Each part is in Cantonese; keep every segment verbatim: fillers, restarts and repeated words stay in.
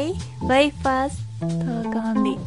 Hi, breakfast と管理。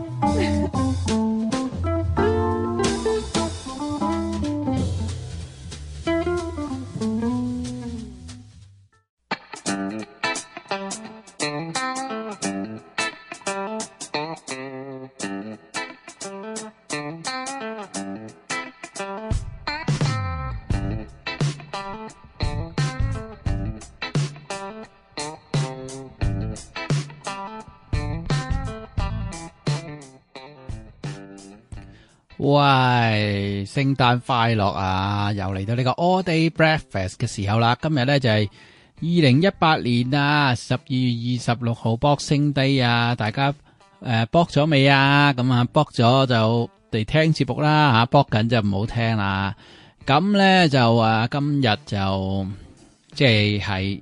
喂，聖誕快樂啊！又嚟到呢個 all day breakfast 嘅時候啦。今日咧就係二零一八年啊，十二月二十六號 Boxing Day啊，大家誒 box 咗未啊？咁啊 box 咗就嚟聽節目啦吓 ，box 緊就唔好聽啦。咁咧就啊，今日就即係係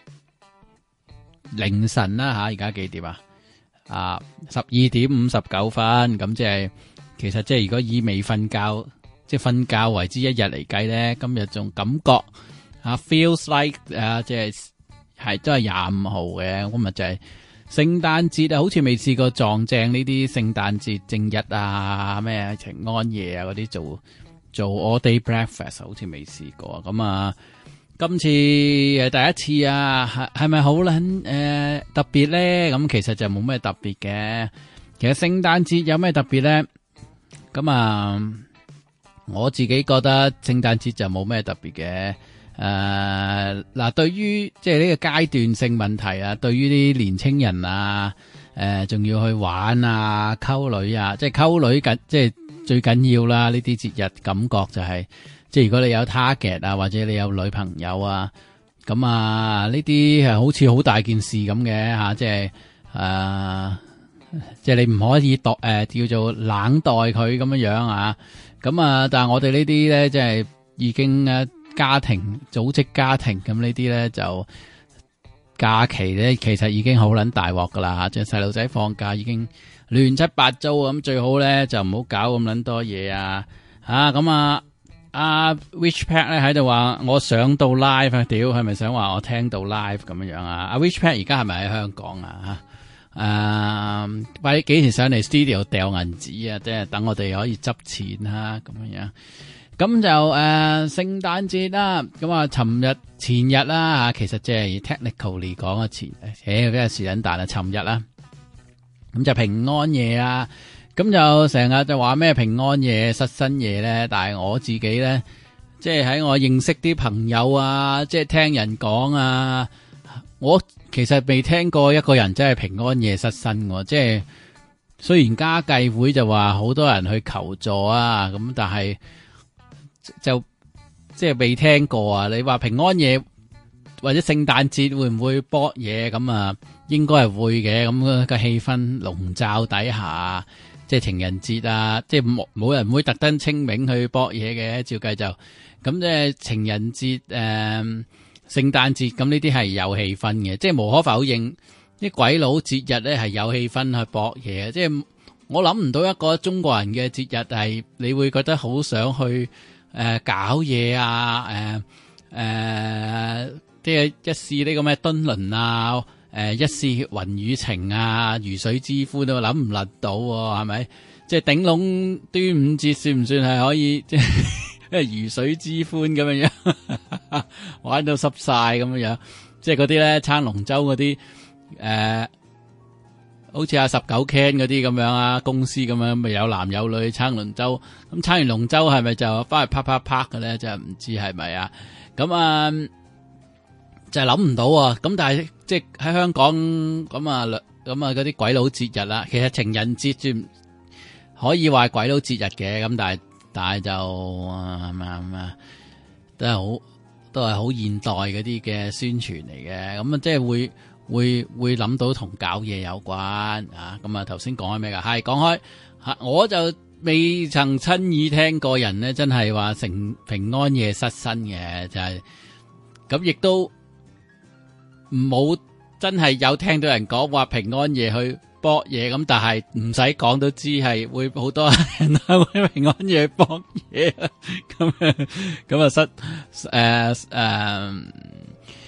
凌晨啦吓，而家幾點啊？啊，十二點五十九分，咁即係。其實即係如果以未瞓覺，即係瞓覺為之一日嚟計咧，今日仲感覺啊 feels like 啊，即係係都係廿五號嘅，今日就係聖誕節啊，好似未試過撞正呢啲聖誕節正日啊，咩平安夜啊嗰啲做做 all day breakfast， 好似未試過。咁啊，今次誒第一次啊，係係咪好撚誒特別咧？咁其實就冇咩特別嘅。其實聖誕節有咩特別咧？咁啊，我自己覺得聖誕節就冇咩特別嘅。誒，嗱，對於即係呢個階段性問題啊，對於啲年青人啊，誒、呃，仲要去玩啊，溝女啊，即係溝女緊，即係最緊要啦。呢啲節日感覺就係、是，即係如果你有 target 啊，或者你有女朋友啊，咁啊，呢啲係好似好大件事咁嘅吓，即係誒。呃即係你唔可以度誒、呃、叫做冷待佢咁樣樣啊，咁啊，但係我哋呢啲咧，即係已經誒家庭組織家庭咁呢啲咧，就假期咧其實已經好捻大鑊噶啦吓，即係細路仔放假已經亂七八糟咁，最好咧就唔好搞咁捻多嘢啊吓，咁啊阿 Richpat 咧喺度話我上到 live 啊，屌係咪想話我聽到 live 咁樣樣啊？阿 Richpat 而家係咪喺香港啊吓？誒，喂，幾時上嚟 studio 掉銀紙啊？即係等我哋可以執錢啦，咁樣樣。咁就誒，聖誕節啦，咁啊，尋日前日啦吓，其實即係 technically 講嘅前，誒，比較時隱但係尋日啦。咁就平安夜啊，咁就成日就話咩平安夜、失身夜咧，但係我自己咧，即係喺我認識啲朋友啊，即係聽人講啊。我其實未聽過一個人真係平安夜失身喎，即係雖然家計會就話好多人去求助啊，咁但係就即係未聽過啊。你話平安夜或者聖誕節會唔會搏嘢咁啊？應該係會嘅，咁個氣氛籠罩底下，即係情人節啊，即係冇冇人會特登清明去搏嘢嘅，照計就咁即係情人節誒。呃聖誕節咁呢啲係有氣氛嘅，即係無可否認，啲鬼佬節日咧係有氣氛去搏嘢。即係我諗唔到一個中國人嘅節日係你會覺得好想去誒、呃、搞嘢啊，誒誒即係一試呢個咩敦倫啊，誒、呃、一試雲雨情啊，如水之歡都諗唔諗到係咪？即係頂籠端午節算唔算係可以即係？如水之歡咁樣樣，玩到濕晒咁樣樣，即係嗰啲咧撐龍舟嗰啲，誒、呃，好似阿十九 Ken 嗰啲咁樣啊，公司咁樣咪有男有女撐龍舟，咁撐完龍舟係咪就翻去啪啪啪嘅咧？就唔知係咪啊？咁啊，就係諗唔到啊！咁但係即係喺香港咁啊，咁啊嗰啲鬼佬節日啦，其實情人節算可以話鬼佬節日嘅，咁但係。但係就啊嘛啊，都係好都係好現代嗰啲嘅宣傳嚟嘅，咁啊即係會會會諗到同搞嘢有關啊。咁啊頭先講開咩噶？係講開吓，我就未曾親耳聽過人咧，真係話成平安夜失身嘅，就係咁，亦都冇真係有聽到人講話平安夜去搏嘢咁，但係唔使講都知係會好多人會平安夜搏嘢咁咁啊失誒誒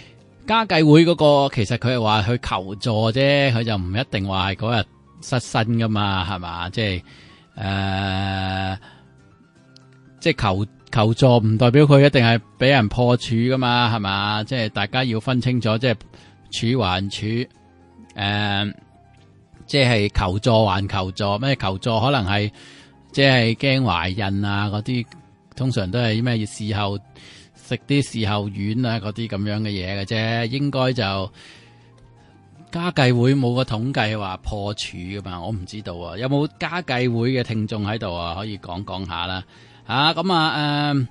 家計會嗰個其實佢係話去求助啫，佢就唔一定話係嗰日失身噶嘛，係嘛？即係誒，即係求求助唔代表佢一定係俾人破處噶嘛，係嘛？即係大家要分清楚，即係處還處，誒、呃，即係求助還求助，咩求助可能係即係驚懷孕啊嗰啲，通常都係咩事後。食啲事後丸啊，嗰啲咁樣嘅嘢嘅啫，應該就家計會冇個統計話破處噶嘛，我唔知道啊，有冇家計會嘅聽眾喺度啊？可以講講下啦，吓咁啊誒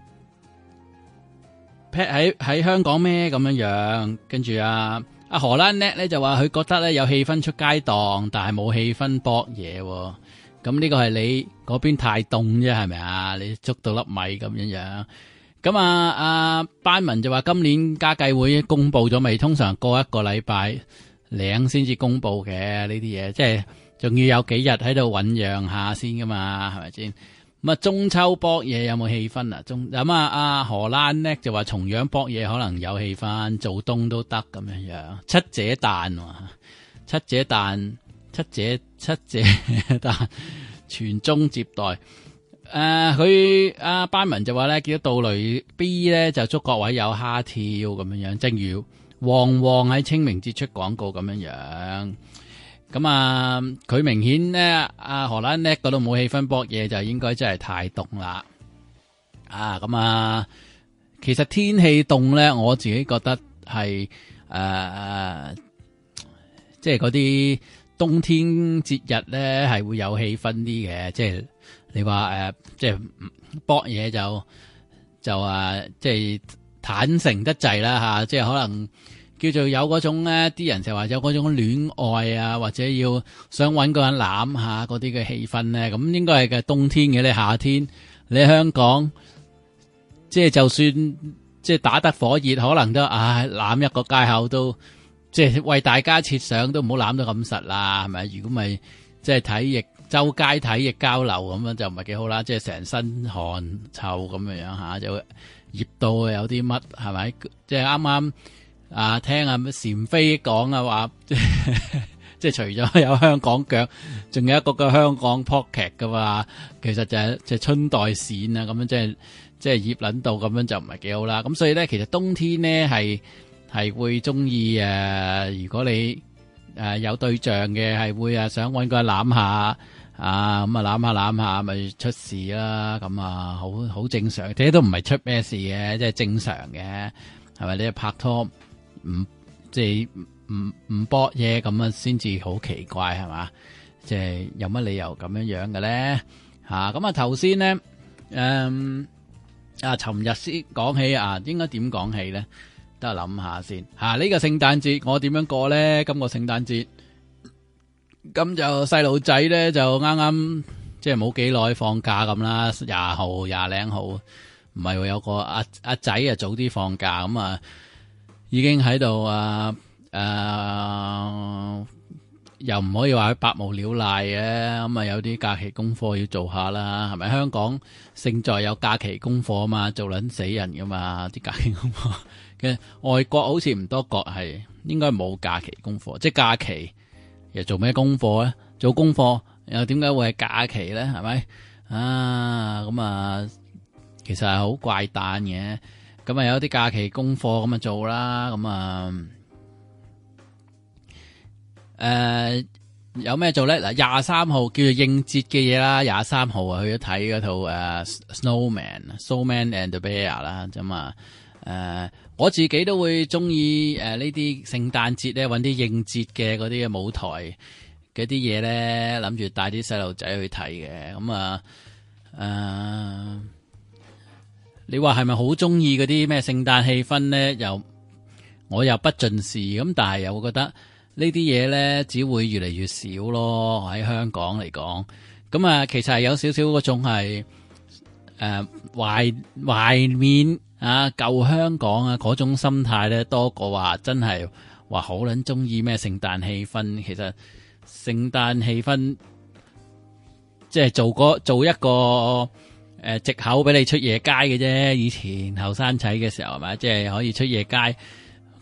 ，Pat 喺喺香港咩咁樣樣，跟住啊阿荷蘭叻咧就話佢覺得咧有氣氛出街檔，但係冇氣氛搏嘢，咁呢個係你嗰邊太凍啫，係咪啊？你捉到粒米咁樣樣。咁啊，阿班文就話今年家計會公布咗未？通常過一個禮拜零先至公布嘅呢啲嘢，即係仲要有幾日喺度醞釀下先噶嘛，係咪先？咁啊，中秋搏嘢有冇氣氛啊？中咁啊，阿荷蘭呢就話重陽搏嘢可能有氣氛，做冬都得咁樣樣。七姐誕，七姐誕，七姐七姐誕，傳宗接代。誒，佢阿班文就話咧，見到杜蕾 B 咧就祝各位有蝦跳咁樣樣，正如旺旺喺清明節出廣告咁樣樣。咁啊，佢明顯咧，阿荷蘭叻嗰度冇氣氛搏嘢，就應該真係太凍啦。啊，咁啊，其實天氣凍咧，我自己覺得係誒，即係嗰啲冬天節日咧係會有氣氛啲嘅，即係。你話誒、呃，即係搏嘢就就啊，即係坦誠得滯啦吓，即係可能叫做有嗰種咧，啲人就話有嗰種戀愛啊，或者要想搵個人攬下嗰啲嘅氣氛咧，咁應該係嘅冬天嘅。你夏天你喺香港，即係就算即係打得火熱，可能都唉攬一個街口都即係為大家設想，都唔好攬得咁實啦，係咪？如果咪即係體液。周街體液交流咁樣就唔係幾好啦，即係成身汗臭咁樣樣吓，就熱到有啲乜係咪？即係啱啱啊聽阿禪飛講啊話，即係除咗有香港腳，仲有一個個香港撲劇噶嘛，其實就係就春代線啊咁樣，即係即係熱撚到咁樣就唔係幾好啦。咁所以咧，其實冬天咧係係會中意誒，如果你誒、呃、有對象嘅，係會啊想搵個人攬下。啊，咁啊攬下攬下咪出事啦，咁啊好好正常，啲都唔係出咩事嘅，即係正常嘅，係咪？你拍拖唔即係唔唔搏嘢咁啊，先至好奇怪係嘛？即係有乜理由咁樣樣嘅咧？吓咁啊頭先咧，誒啊，尋日先講起啊，應該點講起咧？等我諗下先。吓呢個聖誕節我點樣過咧？今個聖誕節。咁就細路仔咧就啱啱即係冇幾耐放假咁啦，廿號廿零號，唔係有個阿阿仔啊早啲放假，咁啊已經喺度啊誒，又唔可以話佢百無聊賴嘅，咁啊有啲假期功課要做下啦，係咪？香港勝在有假期功課啊嘛，做撚死人噶嘛啲假期功課嘅，外國好似唔多國係應該冇假期功課，即係假期。又做咩功課咧？做功課又點解會係假期咧？係咪啊？咁啊，其實係好怪誕嘅。咁啊，有啲假期功課咁啊做啦。咁啊，誒，有咩做咧？嗱，廿三號叫做應節嘅嘢啦。廿三號啊，去咗睇嗰套誒 Snowman、Snowman and the Bear 啦。咁啊，誒。我自己都會中意誒呢啲聖誕節咧，搵啲應節嘅嗰啲嘅舞台嗰啲嘢咧，諗住帶啲細路仔去睇嘅。咁啊，誒、呃，你話係咪好中意嗰啲咩聖誕氣氛咧？又我又不盡是咁，但係又會覺得呢啲嘢咧，只會越嚟越少咯。喺香港嚟講，咁啊，其實係有少少嗰種係誒懷懷緬。啊，舊香港啊，嗰種心態咧，多過話真係話好捻中意咩聖誕氣氛。其實聖誕氣氛即係做個做一個誒藉口俾你出夜街嘅啫。以前後生仔嘅時候係咪，即係可以出夜街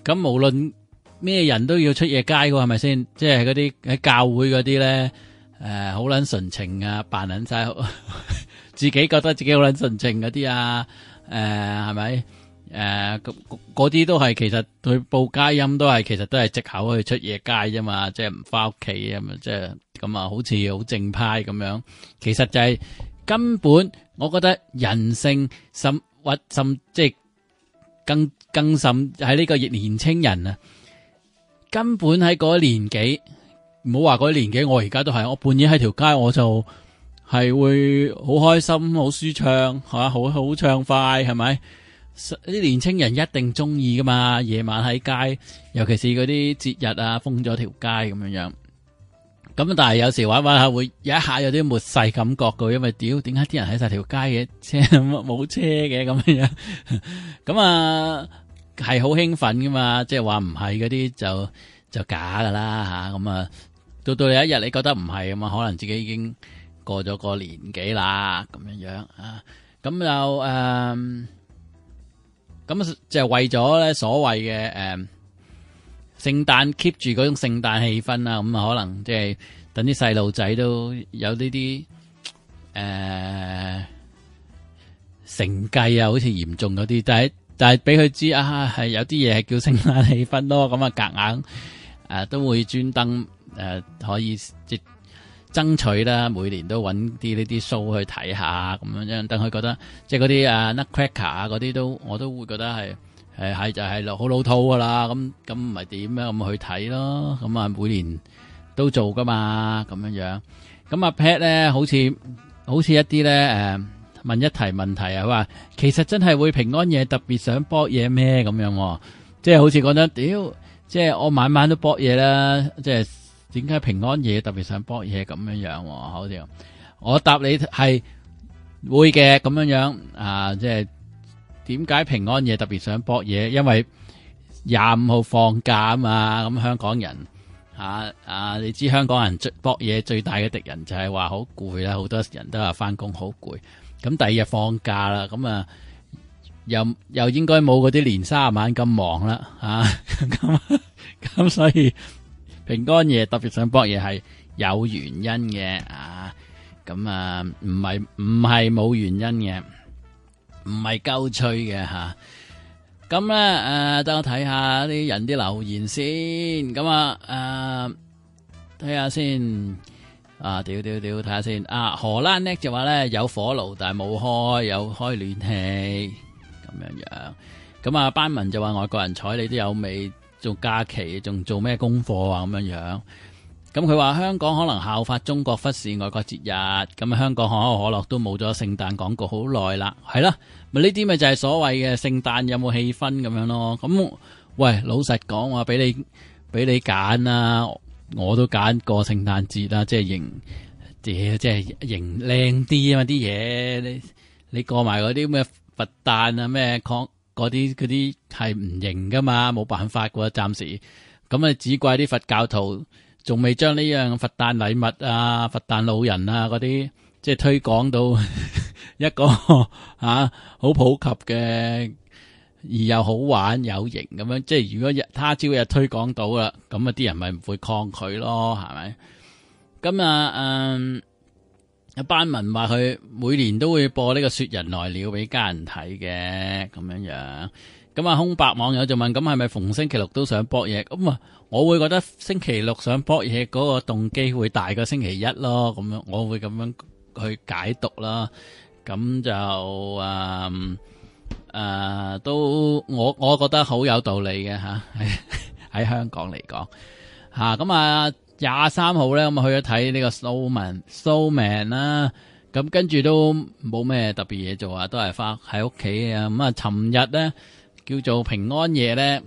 咁無論咩人都要出夜街嘅，係咪先？即係嗰啲喺教會嗰啲咧，誒好撚純情啊，扮撚晒，自己覺得自己好撚純情嗰啲啊，誒係咪？誒嗰啲都係其實佢報佳音都係其實都係藉口去出夜街啫嘛，即係唔翻屋企啊嘛，即係咁啊，好似好正派咁樣。其實就係根本，我覺得人性甚或甚即係更更甚喺呢個年青人啊，根本喺嗰年紀，唔好話嗰年紀，我而家都係，我半夜喺條街我就係會好開心、好舒暢吓，好好暢快，係咪？啲年青人一定中意噶嘛，夜晚喺街，尤其是嗰啲節日啊，封咗條街咁樣樣。咁但係有時玩玩下會有一下有啲末世感覺噶，因為屌點解啲人喺晒條街嘅車冇車嘅咁樣樣，咁啊係好興奮噶嘛，即係話唔係嗰啲就就假噶啦吓，咁啊到到有一日你覺得唔係咁啊，可能自己已經過咗個年紀啦，咁樣樣啊，咁就誒。呃咁就係為咗咧所謂嘅誒聖誕 keep 住嗰種聖誕氣氛啦，咁啊可能即係等啲細路仔都有呢啲誒承繼啊，好似嚴重嗰啲，但係但係俾佢知啊，係有啲嘢係叫聖誕氣氛咯，咁啊夾硬誒都會專登誒可以即爭取啦，每年都揾啲呢啲 show 去睇下，咁樣樣等佢覺得，即係嗰啲啊 Nutcracker 啊嗰啲都，我都會覺得係係係就係好老套噶啦，咁咁唔係點啊？咁去睇咯，咁啊每年都做噶嘛，咁樣樣。咁阿 Pat 咧，好似好似一啲咧誒問一題問題啊，佢話其實真係會平安夜特別想搏嘢咩咁樣，即係好似覺得屌，即係我晚晚都搏嘢啦，即係。點解平安夜特別想搏嘢咁樣樣？好似我答你係會嘅咁樣樣啊！即係點解平安夜特別想搏嘢？因為廿五號放假啊嘛！咁香港人啊啊，你知香港人搏嘢最大嘅敵人就係話好攰啦，好多人都話翻工好攰。咁第二日放假啦，咁啊又又應該冇嗰啲年卅晚咁忙啦啊！咁咁所以。平安夜特別想搏嘢係有原因嘅啊，咁啊唔係唔係冇原因嘅，唔係鳩吹嘅吓。咁咧誒，等我睇下啲人啲留言先。咁啊誒，睇下先啊，屌屌屌，睇下先。啊，荷蘭呢就話咧有火爐，但係冇開，有開暖氣咁樣樣。咁啊，班文就話外國人睬你都有味。做假期仲做咩功課啊咁樣樣，咁佢話香港可能效法中國忽視外國節日，咁香港可口可樂都冇咗聖誕廣告好耐啦，係啦，咪呢啲咪就係所謂嘅聖誕有冇氣氛咁樣咯。咁喂，老實講話俾你俾你揀啊，我都揀過聖誕節啦，即係型，即係型靚啲啊嘛啲嘢，你你過埋嗰啲咩佛誕啊咩抗。嗰啲嗰啲係唔型噶嘛，冇辦法噶，暫時咁啊，只怪啲佛教徒仲未將呢樣佛誕禮物啊、佛誕老人啊嗰啲，即係推廣到一個啊好普及嘅，而又好玩有型咁樣。即係如果日他朝日推廣到啦，咁啊啲人咪唔會抗拒咯，係咪？咁啊，嗯。一班民話佢每年都會播呢個雪人來了俾家人睇嘅咁樣樣，咁啊空白網友就問：咁係咪逢星期六都想搏嘢？咁啊，我會覺得星期六想搏嘢嗰個動機會大過星期一咯，咁樣我會咁樣去解讀啦。咁就誒誒、呃呃、都我我覺得好有道理嘅吓，喺喺香港嚟講吓，咁啊。廿三號咧，咁啊去咗睇呢個 Snowman Snowman 啦，咁跟住都冇咩特別嘢做啊，都係翻喺屋企啊。咁啊，尋日咧叫做平安夜咧，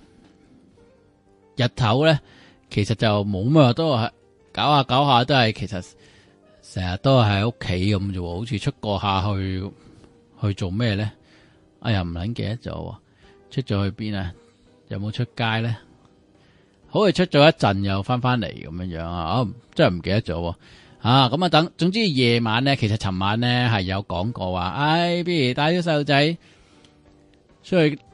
日頭咧其實就冇咩，都係搞下搞下都係，其實成日都係喺屋企咁啫，好似出過下去去做咩咧？哎呀，唔捻記得咗，出咗去邊啊？有冇出街咧？好似出咗一陣又翻翻嚟咁樣樣啊！真係唔記得咗啊！咁啊等，總之夜晚咧，其實尋晚咧係有講過話，唉、哎，不如帶啲細路仔出去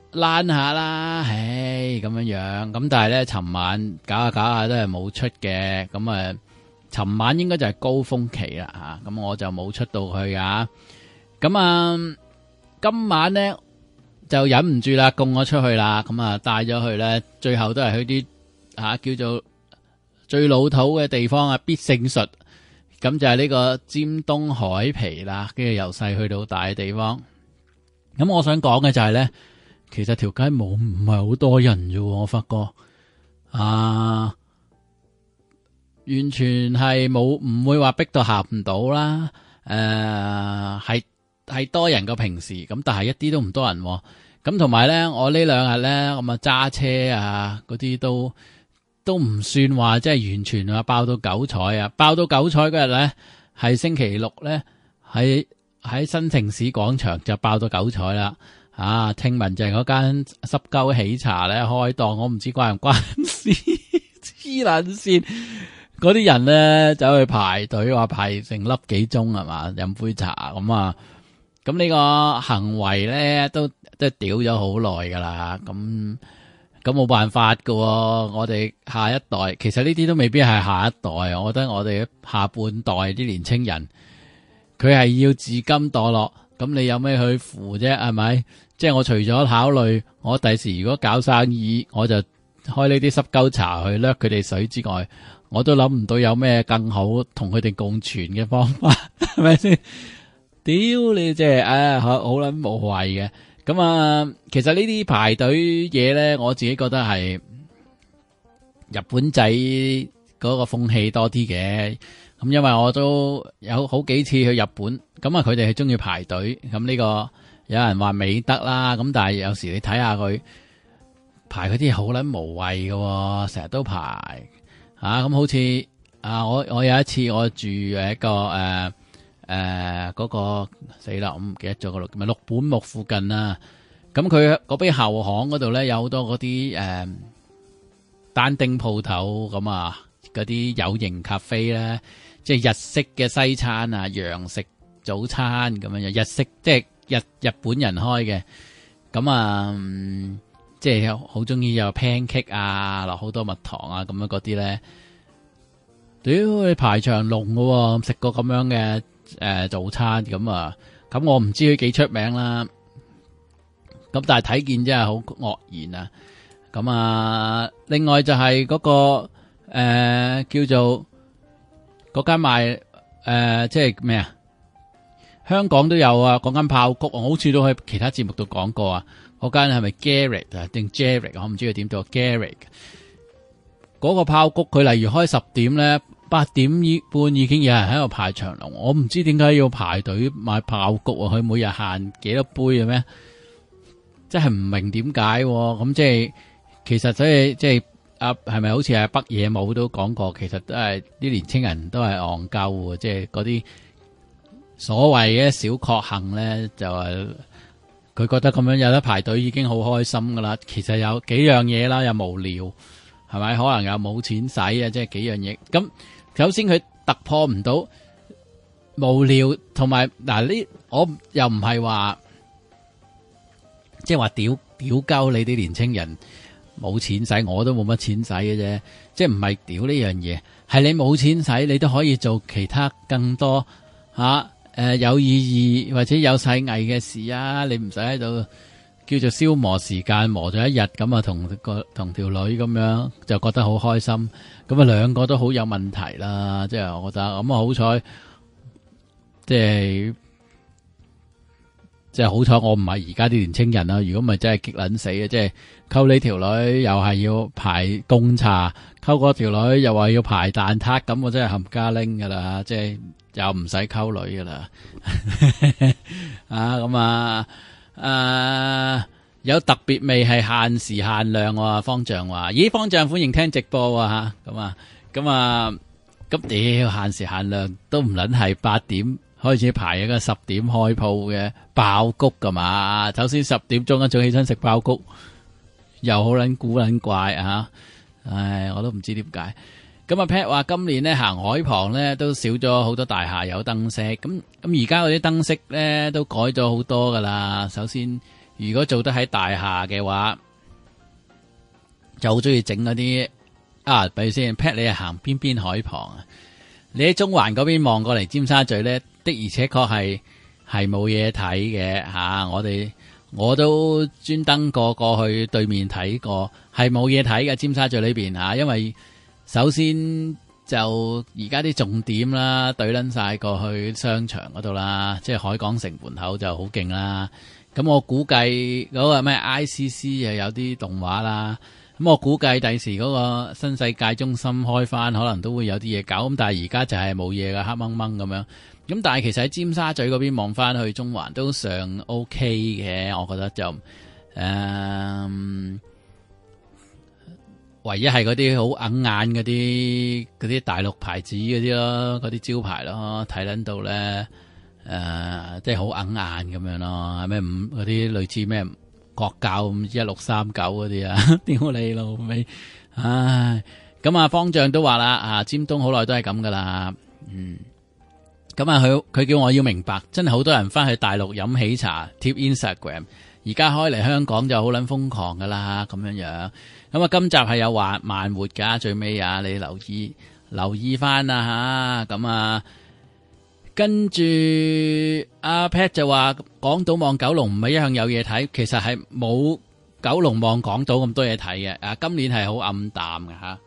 躝下啦，唉咁樣樣。咁但係咧，尋晚搞下搞下都係冇出嘅。咁啊，尋晚應該就係高峰期啦吓，咁我就冇出到去噶。咁啊，今晚咧就忍唔住啦，供我出去啦。咁啊，帶咗去咧，最後都係去啲吓叫做最老土嘅地方啊，必勝術。咁就係呢個尖東海皮啦，跟住由細去到大嘅地方。咁我想講嘅就係咧，其實條街冇唔係好多人啫，我發覺啊，完全係冇，唔會話逼到行唔到啦。誒，係係多人過平時，咁但係一啲都唔多人。咁同埋咧，我呢兩日咧咁啊揸車啊嗰啲都。都唔算話即係完全話爆到九彩啊！爆到九彩嗰日咧，係星期六咧，喺喺新城市廣場就爆到九彩啦！啊，聽聞就係嗰間濕鳩喜茶咧開檔，我唔知關唔關事，黐撚線！嗰啲人咧走去排隊，話排成粒幾鐘係嘛，飲杯茶咁啊！咁呢個行為咧都都屌咗好耐噶啦，咁。咁冇辦法噶，我哋下一代其實呢啲都未必係下一代，我覺得我哋下半代啲年青人，佢係要自甘墮落，咁你有咩去扶啫？係咪？即係我除咗考慮我第時如果搞生意，我就開呢啲濕鳩茶去掠佢哋水之外，我都諗唔到有咩更好同佢哋共存嘅方法，係咪先？屌你即係啊，好好撚無謂嘅。咁啊，其實呢啲排隊嘢咧，我自己覺得係日本仔嗰個風氣多啲嘅。咁因為我都有好幾次去日本，咁啊佢哋係中意排隊。咁呢個有人話美德啦，咁但係有時你睇下佢排嗰啲好撚無謂嘅，成日都排啊。咁好似啊，我我有一次我住喺一個誒。呃誒，嗰、呃那個死啦，我唔記得咗個六，咪六本木附近啊。咁佢嗰邊後巷嗰度咧，有好多嗰啲誒單丁鋪頭咁啊，嗰啲有型咖啡咧，即係日式嘅西餐啊，洋食早餐咁樣，日式即係日日本人開嘅。咁啊，嗯、即係好中意有 pancake 啊，落好多蜜糖啊，咁樣嗰啲咧，屌你排長龍嘅，食過咁樣嘅。誒、呃，早餐咁啊，咁我唔知佢幾出名啦。咁但係睇見真係好愕然啊。咁啊，另外就係嗰、那個誒、呃、叫做嗰間賣誒、呃、即係咩啊？香港都有啊，嗰間爆谷，我好似都喺其他節目度講過啊。嗰間係咪 Garrett 啊？定 Jerry？我唔知佢點讀 Garrett。嗰個爆谷佢例如開十點咧。八點半已經有人喺度排長龍，我唔知點解要排隊買爆谷啊！佢每日限幾多杯嘅咩？真係唔明點解咁，即係其實所以即係啊，係咪好似係北野武都講過？其實都係啲年青人都係戇鳩，即係嗰啲所謂嘅小確幸咧，就係佢覺得咁樣有得排隊已經好開心噶啦。其實有幾樣嘢啦，又無聊，係咪？可能又冇錢使啊，即係幾樣嘢咁。首先佢突破唔到無聊，同埋嗱呢，我又唔係話即係話屌屌鳩你啲年青人冇錢使，我都冇乜錢使嘅啫。即係唔係屌呢樣嘢，係你冇錢使，你都可以做其他更多吓誒、啊呃、有意義或者有細藝嘅事啊！你唔使喺度叫做消磨時間，磨咗一日咁啊，同個同條女咁樣就覺得好開心。咁啊，兩個都好有問題啦，即係我覺得咁啊，好彩，即係即係好彩，我唔係而家啲年青人啦。如果唔係真係激撚死嘅，即係溝你條女又係要排貢茶，溝嗰條女又話要排蛋撻，咁我真係冚家拎噶啦，即係又唔使溝女噶啦。啊，咁啊，誒。有特別味係限時限量喎，方丈話：咦，方丈歡迎聽直播啊吓，咁啊，咁啊，咁屌限時限量都唔撚係八點開始排一個十點開鋪嘅爆谷噶嘛？首先十點鐘一早起身食爆谷，又好撚古撚怪啊！唉，我都唔知點解。咁啊 Pat 話今年咧行海旁咧都少咗好多大廈有燈飾，咁咁而家嗰啲燈飾咧都改咗好多噶啦。首先。 如果做得喺大廈嘅話，就好中意整嗰啲啊，比如先 Pat 你係行邊邊海旁啊，你喺中環嗰邊望過嚟尖沙咀咧，的而且確係係冇嘢睇嘅吓，我哋我都專登過過去對面睇過，係冇嘢睇嘅尖沙咀呢邊吓，因為首先就而家啲重點啦，對撚晒過去商場嗰度啦，即係海港城門口就好勁啦。咁我估計嗰個咩 I C C 又有啲動畫啦。咁我估計第時嗰個新世界中心開翻，可能都會有啲嘢搞。咁但係而家就係冇嘢㗎，黑掹掹咁樣。咁但係其實喺尖沙咀嗰邊望翻去中環都尚 OK 嘅，我覺得就誒。嗯唯一係嗰啲好硬眼嗰啲嗰啲大陸牌子嗰啲咯，嗰啲招牌咯，睇撚到咧誒，即係好硬眼咁樣咯，係咩五嗰啲類似咩國教五一六三九嗰啲啊，屌你老味！唉，咁啊方丈都話啦，啊尖東好耐都係咁噶啦，嗯，咁啊佢佢叫我要明白，真係好多人翻去大陸飲喜茶貼 Instagram， 而家開嚟香港就好撚瘋狂噶啦，咁樣樣。咁啊，今集係有話慢活噶，最尾啊，你留意留意翻啊吓，咁啊，跟住阿 Pat 就話港島望九龍唔係一向有嘢睇，其實係冇九龍望港島咁多嘢睇嘅，啊，今年係好暗淡嘅吓。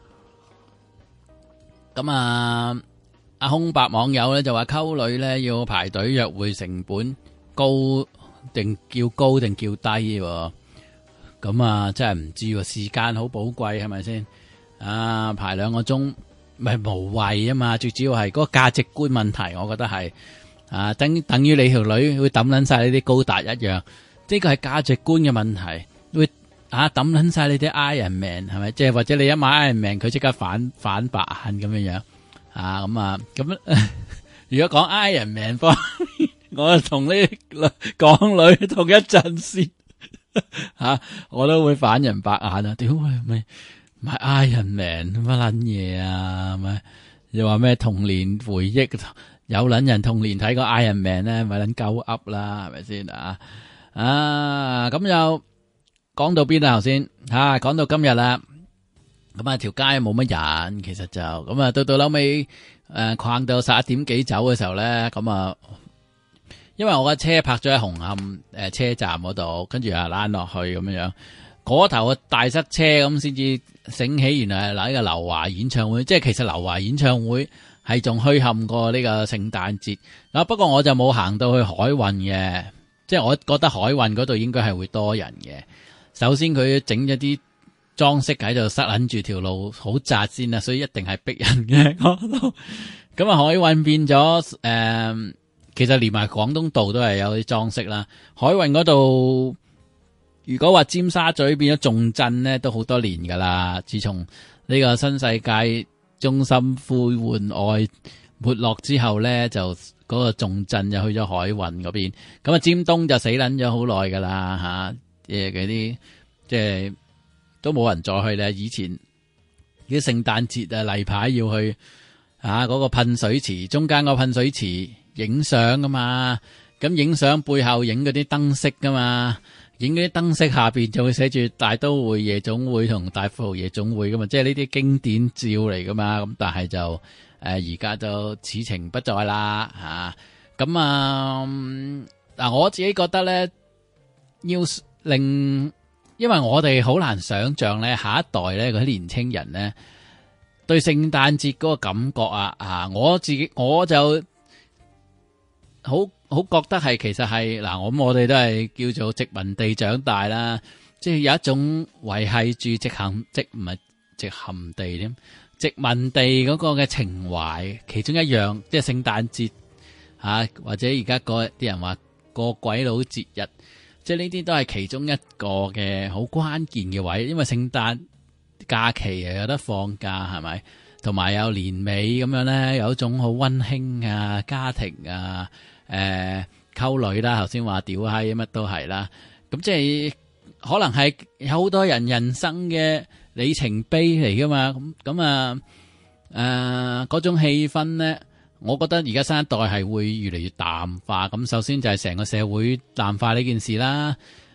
咁啊，阿空白網友咧就話溝女咧要排隊約會成本高定叫高定叫低喎。咁啊，真係唔知喎，時間好寶貴係咪先？啊，排兩個鐘咪無謂啊嘛，最主要係嗰個價值觀問題，我覺得係啊，等等於你條女會抌撚晒你啲高達一樣，呢個係價值觀嘅問題，會啊抌撚晒你啲 Iron Man 係咪？即係或者你一買 Iron Man，佢即刻反反白眼咁樣樣啊，咁啊，咁如果講 Iron Man 方面，我就同呢港女同一陣先。吓、啊，我都會反人白眼啊！屌，咪咪 Iron Man 乜撚嘢啊？咪又話咩童年回憶，有撚人童年睇過 Iron Man 咧，咪撚鳩噏啦，係咪先啊？啊，咁又講到邊啊？頭先吓，講到今日啦，咁啊條街冇乜人，其實就咁啊，到到後尾誒，逛到十一點幾走嘅時候咧，咁啊。因為我嘅車泊咗喺紅磡誒車站嗰度，跟住啊躝落去咁樣樣，嗰頭大塞車咁先至醒起，原來係嗱呢個劉華演唱會，即係其實劉華演唱會係仲墟冚過呢個聖誕節。嗱，不過我就冇行到去海運嘅，即係我覺得海運嗰度應該係會多人嘅。首先佢整咗啲裝飾喺度塞撚住條路好窄先啦，所以一定係逼人嘅嗰度。咁啊海運變咗誒。呃其實連埋廣東道都係有啲裝飾啦。海運嗰度，如果話尖沙咀變咗重鎮呢，都好多年噶啦。自從呢個新世界中心灰換愛沒落之後呢，就嗰個重鎮就去咗海運嗰邊。咁啊，尖東就死捻咗好耐噶啦吓，誒嗰啲即係都冇人再去啦。以前啲聖誕節啊例牌要去啊嗰個噴水池，中間個噴水池。影相噶嘛，咁影相背後影嗰啲燈飾噶嘛，影嗰啲燈飾下邊就會寫住大都會夜總會同大富豪夜總會噶嘛，即係呢啲經典照嚟噶嘛，咁但係就誒而家就此情不再啦吓，咁啊嗱、啊、我自己覺得咧，要令，因為我哋好難想象咧下一代咧嗰啲年青人咧對聖誕節嗰個感覺啊啊，我自己我就。好好覺得係，其實係嗱，我我哋都係叫做殖民地長大啦，即係有一種維繫住殖行殖唔係殖民地添，殖民地嗰個嘅情懷，其中一樣即係聖誕節吓，或者而家個啲人話個鬼佬節日，即係呢啲都係其中一個嘅好關鍵嘅位，因為聖誕假期又有得放假係咪？同埋有年尾咁樣咧，有一種好溫馨啊，家庭啊，誒、呃，溝女啦，頭先話屌閪乜都係啦，咁即係可能係有好多人人生嘅里程碑嚟噶嘛，咁咁啊，誒、呃，嗰種氣氛咧，我覺得而家新一代係會越嚟越淡化，咁首先就係成個社會淡化呢件事啦，誒、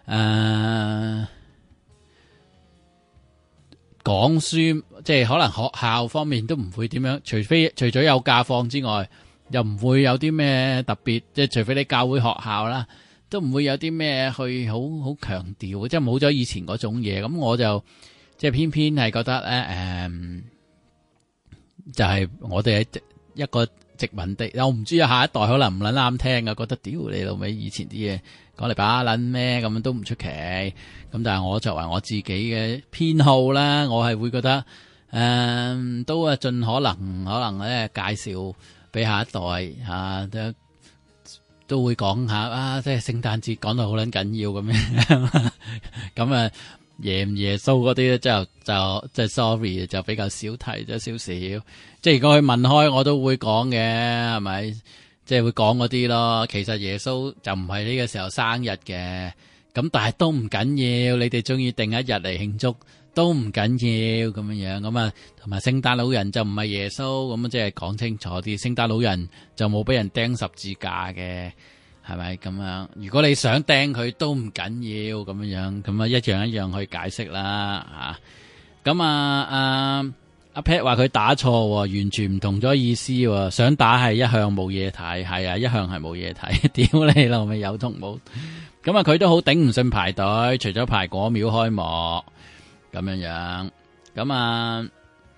誒講書，即係可能學校方面都唔會點樣，除非除咗有假放之外，又唔會有啲咩特別，即係除非你教會學校啦，都唔會有啲咩去好好強調，即係冇咗以前嗰種嘢。咁我就即係偏偏係覺得咧，誒、嗯，就係、是、我哋係一個殖民地，我唔知啊，下一代可能唔撚啱聽啊，覺得屌你老味，以前啲嘢講嚟把撚咩咁都唔出奇。咁但係我作為我自己嘅偏好啦，我係會覺得誒、嗯、都啊盡可能可能咧介紹俾下一代嚇，都、啊、都會講下啊，即係聖誕節講到好撚緊要咁樣。咁啊耶唔耶穌嗰啲咧，就就即係 sorry 就比較少提咗少少。即係如果佢問開，我都會講嘅，係咪？即係會講嗰啲咯。其實耶穌就唔係呢個時候生日嘅。咁但係都唔緊要，你哋中意定一日嚟慶祝都唔緊要咁樣樣。咁啊，同埋聖誕老人就唔係耶穌，咁即係講清楚啲。聖誕老人就冇俾人釘十字架嘅，係咪咁樣？如果你想釘佢都唔緊要咁樣樣，咁啊一樣一樣去解釋啦嚇。咁啊啊阿 Pat 話佢打錯，完全唔同咗意思。想打係一向冇嘢睇，係啊，一向係冇嘢睇。屌你老味有同冇？咁啊，佢都好頂唔順排隊，除咗排果廟開幕咁樣樣。咁啊，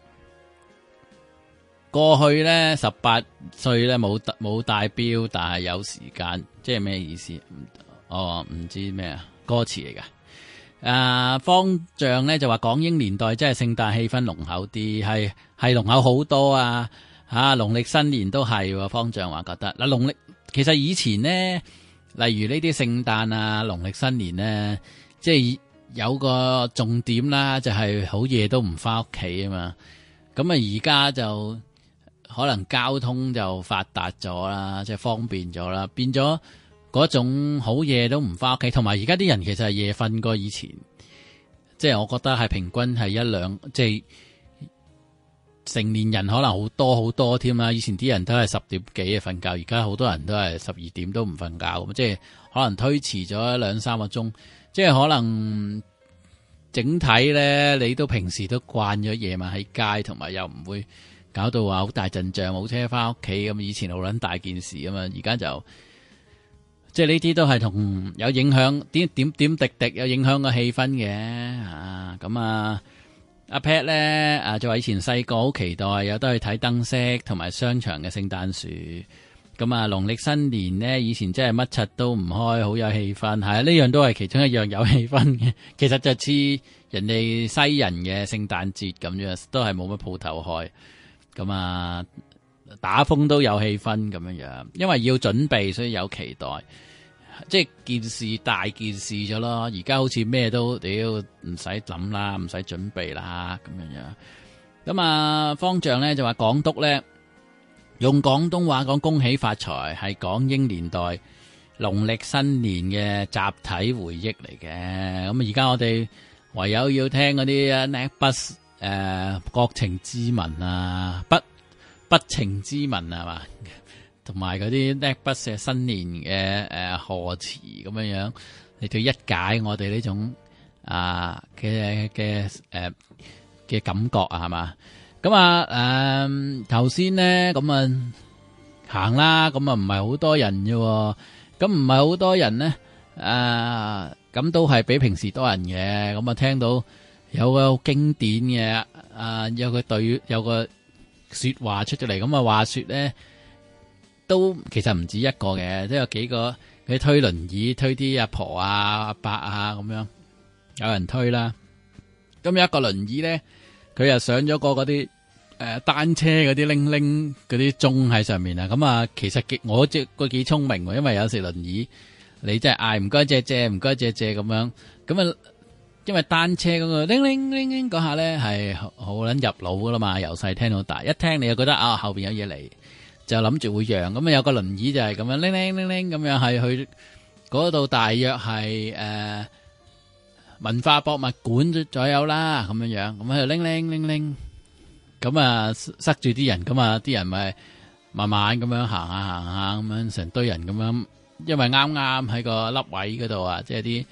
過去咧十八歲咧冇冇帶錶，但係有時間，即係咩意思？哦，唔知咩啊？歌詞嚟噶。啊，方丈咧就話港英年代真係聖誕氣氛濃厚啲，係係濃厚好多啊！吓，農曆新年都係，方丈話覺得嗱，農曆其實以前呢。例如呢啲聖誕啊、農曆新年咧，即係有個重點啦，就係好夜都唔翻屋企啊嘛。咁啊，而家就可能交通就發達咗啦，即係方便咗啦，變咗嗰種好夜都唔翻屋企。同埋而家啲人其實係夜瞓過以前，即係我覺得係平均係一兩，即係成年人可能好多好多添啦。以前啲人都係十點幾瞓覺，而家好多人都係十二點都唔瞓覺，咁即係可能推遲咗兩三個鐘。即係可能整體咧，你都平時都慣咗夜晚喺街，同埋又唔會搞到話好大陣仗冇車翻屋企咁。以前好撚大件事啊嘛，而家就即係呢啲都係同有影響，點點點滴滴有影響個氣氛嘅啊。咁啊阿 Pat 咧啊，就話以前細個好期待有得去睇燈飾同埋商場嘅聖誕樹。咁啊，農曆新年呢，以前真係乜柒都唔開，好有氣氛。係啊，呢樣都係其中一樣有氣氛嘅。其實就似人哋西人嘅聖誕節咁樣，都係冇乜鋪頭開。咁啊，打風都有氣氛咁樣樣，因為要準備，所以有期待。即係件事大件事咗咯，而家好似咩都屌唔使諗啦，唔使準備啦咁樣樣。咁啊，方丈咧就話港督咧用廣東話講恭喜發財係港英年代農曆新年嘅集體回憶嚟嘅。咁而家我哋唯有要聽嗰啲啊 Neckbus 誒國情咨文啊，不不情咨文係嘛？同埋嗰啲 Neckbus 嘅新年嘅誒賀詞咁樣樣嚟到一解我哋呢種啊嘅嘅誒嘅感覺啊，係嘛？咁啊誒頭先咧咁啊行啦，咁啊唔係好多人啫，咁唔係好多人咧啊，咁都係比平時多人嘅。咁啊聽到有個好經典嘅啊，有個對有個說話出咗嚟，咁啊話說咧。都其實唔止一個嘅，都有幾個佢推輪椅推啲阿婆啊、阿伯啊咁樣，有人推啦。咁有一個輪椅咧，佢又上咗個嗰啲誒單車嗰啲拎拎嗰啲鐘喺上面啊。咁啊，其實幾我即個幾聰明，因為有時輪椅你真係嗌唔該借借唔該借借咁樣。咁啊，因為單車嗰個拎拎拎拎嗰下咧係好撚入腦噶啦嘛，由細聽到大，一聽你就覺得啊後邊有嘢嚟。就諗住會讓，咁啊有個輪椅就係咁樣拎拎拎拎咁樣係去嗰度，大約係誒、呃、文化博物館左右啦，咁樣樣，咁喺度拎拎拎拎，咁啊塞住啲人，咁啊啲人咪慢慢咁樣行下行下咁樣，成堆人咁樣，因為啱啱喺個凹位嗰度啊，即係啲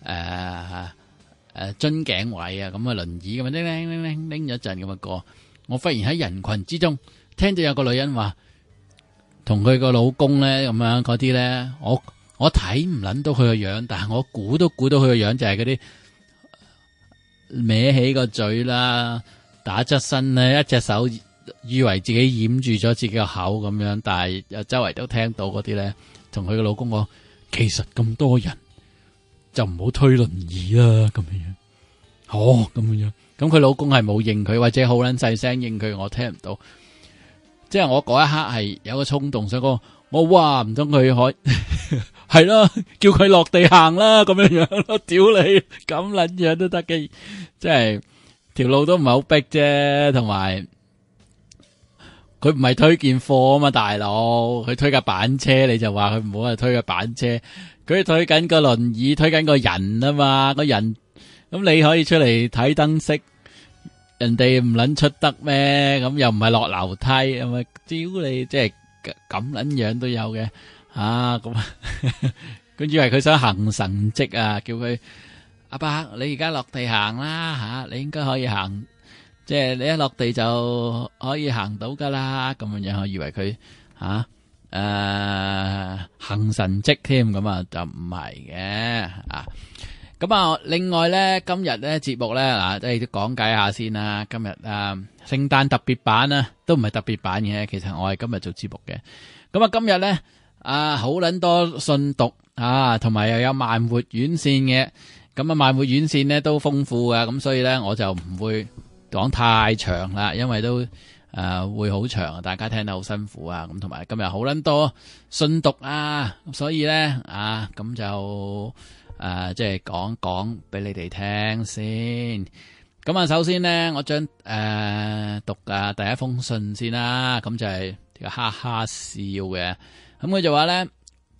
誒誒樽頸位啊，咁啊輪椅咁啊拎拎拎拎拎咗一陣咁啊過，我忽然喺人群之中聽到有個女人話，同佢個老公咧咁樣嗰啲咧，我我睇唔捻到佢個樣，但係我估都估到佢個樣就係嗰啲歪起個嘴啦，打側身咧，一隻手以為自己掩住咗自己個口咁樣，但係又周圍都聽到嗰啲咧，同佢個老公講，其實咁多人就唔好推輪椅啦，咁樣樣，哦咁樣樣，咁佢老公係冇應佢，或者好撚細聲應佢，我聽唔到。即係我嗰一刻係有個衝動想講，我哇唔通佢可係咯，叫佢落地行啦咁樣樣咯，屌你咁撚樣都得嘅，即係條路都唔係好逼啫，同埋佢唔係推件貨啊嘛，大佬，佢推架板車你就話佢唔好係推架板車，佢推緊個輪椅，推緊個人啊嘛，個人咁你可以出嚟睇燈飾。人哋唔捻出得咩？咁又唔係落樓梯，咁啊屌你，即係咁捻樣都有嘅啊！咁跟住以為佢想行神蹟啊，叫佢阿伯，你而家落地行啦吓，你應該可以行，即係你一落地就可以行到噶啦。咁樣樣，我以為佢吓誒行神蹟添，咁啊就唔係嘅啊。咁啊，另外咧，今日咧節目咧嗱，即係講解下先啦。今日啊，聖誕特別版啊，都唔係特別版嘅。其實我係今日做節目嘅。咁啊，今日咧啊，好捻多信讀啊，同埋又有慢活院線嘅。咁啊，慢活院線咧都豐富嘅，咁所以咧我就唔會講太長啦，因為都誒會好長，大家聽得好辛苦啊。咁同埋今日好捻多信讀啊，所以咧啊，咁就。誒、呃，即係講講俾你哋聽先。咁啊，首先咧，我將誒、呃、讀啊第一封信先啦。咁就係個哈哈笑嘅。咁佢就話咧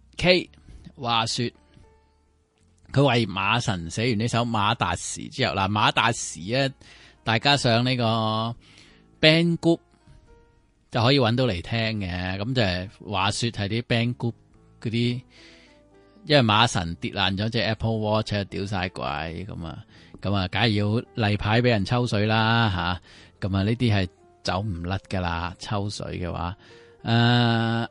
，K 話說佢為馬神寫完呢首馬達時之後，嗱馬達時咧，大家上呢個 band group 就可以揾到嚟聽嘅。咁就係話說係啲 band group 嗰啲。因為馬神跌爛咗隻 Apple Watch，屌晒鬼咁啊，咁啊，梗係要例牌俾人抽水啦吓，咁啊呢啲係走唔甩噶啦，抽水嘅話，誒、呃，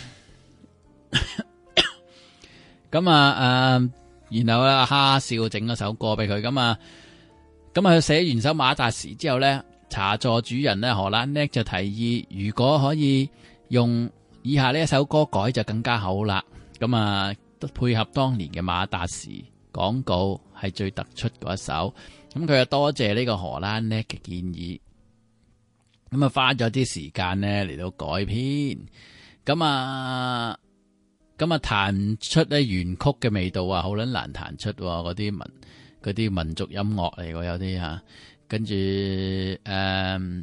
咁啊誒，然後咧哈笑整咗首歌俾佢，咁啊，咁啊佢寫完首馬達時之後咧，茶座主人咧荷蘭叻就提議，如果可以用以下呢一首歌改就更加好啦，咁啊。配合當年嘅馬達時廣告係最突出嗰一首，咁佢就多謝呢個荷蘭叻嘅建議，咁啊花咗啲時間咧嚟到改編，咁啊咁啊彈唔出咧原曲嘅味道啊，好撚難彈出嗰啲民嗰啲民族音樂嚟嘅有啲吓，跟住誒。嗯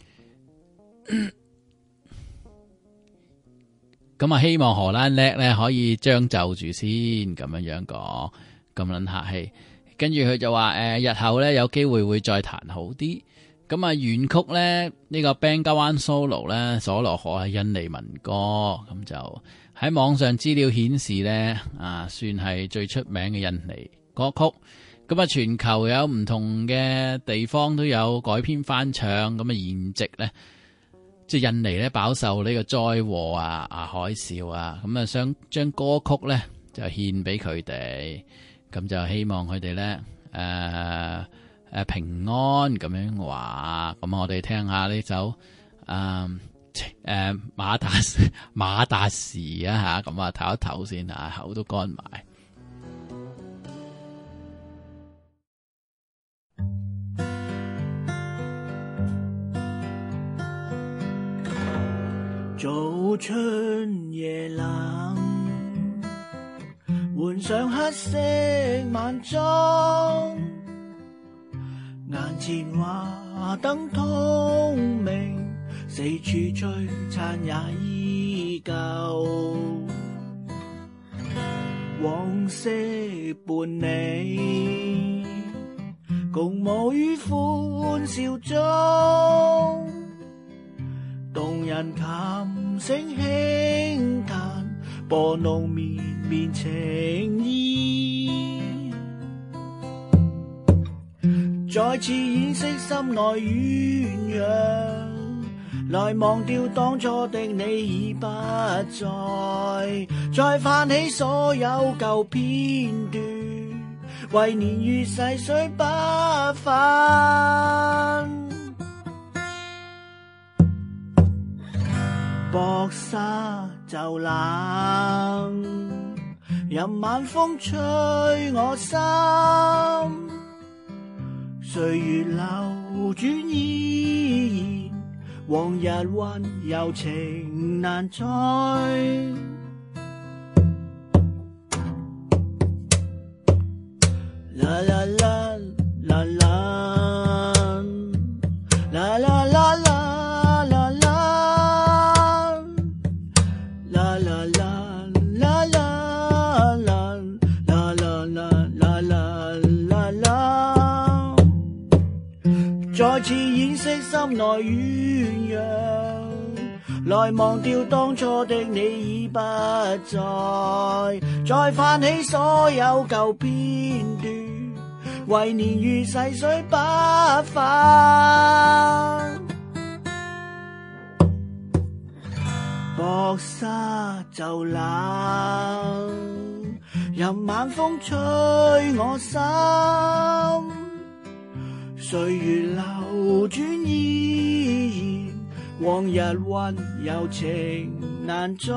咁啊，希望荷蘭叻咧可以將就住先，咁樣樣講，咁撚客氣。跟住佢就話，誒、呃，日後咧有機會會再彈好啲。咁啊，原曲咧呢、這個 Bengawan Solo 咧，索羅河係印尼民歌，咁就喺網上資料顯示咧，啊，算係最出名嘅印尼歌曲。咁啊，全球有唔同嘅地方都有改編翻唱，咁啊，現值咧。即係印尼咧飽受呢個災禍啊、啊海嘯啊，咁啊想將歌曲咧就獻俾佢哋，咁就希望佢哋咧誒誒平安咁樣話，咁我哋聽下呢首誒誒馬達馬達時啊吓，咁啊唞一唞先啊，口都乾埋。 早春夜冷，換上黑色晚裝，眼前華燈通明，四處璀璨也依舊，往昔伴你，共舞於歡笑中。動人琴聲輕彈，播弄綿綿情意。 再次掩飾心內鸳鸯，來忘掉當初的你已不在，再翻起所有舊片段，為年月細水不分。薄紗就冷，任晚風吹我心，歲月流轉依然，往日溫柔情難再。啦啦啦啦啦，啦啦啦啦。再次掩飾心內鸳鸯，來忘掉當初的你已不在，再翻起所有舊片段，為年月細水不分。薄紗就冷，任晚風吹我心，歲月流轉依然，往日溫柔情難再。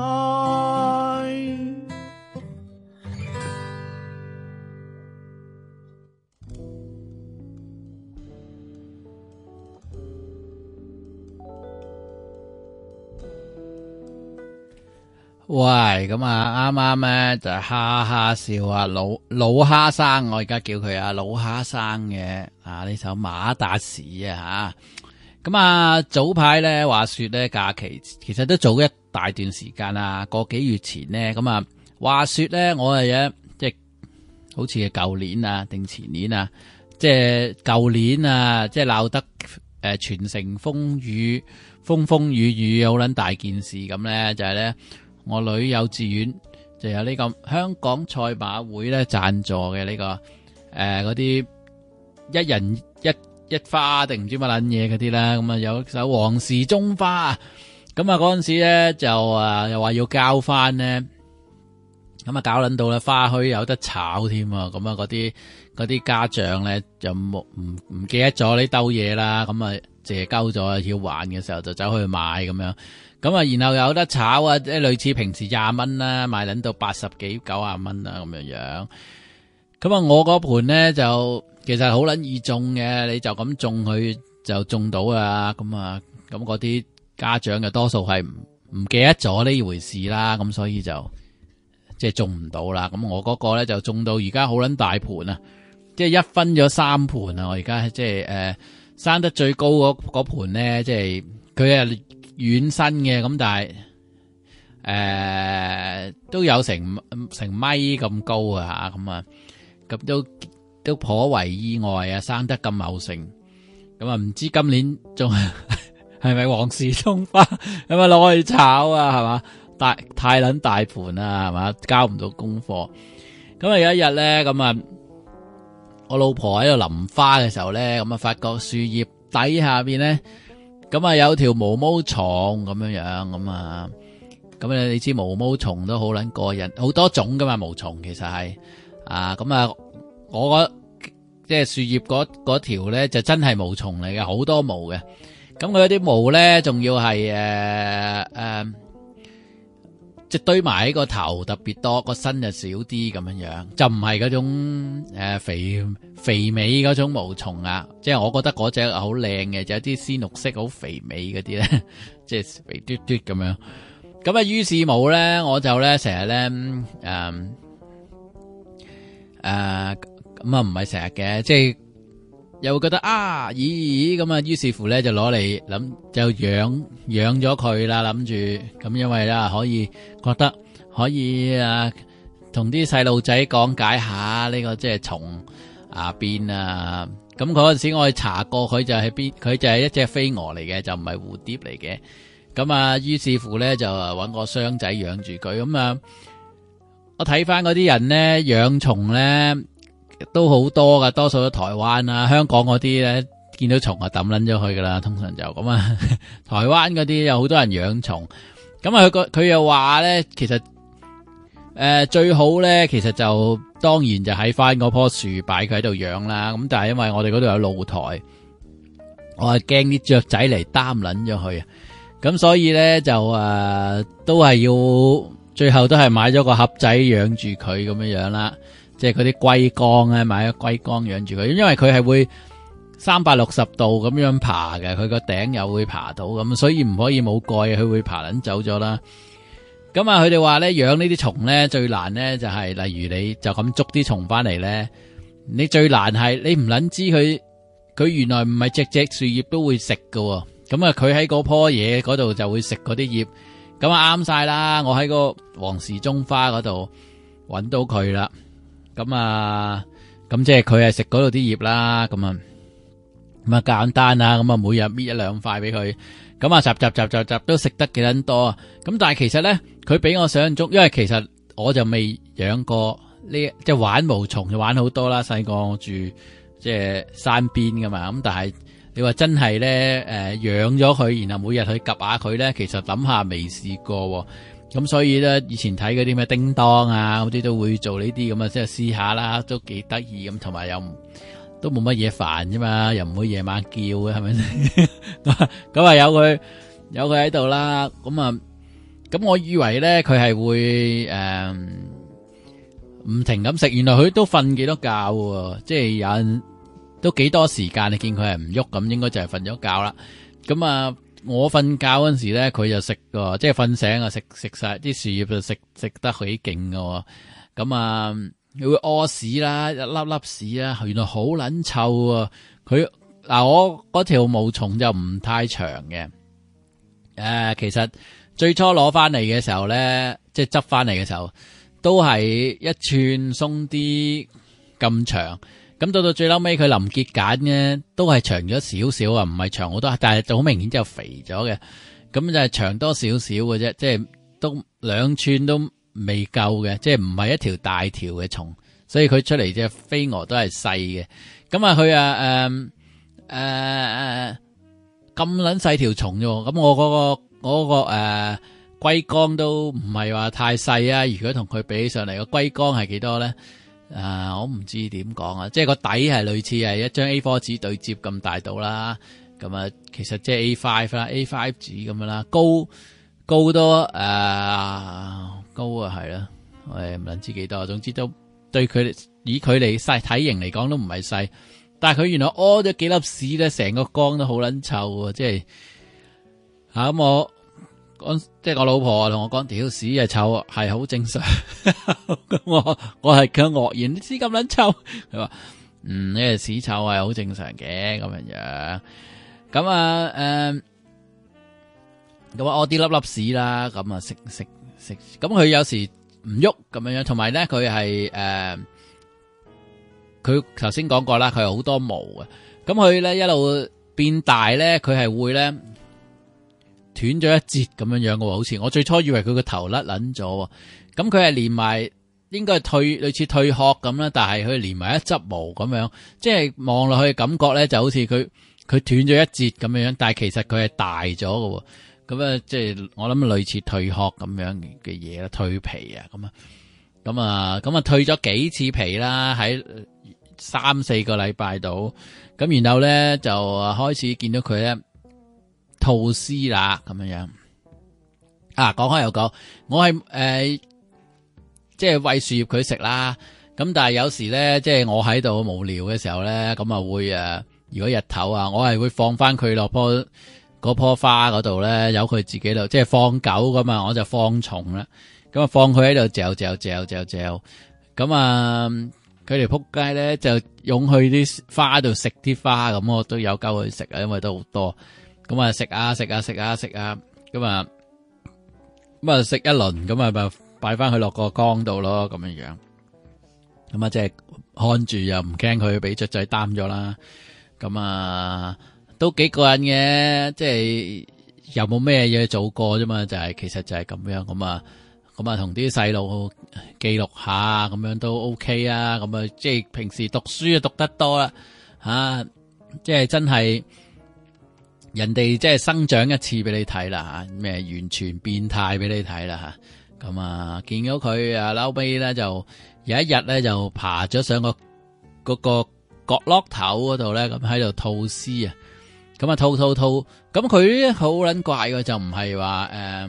喂，咁啊，啱啱咧就係哈哈笑啊，老老蝦生，我而家叫佢啊老蝦生嘅啊呢首馬達士啊吓，咁啊早排咧話說咧假期，其實都早一大段時間啦，個幾月前咧，咁啊話說咧我係一即係好似係舊年啊定前年啊，即係舊年啊，即係鬧得誒全城風雨風風雨雨好撚大件事咁咧，就係咧。我女幼稚園就有呢個香港賽馬會咧贊助嘅呢、這個誒嗰啲一人一一花定唔知乜撚嘢嗰啲啦，咁啊有首黃時鐘花啊，咁啊嗰陣時咧就啊又話要交翻咧，咁啊搞撚到咧花墟有得炒添啊，咁啊嗰啲嗰啲家長咧就冇唔唔記得咗呢兜嘢啦，咁啊借鳩咗要還嘅時候就走去買咁樣。咁啊，然後有得炒啊，即係類似平時廿蚊啦，賣撚到八十幾九啊蚊啊咁樣樣。咁啊，我嗰盤咧就其實好撚易中嘅，你就咁中佢就中到啊。咁啊，咁嗰啲家長嘅多數係唔唔記得咗呢回事啦，咁所以就即係中唔到啦。咁我嗰個咧就中到而家好撚大盤啊，即係一分咗三盤啊。我而家即係誒生得最高嗰嗰盤咧，即係佢係軟身嘅，咁但係誒、呃、都有成成米咁高啊吓，咁啊咁都都頗為意外啊，生得咁茂盛，咁啊唔知今年仲係咪黃時鐘花咁啊攞去炒啊，係嘛，大太捻大盤啊，係嘛，交唔到功課。咁啊有一日咧，咁啊我老婆喺度淋花嘅時候咧，咁啊發覺樹葉底下邊咧。咁啊，有條毛毛蟲咁樣樣，咁啊，咁啊，你知毛毛蟲都好撚過癮，好多種噶嘛，毛蟲其實係啊，咁啊，我即係樹葉嗰嗰條咧就真係毛蟲嚟嘅，好多毛嘅，咁佢啲毛咧仲要係誒誒，即係堆埋喺個頭特別多，個身就少啲咁樣樣，就唔係嗰種誒、呃、肥肥美嗰種毛蟲啊，即係我覺得嗰隻好靚嘅，就有啲鮮綠色好肥美嗰啲咧，即係肥嘟嘟咁樣。咁啊，於是冇咧，我就咧成日咧誒誒咁啊，唔係成日嘅，即係又會覺得啊，咦咦咁啊，於是乎咧就攞嚟諗就養養咗佢啦，諗住咁，因為啦可以覺得可以啊，同啲細路仔講解下呢個即係蟲啊變啊，咁嗰陣時我去查過，佢就係邊，佢就係一隻飛蛾嚟嘅，就唔係蝴蝶嚟嘅。咁啊，於是乎咧就搵個箱仔養住佢。咁啊，我睇翻嗰啲人咧養蟲咧， 都好多噶，多數都台灣啊、香港嗰啲咧，見到蟲就抌撚咗去噶啦，通常就咁啊。台灣嗰啲有好多人養蟲，咁啊佢個佢又話咧，其實誒、呃、最好咧，其實就當然就喺翻嗰棵樹擺佢喺度養啦。咁但係因為我哋嗰度有露台，我係驚啲雀仔嚟擔撚咗佢，咁所以咧就誒、呃、都係要最後都係買咗個盒仔養住佢咁樣樣啦。即係嗰啲龜缸咧，買咗龜缸養住佢，因為佢係會三百六十度咁樣爬嘅，佢個頂又會爬到咁，所以唔可以冇蓋，佢會爬撚走咗啦。咁啊，佢哋話咧養呢啲蟲咧最難咧就係、是，例如你就咁捉啲蟲翻嚟咧，你最難係你唔撚知佢佢原來唔係隻隻樹葉都會食噶，咁啊佢喺嗰棵嘢嗰度就會食嗰啲葉，咁啊啱晒啦。我喺個黃時鐘花嗰度搵到佢啦。咁啊，咁即係佢係食嗰度啲葉啦，咁啊，咁啊簡單啊，咁啊每日搣一兩塊俾佢，咁啊集集集集集都食得幾撚多啊！咁但係其實咧，佢比我想象中，因為其實我就未養過呢，即係玩毛蟲就玩好多啦。細個我住即係山邊噶嘛，咁但係你話真係咧，誒養咗佢，然後每日去及下佢咧，其實諗下未試過。咁所以咧，以前睇嗰啲咩叮當啊，嗰啲都會做呢啲咁啊，即係試下啦，都幾得意咁，同埋又都冇乜嘢煩啫嘛，又唔會夜晚叫嘅，係咪先？咁啊有佢有佢喺度啦，咁啊，咁我以為咧佢係會誒唔停咁食，原來佢都瞓幾多覺喎，即係有人都幾多時間，你見佢係唔喐咁，應該就係瞓咗覺啦。咁啊。我瞓覺嗰陣時咧，佢就食噶，即係瞓醒啊，食食晒啲樹葉就食食得幾勁噶。咁啊，佢會屙屎啦，一粒粒屎啦，原來好撚臭啊！佢嗱，我嗰條毛蟲就唔太長嘅。誒、呃，其實最初攞翻嚟嘅時候咧，即係執翻嚟嘅時候，都係一寸鬆啲咁長。咁到到最嬲尾，佢臨結繭嘅都係長咗少少啊，唔係長好多，但係就好明顯就肥咗嘅。咁就係長多少少嘅啫，即係都兩寸都未夠嘅，即係唔係一條大條嘅蟲，所以佢出嚟隻飛蛾都係細嘅。咁啊，佢啊誒誒咁撚細條蟲啫，咁我嗰個嗰個誒龜缸都唔係話太細啊。如果同佢比起上嚟，個龜缸係幾多咧？啊，我唔知點講啊，即係個底係類似係一張 A 四 紙對接咁大度啦，咁啊，其實即係 A 五 啦 ，A 五 紙咁樣啦，高高多誒、呃、高啊係啦，我哋唔知幾多，總之都對佢以佢嚟細體型嚟講都唔係細，但係佢原來屙咗幾粒屎咧，成個缸都好撚臭啊，即係吓咁我。即係我老婆同我講，條屎係臭係好正常。咁我我係咁愕然，啲屎咁撚臭。佢話嗯，呢個屎臭係好正常嘅咁樣樣。咁啊誒，咁我啲粒粒屎啦，咁啊食食食。咁佢有時唔喐咁樣樣，同埋咧佢係誒，佢頭先講過啦，佢有好多毛嘅。咁佢咧一路變大咧，佢係會咧。斷咗一截咁樣樣嘅，好似我最初以為佢個頭甩捻咗，咁佢係連埋應該係退類似退殼咁啦，但係佢連埋一執毛咁樣，即係望落去感覺咧就好似佢佢斷咗一截咁樣樣，但係其實佢係大咗嘅，咁啊即係我諗類似退殼咁樣嘅嘢啦，退皮啊咁啊，咁啊咁啊退咗幾次皮啦，喺三四個禮拜度，咁然後咧就開始見到佢咧。吐絲啦咁樣樣啊，講開又講，我係誒、呃、即係餵樹葉佢食啦，咁但係有時咧，即係我喺度無聊嘅時候咧，咁啊會誒，如果日頭啊，我係會放翻佢落棵嗰棵花嗰度咧，由佢自己度，即係放狗噶嘛，我就放蟲啦，咁啊放佢喺度嚼嚼嚼嚼嚼，咁啊佢哋仆街咧就湧去啲花度食啲花，咁我都有鳩佢食啊，因為都好多。咁啊食啊食啊食啊食啊，咁啊咁啊食一輪，咁啊咪擺翻佢落個缸度咯，咁樣樣。咁啊即係看住又唔驚佢俾雀仔擔咗啦。咁啊都幾過癮嘅，即係又冇咩嘢做過啫嘛，就係、是、其實就係咁樣。咁啊咁啊同啲細路記錄下，咁樣都 OK 啊。咁啊即係平時讀書啊讀得多啦，吓即係真係人哋即係生長一次俾你睇啦吓，咩完全變態俾你睇啦吓。咁啊見到佢啊，後尾咧就有一日咧就爬咗上個嗰個角落頭嗰度咧，咁喺度吐絲啊。咁啊吐吐吐，咁佢好撚怪嘅，就唔係話誒。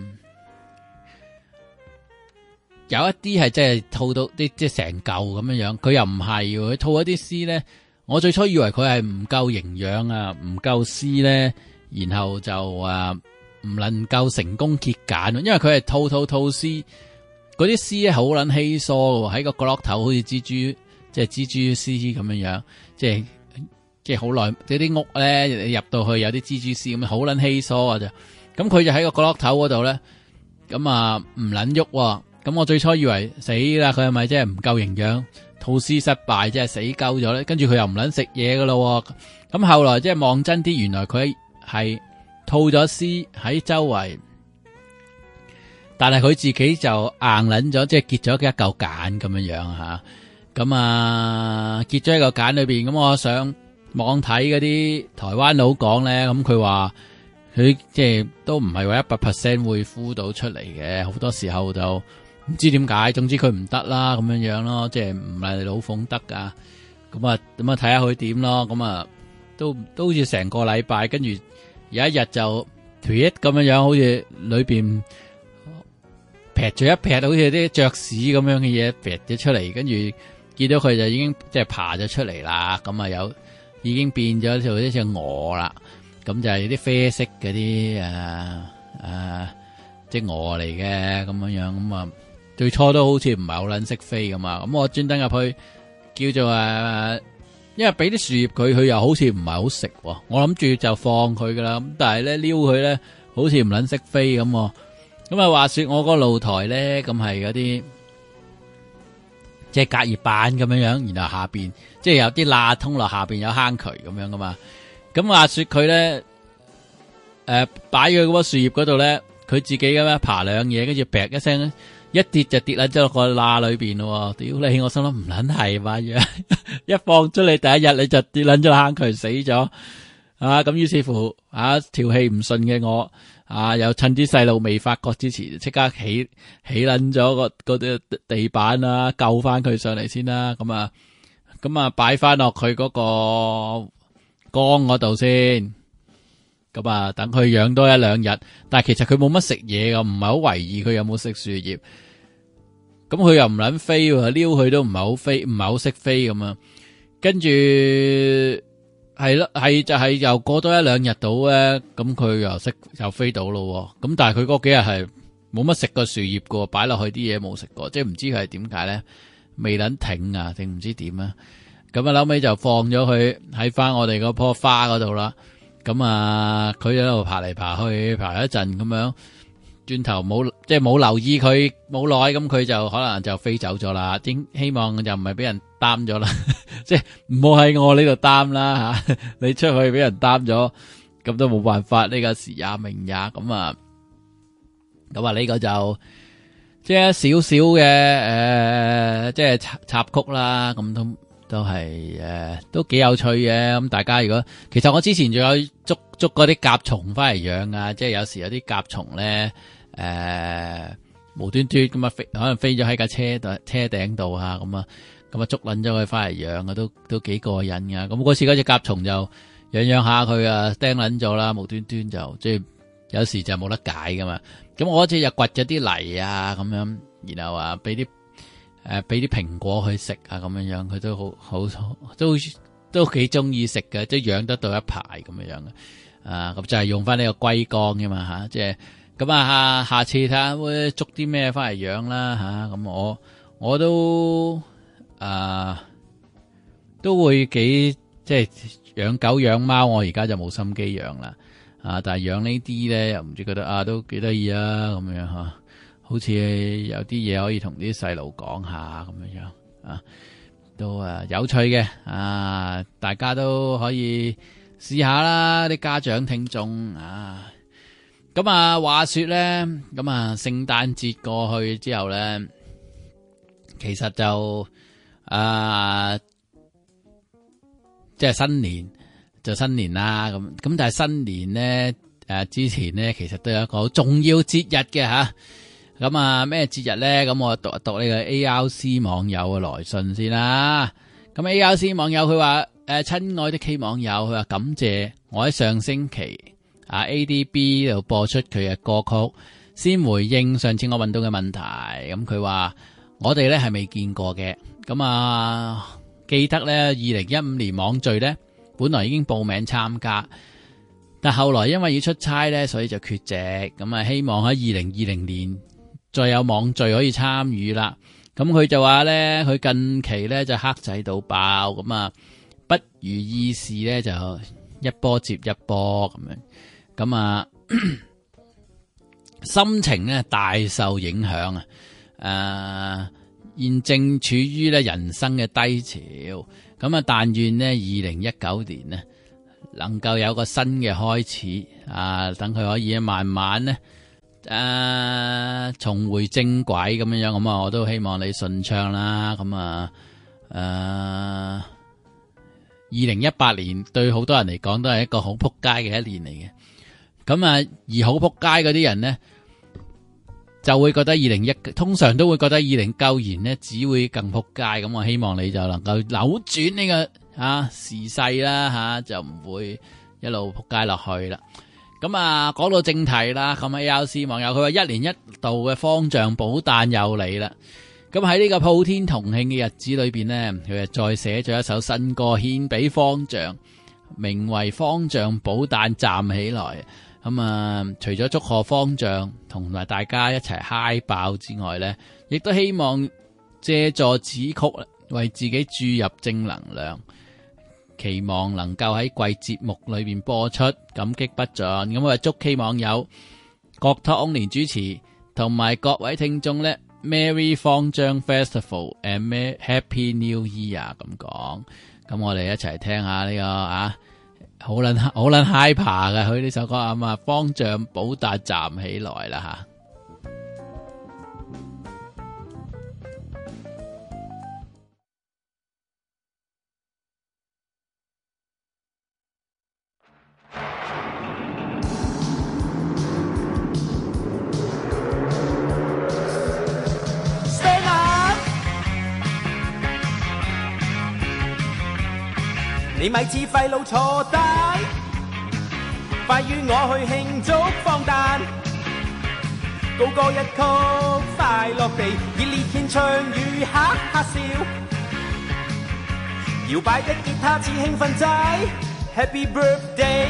有一啲係真係吐到啲即係成嚿咁樣樣，佢又唔係，佢吐一啲絲咧。我最初以為佢係唔夠營養啊，唔夠絲咧，然後就誒唔能夠成功結繭，因為佢係吐吐吐絲，嗰啲絲咧好撚稀疏嘅，喺個角落頭好似蜘蛛，即係蜘蛛絲咁樣樣，即係即係好耐，即係啲屋咧入到去有啲蜘蛛絲咁，好撚稀疏啊就，咁佢就喺個角落頭嗰度咧，咁啊唔撚喐。咁我最初以為死啦，佢係咪真係唔夠營養，吐絲失敗，即係死鳩咗咧？跟住佢又唔捻食嘢噶咯。咁後來即係望真啲，原來佢係吐咗絲喺周圍，但係佢自己就硬捻咗，即係結咗一嚿繭咁樣樣吓。咁啊結咗一個繭裏邊，咁我上網睇嗰啲台灣佬講咧，咁佢話佢即係都唔係話一百 percent 會孵到出嚟嘅，好多時候就。唔知點解，總之佢唔得啦，咁樣樣咯，即係唔係老鳳得噶，咁啊，咁啊睇下佢點咯，咁啊，都都好似成個禮拜，跟住有一日就脫咁樣樣，好似裏邊劈咗一劈，好似啲雀屎咁樣嘅嘢劈咗出嚟，跟住見到佢就已經即係爬咗出嚟啦，咁啊有已經變咗做一隻鵝啦，咁就係啲啡色嗰啲誒誒，即係鵝嚟嘅咁樣樣，咁啊。最初都好似唔係好撚識飛咁嘛，咁我專登入去叫做誒，因為俾啲樹葉佢，佢又好似唔係好食，我諗住就放佢噶啦，咁但係咧撩佢咧，好似唔撚識飛咁，咁啊話說我個露台咧，咁係嗰啲即係隔葉板咁樣樣，然後下邊即係有啲罅通落下邊有坑渠咁樣噶嘛，咁話說佢咧誒擺佢嗰棵樹葉嗰度咧，佢自己咁樣爬兩嘢，跟住劈一聲咧。一跌就跌啦，咗落個罅裏邊咯。屌你，我心諗唔撚係嘛樣，一放出嚟第一日你就跌撚咗坑渠死咗啊！咁於是乎啊，條氣唔順嘅我啊，又趁啲細路未發覺之前，即刻起起撚咗個嗰啲地板啦，救翻佢上嚟先啦。咁啊，咁啊擺翻落佢嗰個缸嗰度先。咁啊，等佢養多一兩日，但係其實佢冇乜食嘢噶，唔係好懷疑佢有冇食樹葉。咁佢又唔撚飛，撩佢都唔係好飛，唔係好識飛咁啊。跟住係咯，係就係又過多一兩日到咧，咁佢又識又飛到咯。咁但係佢嗰幾日係冇乜食過樹葉噶，擺落去啲嘢冇食過，即係唔知佢係點解咧，未撚挺啊，定唔知點啊。咁啊，後尾就放咗佢喺翻我哋嗰棵花嗰度啦。咁啊，佢喺度爬嚟爬去，爬一陣咁樣，轉頭冇即係冇留意佢冇耐，咁佢就可能就飛走咗啦。希望就唔係俾人擔咗啦，即係唔好喺我呢度擔啦吓。你出去俾人擔咗，咁都冇辦法，呢個時也命也咁啊。咁啊，呢個就即係少少嘅誒，即係插插曲啦，咁都。都係誒，都幾有趣嘅。咁大家如果其實我之前仲有捉捉嗰啲甲蟲翻嚟養啊，即係有時有啲甲蟲咧誒，無端端咁啊飛，可能飛咗喺架車度車頂度啊，咁啊咁啊捉捻咗佢翻嚟養啊，都都幾過癮噶。咁嗰次嗰隻甲蟲就養養下佢啊，釘捻咗啦，無端端就即係有時就冇得解噶嘛。咁我嗰次又掘咗啲泥啊，咁樣然後啊俾啲。誒，俾啲蘋果去食啊，咁樣樣佢都好好都都幾中意食嘅，即係養得到一排咁樣樣嘅。啊，咁就係用翻呢個龜缸嘅嘛吓，即係咁啊下下次睇下會捉啲咩翻嚟養啦吓，咁我我都啊都會幾即係養狗養貓，我而家就冇心機養啦啊，但係養呢啲咧又唔知覺得啊都幾得意啊咁樣吓。好似有啲嘢可以同啲細路講下咁樣樣啊，都啊有趣嘅啊，大家都可以試下啦，啲家長聽眾啊， 咁啊，話說咧，咁啊，聖誕節過去之後咧，其實就啊，即係新年就新年啦。咁咁，但係新年咧，誒之前咧，其實都有一個好重要節日嘅吓。咁啊，咩節日咧？咁我讀一讀呢個 A R C 網友嘅來信先啦。咁 A R C 網友佢話：誒，親愛的 K 網友，佢話感謝我喺上星期啊 A D B 度播出佢嘅歌曲，先回應上次我問到嘅問題。咁佢話我哋咧係未見過嘅。咁啊，記得咧二零一五年網聚咧，本來已經報名參加，但後來因為要出差咧，所以就缺席。咁啊，希望喺二零二零年再有網聚可以參與啦。咁佢就話咧，佢近期咧就黑仔到爆，咁啊不如意事咧就一波接一波咁樣，咁啊心情咧大受影響啊！誒、呃，現正處於咧人生嘅低潮，咁啊但願呢，二零一九年呢能夠有個新嘅開始啊，等佢可以慢慢咧。誒、呃，重回正軌咁樣樣，咁啊，我都希望你順暢啦。咁啊，誒、呃，二零一八年對好多人嚟講都係一個好撲街嘅一年嚟嘅。咁啊，而好撲街嗰啲人呢，就會覺得二零一，通常都會覺得二零九年呢只會更撲街。咁我希望你就能夠扭轉呢、這個啊時勢啦，吓、啊、就唔會一路撲街落去啦。咁啊，講到正題啦，咁 A R C 網友佢話一年一度嘅方丈寶誕又嚟啦。咁喺呢個普天同慶嘅日子裏邊呢，佢又再寫咗一首新歌獻俾方丈，名為《方丈寶誕站起來》。咁啊，除咗祝賀方丈同埋大家一齊嗨爆之外呢，亦都希望借助此曲為自己注入正能量。期望能夠喺貴節目裏邊播出，感激不盡。咁我祝 K 網友郭湯年主持同埋各位聽眾咧 ，Merry 方丈 Festival and Happy New Year 咁講。咁我哋一齊聽下呢、這個啊，好撚好撚 hyper 嘅佢呢首歌啊嘛，方丈寶誕站起來啦吓。 你咪似廢佬坐低，快與我去慶祝方誕，高歌一曲快樂地，熱烈獻唱與哈哈笑，搖擺的吉他似興奮仔 ，Happy Birthday，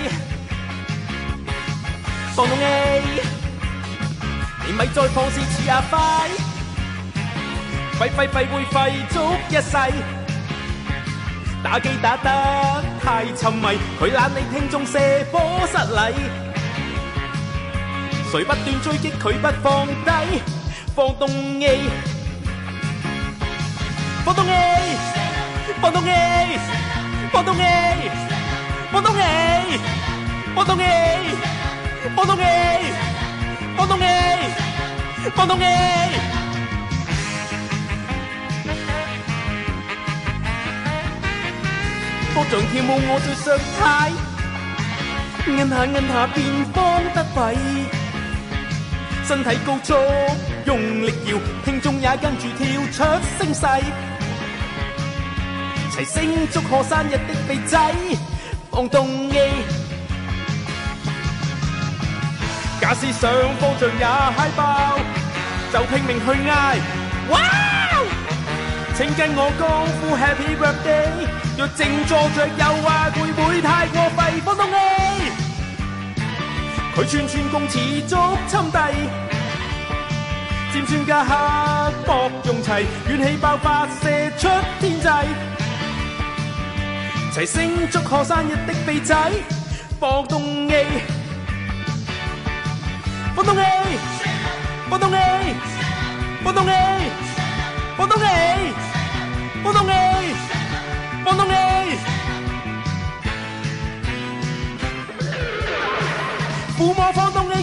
放縱 A， 你咪再放肆似阿輝，廢廢廢會廢足一世。打機打得太沉迷，佢懶理聽眾射波失禮，誰不斷追擊佢不放低，放縱 A， 放縱 A， 放縱 A， 放縱 A， 放縱 A， 放縱 A， 放縱 A， 放縱 A， 放縱 A。方丈跳舞我最想睇，摁下摁下變方得廢，身體高速用力搖，聽眾也跟住跳出聲勢，齊聲祝賀生日的肥仔，放縱 A， 假使想方丈也嗨爆，就拼命去嗌，哇！請跟我高呼 Happy Birthday， 若正坐着又話會唔會太過廢，放縱 A， 佢串串共持續侵帝，尖酸加刻薄用齊，元氣爆發射出天際，齊聲祝賀生日的肥仔，放縱 A， 放縱 A， 放縱 A， 放縱 A， 放縱 A， 放縱 A， 放縱 A， 撫摸放縱 A。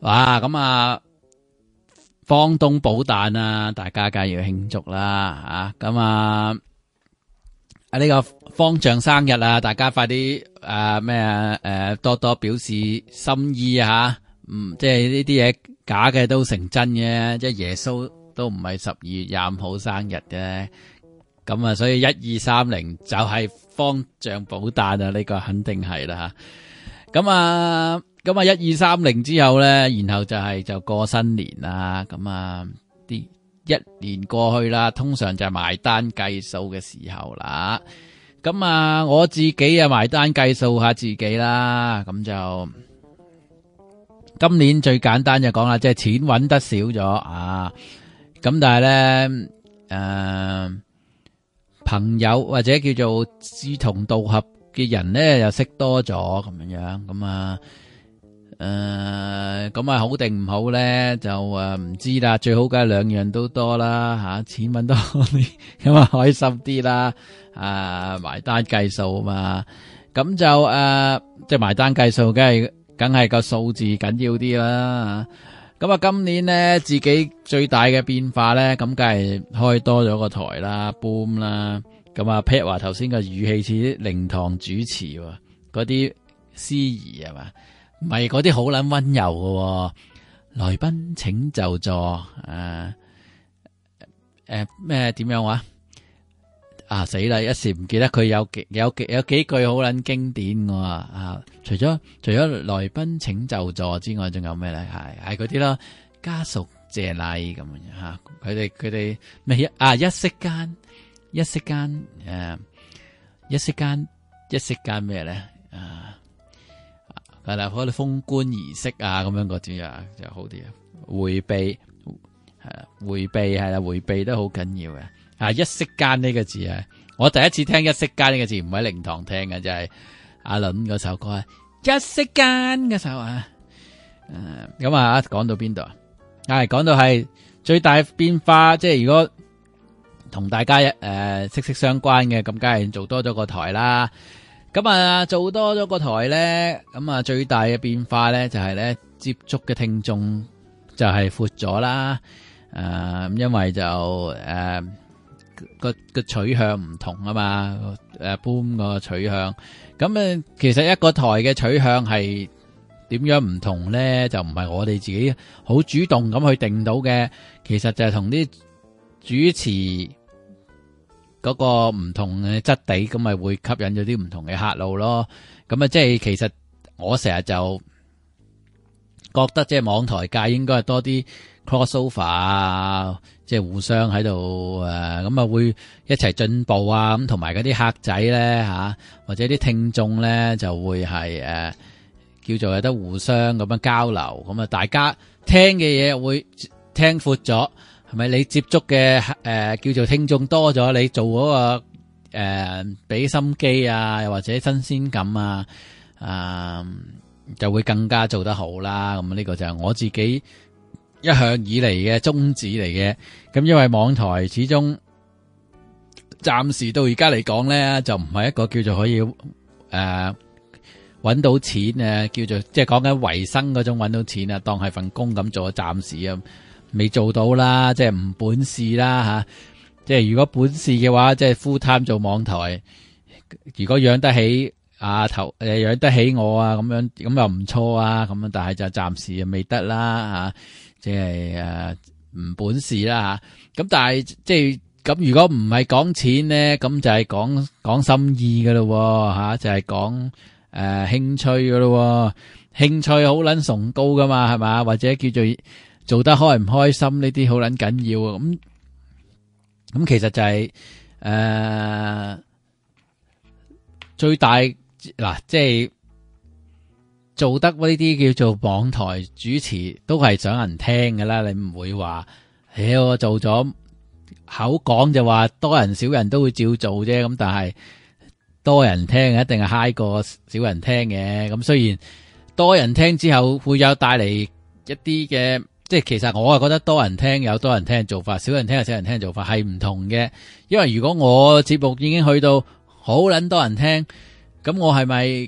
哇，咁啊，方東寶誕啊，大家梗係要慶祝啦，吓咁啊，啊呢個方丈生日啊，大家快啲誒咩啊誒多多表示心意啊，嗯，即係呢啲嘢假嘅都成真嘅，即係耶穌都唔係十二月廿五號生日嘅。咁啊，所以一二三零就係方丈寶誕啊，呢個肯定係啦吓。咁啊，咁啊一二三零之後咧，然後就係就過新年啦。咁啊，啲一年過去啦，通常就係埋單計數嘅時候啦。咁啊，我自己啊埋單計數下自己啦。咁就今年最簡單就講啦，即係錢搵得少咗啊。咁但係咧，誒。朋友或者叫做志同道合嘅人咧，又識多咗咁樣樣，咁啊，誒，咁啊好定唔好咧，就誒唔知啦。最好梗係兩樣都多啦，吓錢搵多啲，咁啊開心啲啦，啊埋單計數啊嘛，咁就誒即係埋單計數，梗係梗係個數字緊要啲啦。咁啊，今年咧自己最大嘅變化咧，咁梗係開多咗個台啦 ，boom 啦。咁啊 ，Pat 話頭先個語氣似啲靈堂主持喎，嗰啲司儀係嘛？唔係嗰啲好撚溫柔嘅，來賓請就座。誒誒咩點樣話？啊死啦！一時唔記得佢有幾有幾有幾句好撚經典嘅啊！除咗除咗來賓請就座之外，仲有咩咧？係係嗰啲咯，家屬謝禮咁樣吓，佢哋佢哋咩啊？一息間一息間誒，一息間一息間咩咧？啊，係啦，嗰啲封官儀式啊，咁樣嗰啲啊就好啲啊，回避係啦，回避係啦，回避都好緊要嘅。啊！一息間呢個字啊，我第一次聽一息間呢個字，唔喺靈堂聽嘅，就係阿倫嗰首歌啊，一息間嗰首啊。誒，咁啊，講到邊度啊？係講到係最大變化，即係如果同大家誒息息相關嘅，咁梗係做多咗個台啦。咁啊，做多咗個台咧，咁啊，最大嘅變化咧就係咧接觸嘅聽眾就係闊咗啦。誒，因為就誒。個個取向唔同啊嘛，誒，boom個取向，咁啊，其實一個台嘅取向係點樣唔同咧，就唔係我哋自己好主動咁去定到嘅，其實就係同啲主持嗰個唔同嘅質地，咁咪會吸引咗啲唔同嘅客路咯。咁啊，即係其實我成日就覺得，即係網台界應該係多啲 crossover 啊。即係互相喺度誒，咁啊會一齊進步啊，咁同埋嗰啲客仔咧吓，或者啲聽眾咧就會係誒叫做有得互相咁樣交流，咁啊大家聽嘅嘢會聽闊咗，係咪？你接觸嘅誒叫做聽眾多咗，你做嗰個誒俾心機啊，又或者新鮮感啊，啊就會更加做得好啦。咁呢個就係我自己一向以嚟嘅宗旨嚟嘅，咁因為網台始終暫時到而家嚟講咧，就唔係一個叫做可以誒搵、呃、到錢誒，叫做即係講緊維生嗰種搵到錢啊，當係份工咁做，暫時啊未做到啦，即係唔本事啦吓。即係如果本事嘅話，即係 full time 做網台，如果養得起啊頭誒養得起我啊，咁樣咁又唔錯啊，咁樣但係就暫時未得啦吓。即係誒唔本事啦吓，咁但係即係咁如果唔係講錢咧，咁就係講講心意噶咯吓，就係講誒興趣噶咯，興趣好捻崇高噶嘛，係嘛？或者叫做做得開唔開心呢啲好捻緊要啊！咁咁其實就係、是、誒、呃、最大嗱，即係。做得呢啲叫做網台主持都係想人聽㗎啦，你唔會話，屌我做咗口講就話多人少人都會照做啫，咁但係多人聽一定係 high 過少人聽嘅，咁雖然多人聽之後會有帶嚟一啲嘅，即係其實我係覺得多人聽有多人聽嘅做法，少人聽有少人聽嘅做法係唔同嘅，因為如果我節目已經去到好撚多人聽，咁我係咪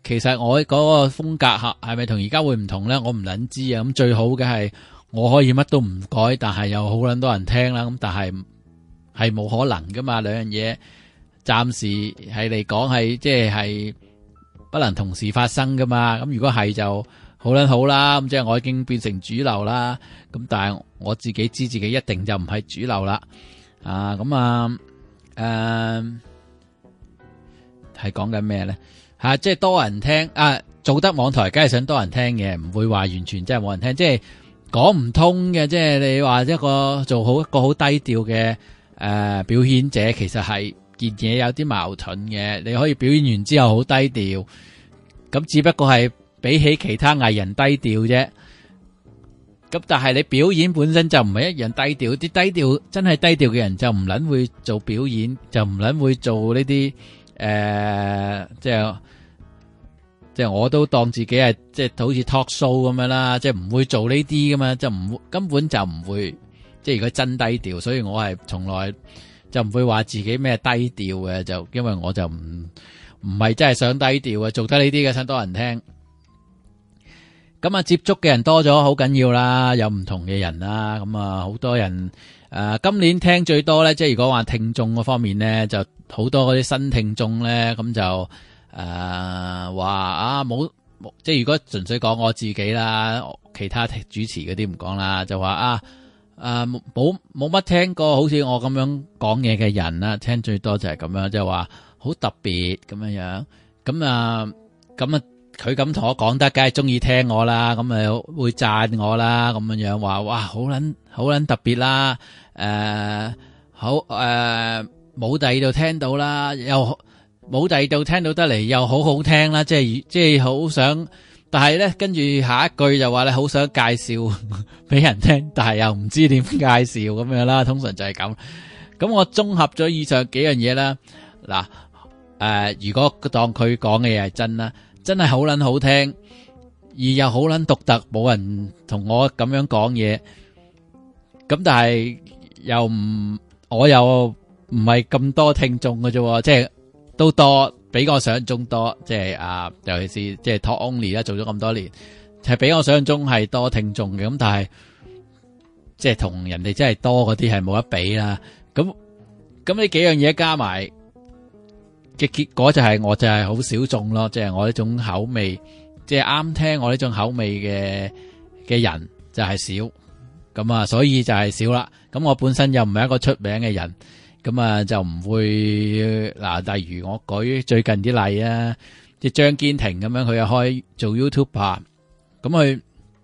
其實我嗰個風格係係咪同而家會唔同咧？我唔捻知啊。咁最好嘅係我可以乜都唔改，但係又好捻多人聽啦。咁但係係冇可能噶嘛，兩樣嘢暫時係嚟講係即係不能同時發生噶嘛。咁如果係就好捻好啦。咁即係我已經變成主流啦。咁但係我自己知自己一定就唔係主流啦。啊，咁啊，誒，係講緊咩咧？吓、啊，即係多人聽啊！做得網台，梗係想多人聽嘅，唔會話完全真係冇人聽。即係講唔通嘅，即係你話一個做好一個好低調嘅誒表演者，其實係件嘢有啲矛盾嘅。你可以表演完之後好低調，咁只不過係比起其他藝人低調啫。咁但係你表演本身就唔係一樣低調，啲低調真係低調嘅人就唔撚會做表演，就唔撚會做呢啲誒，即係即係我都當自己係即係好似 talk show 咁樣啦，即係唔會做呢啲噶嘛，就唔根本就唔會，即係如果真低調，所以我係從來就唔會話自己咩低調嘅，就因為我就唔唔係真係想低調嘅，做得呢啲嘅想多人聽。咁啊，接觸嘅人多咗，好緊要啦，有唔同嘅人啦，咁啊，好多人誒、呃，今年聽最多咧，即係如果話聽眾嗰方面咧，就好多嗰啲新聽眾咧，咁就誒話啊冇，即係如果純粹講我自己啦，其他主持嗰啲唔講啦，就話啊誒冇冇乜聽過好似我咁樣講嘢嘅人啦，聽最多就係咁樣，即係話好特別咁樣樣，咁啊咁啊。佢咁同我講得，梗係中意聽我啦，咁啊會讚我啦，咁樣樣話哇好捻好捻特別啦，誒、呃、好誒冇第二度聽到啦，又冇第二度聽到得嚟又好好聽啦，即係即係好想，但係咧跟住下一句就話咧好想介紹俾人聽，但係又唔知點介紹咁樣啦，通常就係咁。咁我綜合咗以上幾樣嘢啦，嗱誒、呃、如果當佢講嘅嘢係真啦。真係好撚好聽，而又好撚獨特，冇人同我咁樣講嘢。咁但係又唔，我又唔係咁多聽眾嘅啫，即係都多，比我想象中多。即係啊，尤其是即係 Talk Only 啦，做咗咁多年，係比我想象中係多聽眾嘅。咁但係即係同人哋真係多嗰啲係冇得比啦。咁咁呢幾樣嘢加埋。嘅結果就係我就係好小眾咯，即係我呢種口味，即係啱聽我呢種口味嘅嘅人就係少，咁啊，所以就係少啦。咁我本身又唔係一個出名嘅人，咁啊就唔會嗱，例如我舉最近啲例啊，即係張堅庭咁樣，佢又開做 YouTuber，咁佢，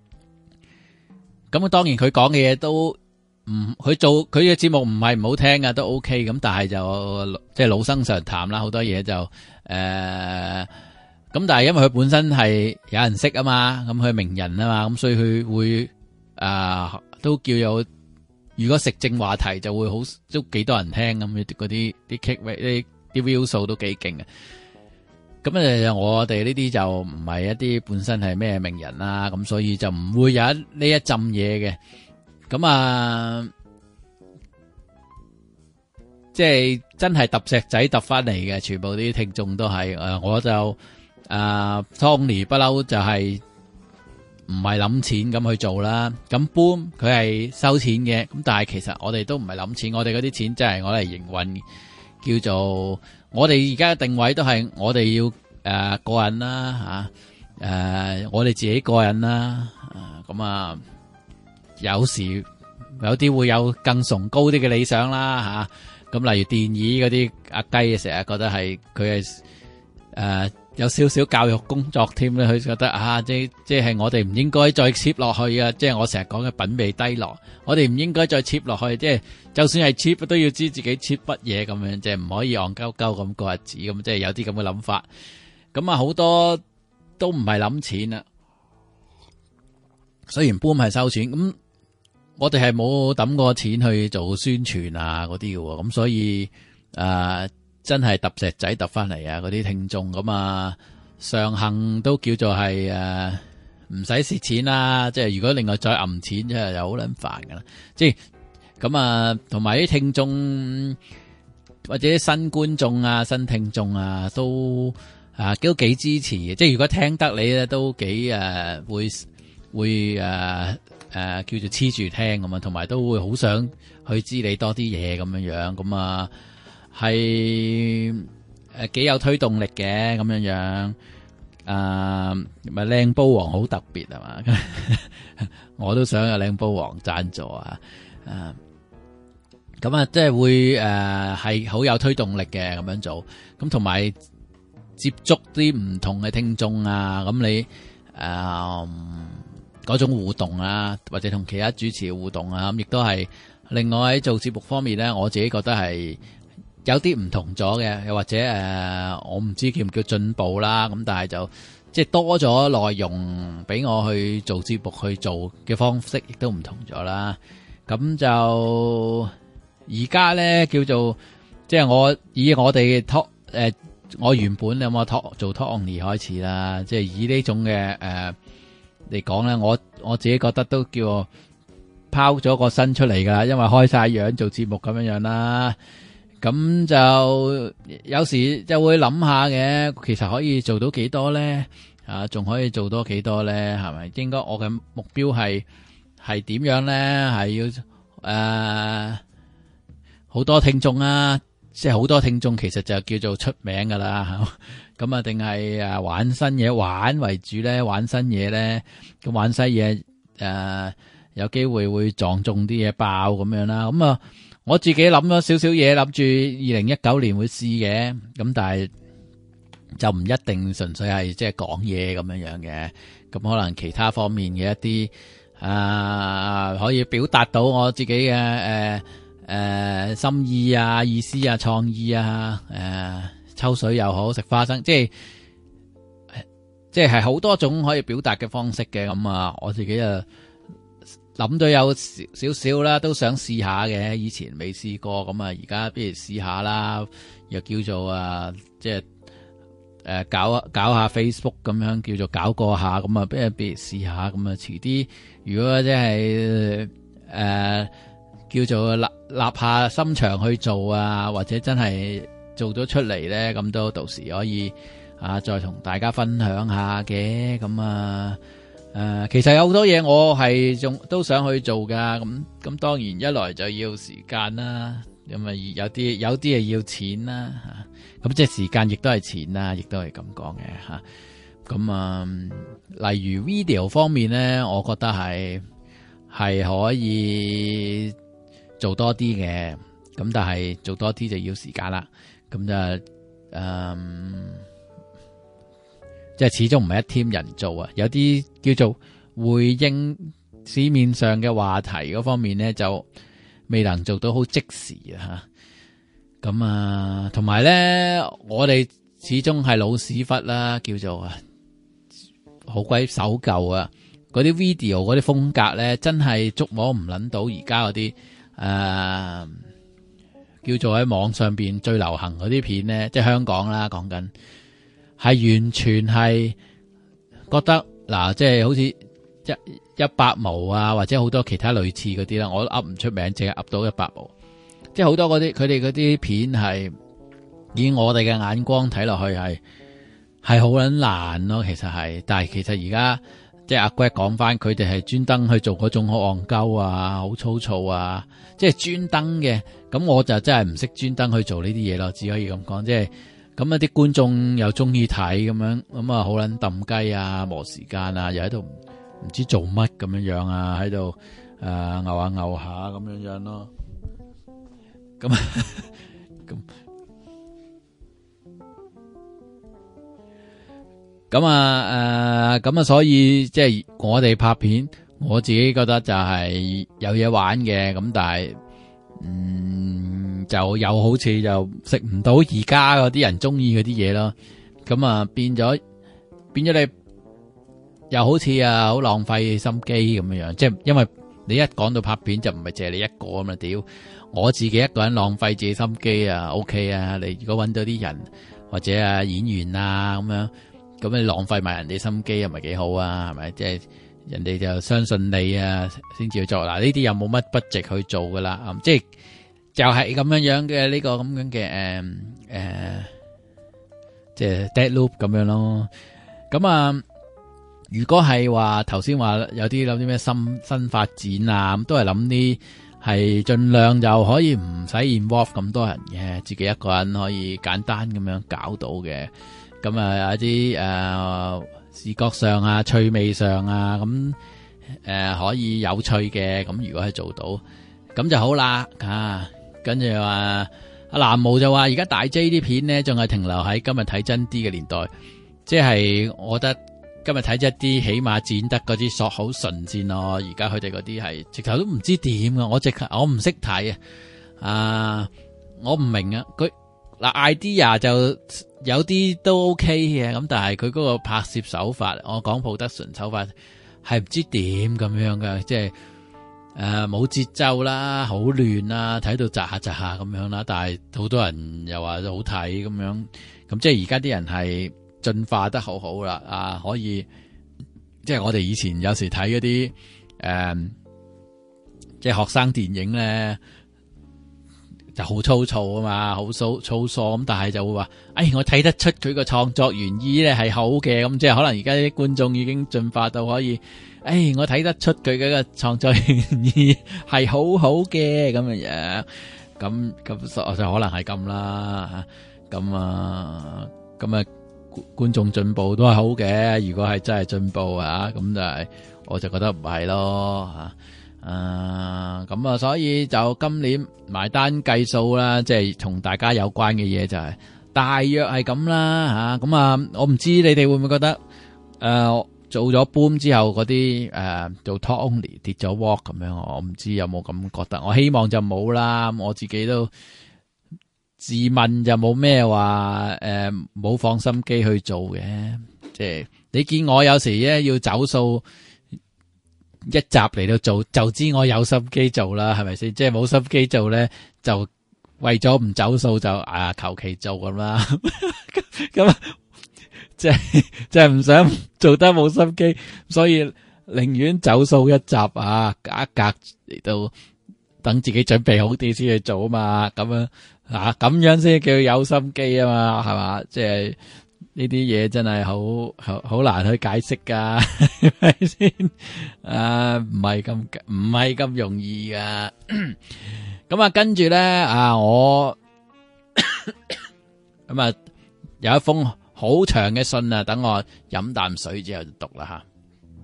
咁啊當然佢講嘅嘢都。唔，佢做佢嘅節目唔係唔好聽噶，都 OK 咁，但係就即係老生常談啦，好多嘢就誒，咁、呃、但係因為佢本身係有人識啊嘛，咁佢名人啊嘛，咁所以佢會啊、呃、都叫有，如果食正話題就會好都幾多人聽咁，嗰啲啲 kick 啲啲 view 數都幾勁嘅。咁誒，我哋呢啲就唔係一啲本身係咩名人啦，咁所以就唔會有一呢一浸嘢嘅。咁啊，即係真係揼石仔揼翻嚟嘅，全部啲聽眾都係誒，我就誒 Tony 不嬲就係唔係諗錢咁去做啦。咁 Boom 佢係收錢嘅，咁但係其實我哋都唔係諗錢，我哋嗰啲錢真係我嚟營運，叫做我哋而家嘅定位都係我哋要誒過癮啦吓，誒我哋自己過癮啦，咁啊。有時有啲會有更崇高啲嘅理想啦吓，咁例如電椅嗰啲阿雞成日覺得係佢係誒有少少教育工作添咧，佢覺得啊即即係我哋唔應該再 cheap 落去啊，即係我成日講嘅品味低落，我哋唔應該再 cheap 落去，即係就算係 cheap 都要知自己 cheap 乜嘢咁樣，即係唔可以戇鳩鳩咁過日子咁，即係有啲咁嘅諗法。咁啊好多都唔係諗錢啊，雖然 Boom 係收錢咁。我哋係冇抌過錢去做宣傳啊嗰啲嘅，咁所以誒、呃、真係揼石仔揼翻嚟啊嗰啲聽眾咁啊，上行都叫做係誒唔使蝕錢啦，即係如果另外再揞錢，真係又好撚煩噶啦。即係咁啊，同埋啲聽眾或者新觀眾啊、新聽眾啊，都啊都幾支持嘅，即係如果聽得你咧都幾誒、呃、會會誒誒、呃呃、叫做黐住聽咁啊，同埋都會好想去知你多啲嘢咁樣樣，咁啊係誒幾有推動力嘅咁樣樣。啊，咪靚煲王好特別係嘛？我都想有靚煲王贊助啊！啊，咁啊，即係會誒係好有推動力嘅咁樣做，咁同埋接觸啲唔同嘅聽眾啊，咁你誒嗰、呃、種互動啊，或者同其他主持嘅互動啊，咁亦都係另外喺做節目方面咧，我自己覺得係有啲唔同咗嘅，又或者誒、呃，我唔知叫唔叫進步啦。咁但係就即係多咗內容俾我去做節目去做嘅方式，亦都唔同咗啦。咁就而家咧叫做即係我以我哋 talk 誒，我原本有冇 talk 做 talk only 開始啦，即係以呢種嘅誒嚟講咧，我我自己覺得都叫我拋咗個身出嚟噶，因為開晒樣做節目咁樣樣啦。咁就有時就會諗下嘅，其實可以做到幾多咧？啊，仲可以做多幾多咧？係咪？應該我嘅目標係係點樣咧？係要誒好、呃、多聽眾啊，即係好多聽眾，其實就叫做出名噶啦。咁啊，定係誒玩新嘢玩為主咧？玩新嘢咧？咁玩新嘢誒、呃，有機會會撞中啲嘢爆咁樣啦。咁啊。我自己諗咗少少嘢，諗住二零一九年會試嘅，咁但係就唔一定純粹係即係講嘢咁樣樣嘅，咁可能其他方面嘅一啲啊可以表達到我自己嘅誒誒心意啊、意思啊、創意啊，誒、呃、抽水又好，食花生，即係即係係好多種可以表達嘅方式嘅，咁啊我自己啊。諗到有少少少啦，都想試下嘅。以前未試過，咁啊，而家不如試下啦。又叫做啊，即係誒搞搞下 Facebook 咁樣，叫做搞過下，咁啊，不如不如試下。咁啊，遲啲如果即係誒叫做立立下心腸去做啊，或者真係做咗出嚟咧，咁都到時可以啊，再同大家分享下嘅。咁啊。誒、呃，其實有好多嘢我係仲都想去做噶，咁咁當然一來就要時間啦，咁啊有啲有啲係要錢啦吓，咁即係時間亦都係錢啦，亦都係咁講嘅吓。咁啊，例如 video 方面咧，我覺得係係可以做多啲嘅，咁但係做多啲就要時間啦，咁就誒。嗯即係始終唔係一 team 人做啊，有啲叫做回應市面上嘅話題嗰方面咧，就未能做到好即時啊吓。咁啊，同埋咧，我哋始終係老屎忽啦，叫做啊，好鬼守舊啊。嗰啲 video 嗰啲風格咧，真係捉摸唔捻到而家嗰啲誒，叫做喺網上邊最流行嗰啲片咧，即係香港啦，講緊。係完全係覺得嗱，即係好似一一百毛啊，或者好多其他類似嗰啲啦，我都噏唔出名，淨係噏到一百毛。即係好多嗰啲佢哋嗰啲片係以我哋嘅眼光睇落去係係好撚爛咯，其實係。但係其實而家即係阿 Greg 講翻，佢哋係專登去做嗰種好戇鳩啊，好粗糙啊，即係專登嘅。咁我就真係唔識專登去做呢啲嘢咯，只可以咁講，即係。咁啊！啲觀眾又中意睇咁樣，咁啊好撚抌雞啊，磨時間啊，又喺度唔知做乜咁樣樣啊，喺度誒牛下牛下咁樣樣咯。咁咁咁啊誒，咁啊，所以即係我哋拍片，我自己覺得就係有嘢玩嘅，咁但係嗯。就又好似就食唔到而家嗰啲人中意嗰啲嘢咯，咁啊變咗變咗你又好似啊好浪費心機咁樣樣，即係因為你一講到拍片就唔係淨係你一個咁啊屌，我自己一個人浪費自己心機啊 OK 啊，你如果搵到啲人或者啊演員啊咁樣，咁你浪費埋人哋心機又唔係幾好啊，係咪？即係人哋就相信你啊先至去做，嗱呢啲又冇乜 budget去做噶啦，嗯，即係。就係咁樣樣嘅呢個咁樣嘅誒誒即係 dead loop 咁樣咯。咁啊，如果係話頭先話有啲諗啲咩新新發展啊，咁都係諗啲係盡量就可以唔使 involve 咁多人嘅，自己一個人可以簡單咁樣搞到嘅。咁啊有啲誒、呃、視覺上啊、趣味上啊，咁誒、呃、可以有趣嘅。咁如果係做到，咁就好啦。啊，跟住話阿藍毛就話，而家大 J 啲片呢，仲係停留喺今日睇真啲嘅年代，即係我覺得今日睇真啲，起碼剪得嗰啲索好純先咯。而家佢哋嗰啲係直頭都唔知點啊！我直我唔識睇啊，啊，我唔明啊。佢嗱 idea 就有啲都 OK 嘅，咁但係佢嗰個拍攝手法，我講production手法係唔知點咁樣嘅，即係誒冇節奏啦，好亂啦，睇到窒下窒下咁樣啦。但係好多人又話好睇咁樣，咁即係而家啲人係進化得好好啦，啊可以即係我哋以前有時睇嗰啲誒即係學生電影咧，就好粗糙啊嘛，好粗粗疏咁，但係就會話，哎，我睇得出佢個創作原意咧係好嘅，咁即係可能而家啲觀眾已經進化到可以，哎，我睇得出佢嗰個創作原意係好好嘅咁嘅樣，咁咁就可能係咁啦，咁啊，咁啊觀眾進步都係好嘅，如果係真係進步啊，咁就係我就覺得唔係咯吓。啊，咁啊，所以就今年埋單計數啦，即係同大家有關嘅嘢就係大約係咁啦吓。咁啊，我唔知你哋會唔會覺得誒、呃、做咗 boom 之後嗰啲誒做 talk only 跌咗 walk 咁樣，我唔知有冇咁覺得。我希望就冇啦，我自己都自問就冇咩話誒冇放心機去做嘅。即係你見我有時咧要走數。一集嚟到做就知我有心機做啦，係咪先？即係冇心機做咧，就為咗唔走數就啊求其做咁啦。咁即係即係唔想做得冇心機，所以寧願走數一集啊，隔一隔嚟到等自己準備好啲先去做啊嘛。咁樣啊，咁樣先叫有心機啊嘛，係嘛？即係。呢啲嘢真係好好好難去解釋噶，係咪先？啊，唔係咁唔係咁容易噶。咁啊，跟住咧啊，我咁啊有一封好長嘅信啊，等我飲啖水之後就讀啦吓。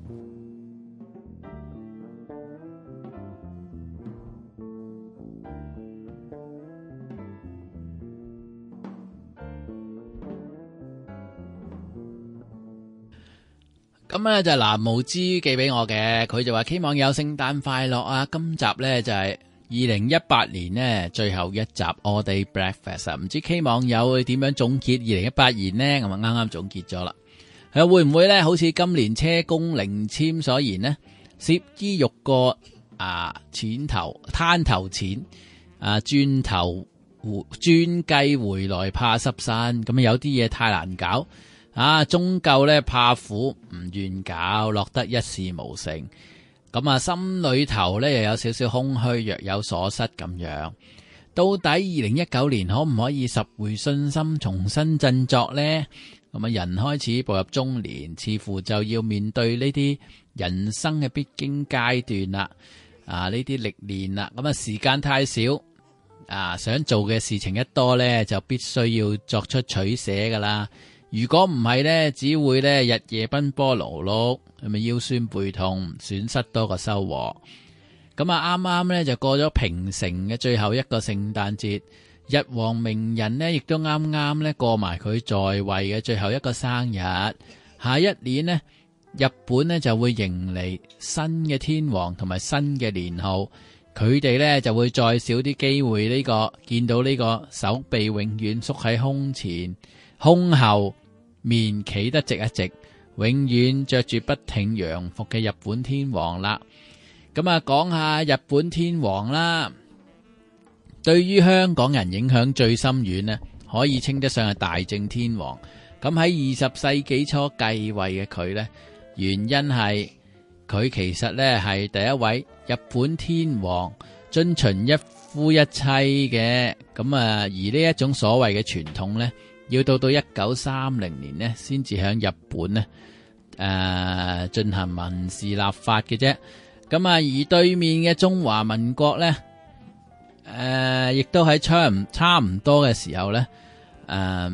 咁咧就藍無知寄俾我嘅，佢就話希望有聖誕快樂啊！今集咧就係二零一八年呢最後一集 All Day Breakfast 啊！唔知希望有會點樣總結二零一八年呢？咁啊啱啱總結咗啦，係會唔會咧好似今年車公靈籤所言呢？攝衣欲過啊，錢頭攤頭錢啊，轉頭轉計回來怕濕身，咁啊有啲嘢太難搞。啊，終究咧怕苦唔願搞，落得一事無成。咁啊，心裏頭咧又有少少空虛，若有所失咁樣。到底二零一九年可唔可以拾回信心，重新振作呢？咁啊，人開始步入中年，似乎就要面對呢啲人生嘅必經階段啦。啊，呢啲歷練啦，咁啊，時間太少，啊，想做嘅事情一多咧，就必須要作出取捨噶啦。如果唔係咧，只會咧日夜奔波勞碌，係咪腰酸背痛，損失多過收穫？咁啊，啱啱咧就過咗平成嘅最後一個聖誕節，日皇明仁呢亦都啱啱咧過埋佢在位嘅最後一個生日。下一年呢，日本呢就會迎嚟新嘅天皇同埋新嘅年號，佢哋咧就會再少啲機會呢個見到呢個手臂永遠縮喺胸前。胸後面企得直一直，永遠着住不挺洋服嘅日本天皇啦。咁啊，講下日本天皇啦。對於香港人影響最深遠呢，可以稱得上係大正天皇。咁喺二十世紀初繼位嘅佢呢，原因係佢其實呢係第一位日本天皇遵循一夫一妻嘅。咁啊，而呢一種所謂嘅傳統呢， 要到到一九三零年呢，先至喺日本呢誒進行民事立法嘅啫。咁啊，而對面嘅中華民國呢，誒、呃，亦都喺差唔差唔多嘅時候呢，誒、呃，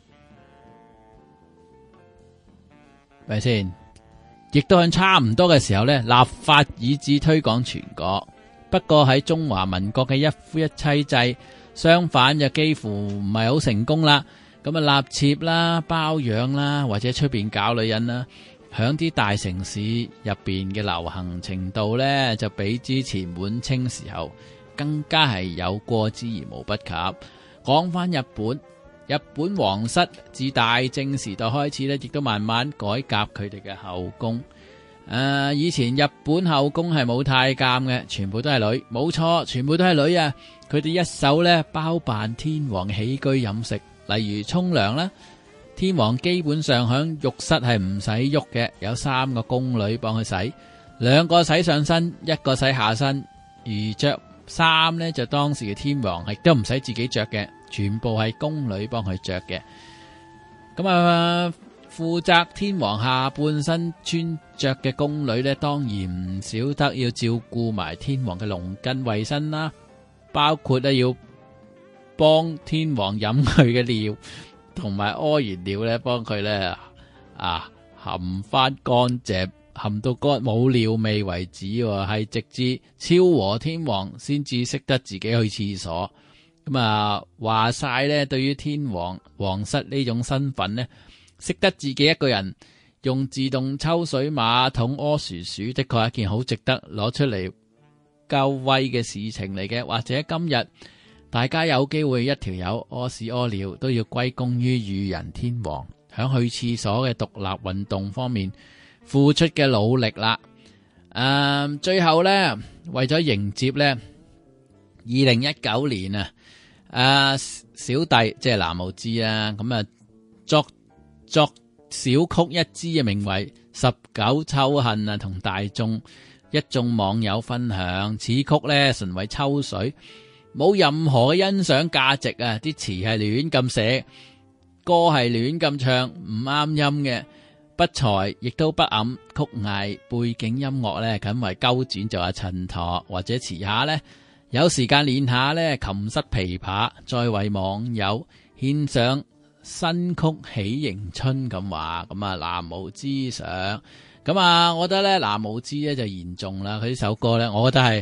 咪先，亦都喺差唔多嘅時候呢，立法以至推廣全國。不過喺中華民國嘅一夫一妻制，相反就幾乎唔係好成功啦。咁啊，納妾啦、包養啦，或者出邊搞女人啦，響啲大城市入邊嘅流行程度呢，就比之前滿清時候更加係有過之而無不及。講翻日本，日本皇室自大正時代開始呢，亦都慢慢改革佢哋嘅後宮。誒、呃，以前日本後宮係冇太監嘅，全部都係女，冇錯，全部都係女啊！佢哋一手呢包辦天皇起居飲食，例如沖涼啦，天皇基本上響浴室係唔使喐嘅，有三個宮女幫佢洗，兩個洗上身，一個洗下身。而着衫呢，就當時嘅天皇亦都唔使自己着嘅，全部係宮女幫佢着嘅。咁啊，負責天皇下半身穿着嘅宮女呢，當然唔少得要照顧埋天皇嘅龍筋衛生啦，包括咧要幫天皇飲佢嘅尿，同埋屙完尿咧幫佢咧啊含翻乾淨，含到乾冇尿味為止，係直至昭和天皇先至識得自己去廁所。咁啊話晒咧，對於天皇皇室呢種身份呢，識得自己一個人用自動抽水馬桶屙鼠鼠，的確係一件好值得攞出嚟夠威嘅事情嚟嘅。或者今日大家有機會一條友屙屎屙尿都要歸功於裕仁天皇響去廁所嘅獨立運動方面付出嘅努力啦。誒、嗯，最後呢，為咗迎接呢二零一九年啊，誒小弟即係藍無知啊，咁啊作作小曲一支啊，名為十九秋恨啊，同大眾一眾網友分享。此曲呢，純為抽水，冇任何欣賞價值啊！啲詞係亂咁寫，歌係亂咁唱，唔啱音嘅，不才亦都不諳曲藝，背景音樂呢，僅為勾轉做下襯托，或者遲下呢，有時間練下呢，琴瑟琵琶，再為網友獻上新曲喜迎春咁話。咁啊藍無知上咁啊，我覺得咧藍無知咧就嚴重啦。佢呢首歌咧，我覺得係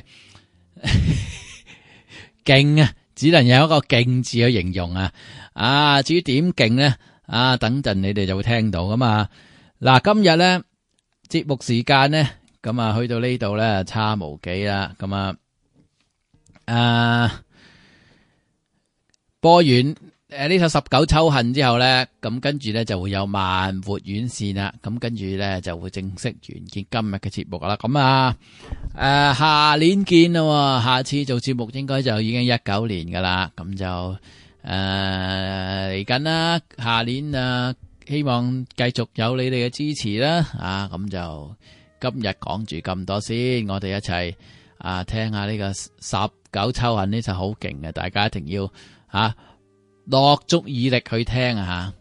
勁啊，只能有一個勁字去形容啊。啊，至於點勁咧，啊等陣你哋就會聽到咁啊。嗱，今日咧節目時間咧，咁啊去到呢度咧差無幾啦。咁啊，啊播完誒呢首十九秋恨之後咧，咁跟住咧就會有慢活遠線啦。咁跟住咧就會正式完結今日嘅節目啦。咁啊誒下年見啦，下次做節目應該就已經一九年噶啦。咁就誒嚟緊啦，下年啊希望繼續有你哋嘅支持啦。啊咁就今日講住咁多先，我哋一齊啊聽下呢個十九秋恨呢首好勁嘅，大家一定要啊落足耳力去聽啊！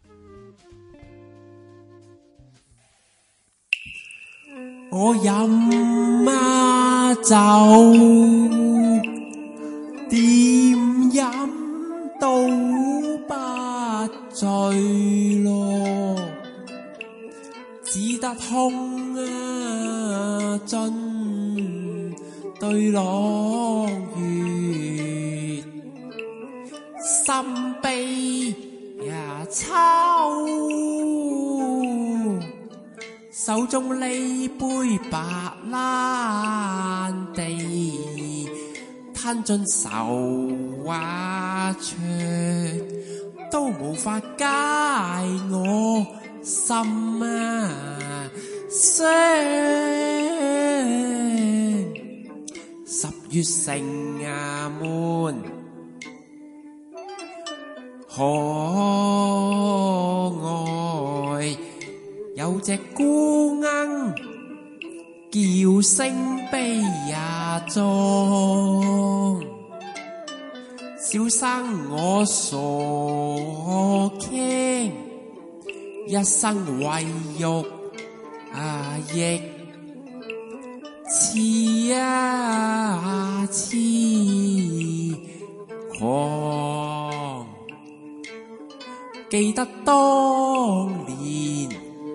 我飲啊酒，點飲都不醉咯，只得空啊盡對朗月。心悲也秋，手中呢杯白蘭地，吞進愁話長，都無法解我心啊傷。十月城衙門，可愛有隻孤鶯，叫聲悲也壯，小小生我傻傾，一生為欲啊亦痴啊痴狂。記得當年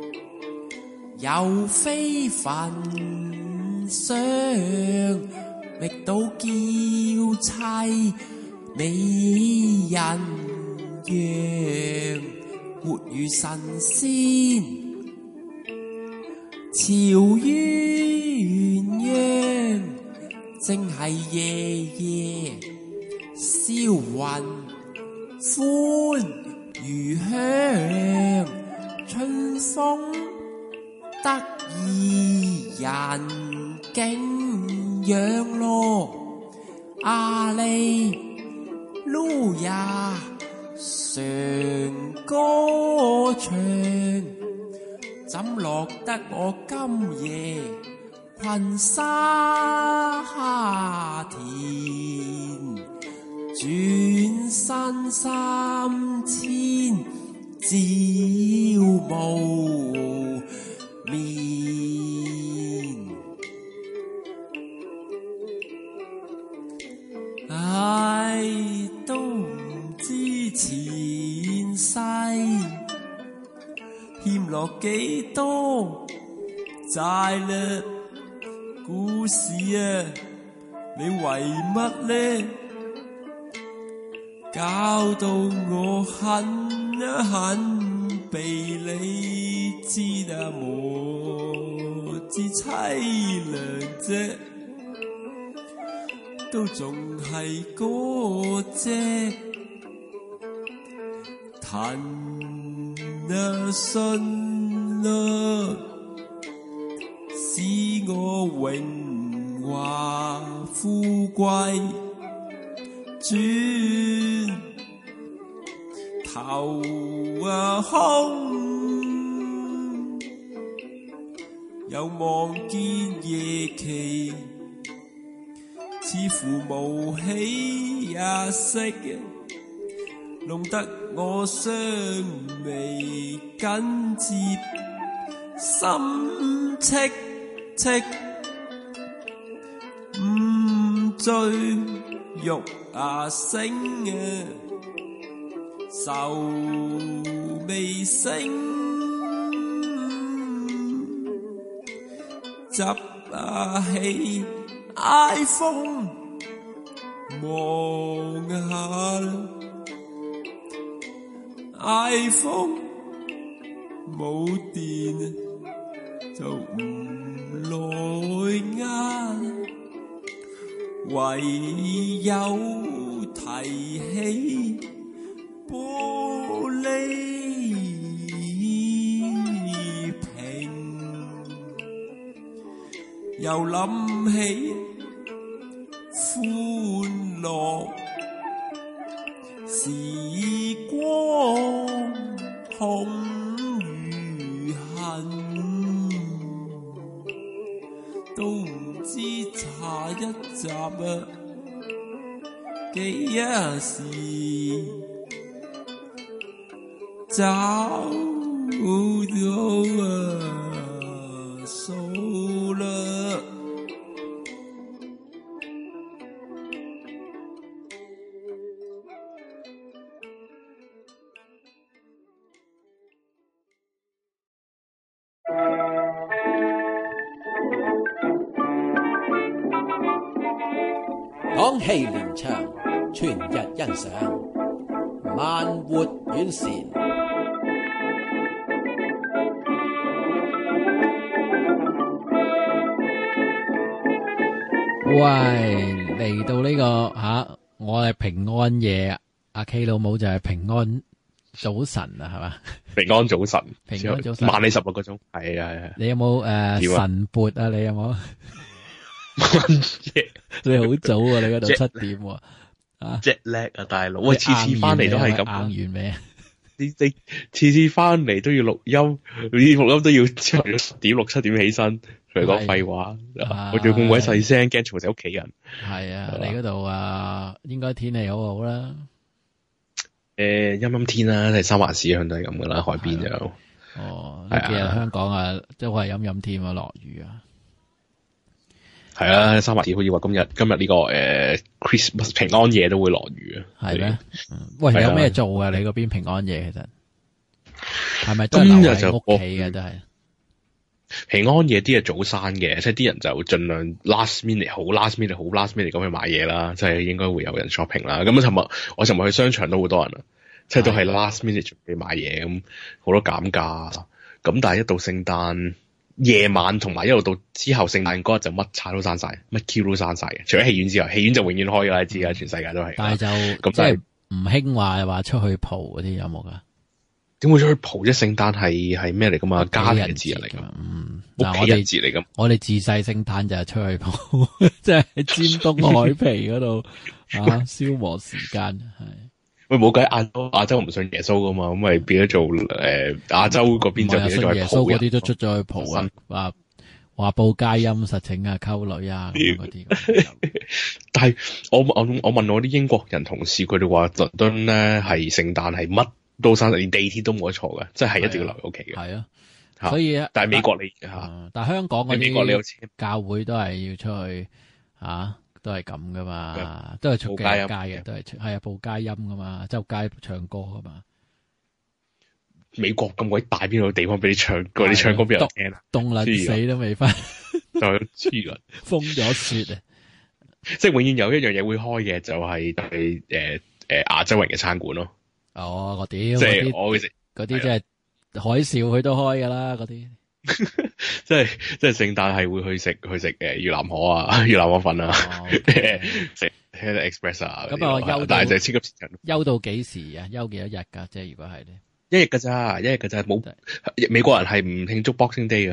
有非分相，覓到嬌妻美人樣，活如神仙，潮鴛鴦，正係夜夜銷魂，歡如香，春風得意人景仰咯，阿利路亞常歌唱，怎落得我今夜困沙田，轉身三千朝無眠。唉，都唔知前世欠落幾多債嘞，故事啊，你為乜呢？搞到我恨啊恨，被你知啊我知凄涼啫，都仲係嗰隻騰啊信啊，使我榮華富貴轉頭啊空，又望見夜期似乎無起也色，弄得我雙眉緊接，心戚戚唔醉欲啊醒啊，愁未醒，執啊起 iPhone 望下啦 ，iPhone 冇電就唔來呃，唯有提起玻璃瓶，又諗起歡樂時光空如恨，都唔知下一集啊幾時找到啊數啦。 講戲連場，全日欣賞，慢活遠善。 喂，嚟到呢、這個吓、啊，我係平安夜，阿 K 老母就係平安早晨啊，係嘛？ 平安早晨， 平安早晨， 慢你十六個鐘，係啊係啊。 你有冇誒、呃、晨勃啊？你有冇？你好早啊！你嗰度七點喎，啊 jet lag 啊，大佬，喂，次次翻嚟都係咁， 硬完未？ 你你次次翻嚟都要錄音，你錄音都要朝頭早十點六七點起身， 佢講廢話， 啊我仲要咁鬼細聲，驚嘈醒屋企人。 係啊，你嗰度啊，應該天氣好好啦。 誒，陰陰天啦，係三環市向都係咁噶啦，海邊就。 哦，呢幾日香港啊，都係陰陰天啊，落雨啊。 係啊，三環市好似話今日今日呢個誒 Christmas 平安夜都會落雨啊。 係咩？喂，有咩做啊？你嗰邊平安夜其實係咪都係留喺屋企嘅？都係。 平安夜啲係早閂嘅，即係啲人就盡量 last minute 好 last minute 好 last minute 咁去買嘢啦，即係應該會有人 shopping 啦。咁啊，尋日我尋日去商場都好多人啊，即係都係 last minute 準備買嘢，咁好多減價。咁但係一到聖誕夜晚同埋一路到之後聖誕嗰日就乜叉都閂晒，乜 Q 都閂晒嘅，除咗戲院之外，戲院就永遠開㗎啦，你知㗎，全世界都係。 但係就咁即係唔興話話出去蒲嗰啲有冇㗎？點會出去蒲啫？聖誕係係咩嚟噶嘛？家人節日嚟噶， 嗯， 嗱我哋節嚟噶。 我哋自細聖誕就係出去蒲，即係喺尖東海皮嗰度啊，消磨時間係。 喂，冇計，亞洲亞洲唔信耶穌噶嘛，咁咪變咗做誒亞洲嗰邊就變咗做耶穌嗰啲都出咗去蒲啊，話話報佳音實情啊，溝女啊嗰啲。 但係我我我問我啲英國人同事，佢哋話倫敦咧係聖誕係乜都閂，連地鐵都冇得坐嘅，即係一定要留喺屋企嘅。係啊，所以但係美國你吓，但係香港嗰啲教會都係要出去吓，都係咁噶嘛，都係出街街嘅，都係係啊報佳音噶嘛，周街唱歌噶嘛。 美國咁鬼大，邊度地方俾你唱歌？你唱歌俾人聽啊？ 凍撚死都未翻， 就黐人封咗雪啊！ 即係永遠有一樣嘢會開嘅，就係係誒誒亞洲人嘅餐館咯。 哦，我屌， 即係我嗰啲即係海嘯佢都開噶啦，嗰啲。 即係即係聖誕係會去食去食誒越南河啊，越南河粉啊，食 Express 啊。咁啊，休但係就係超級時間。 休到幾時啊？休幾多日噶？即係如果係咧， 一日噶咋，一日噶咋，冇美國人係唔慶祝 Boxing Day 嘅。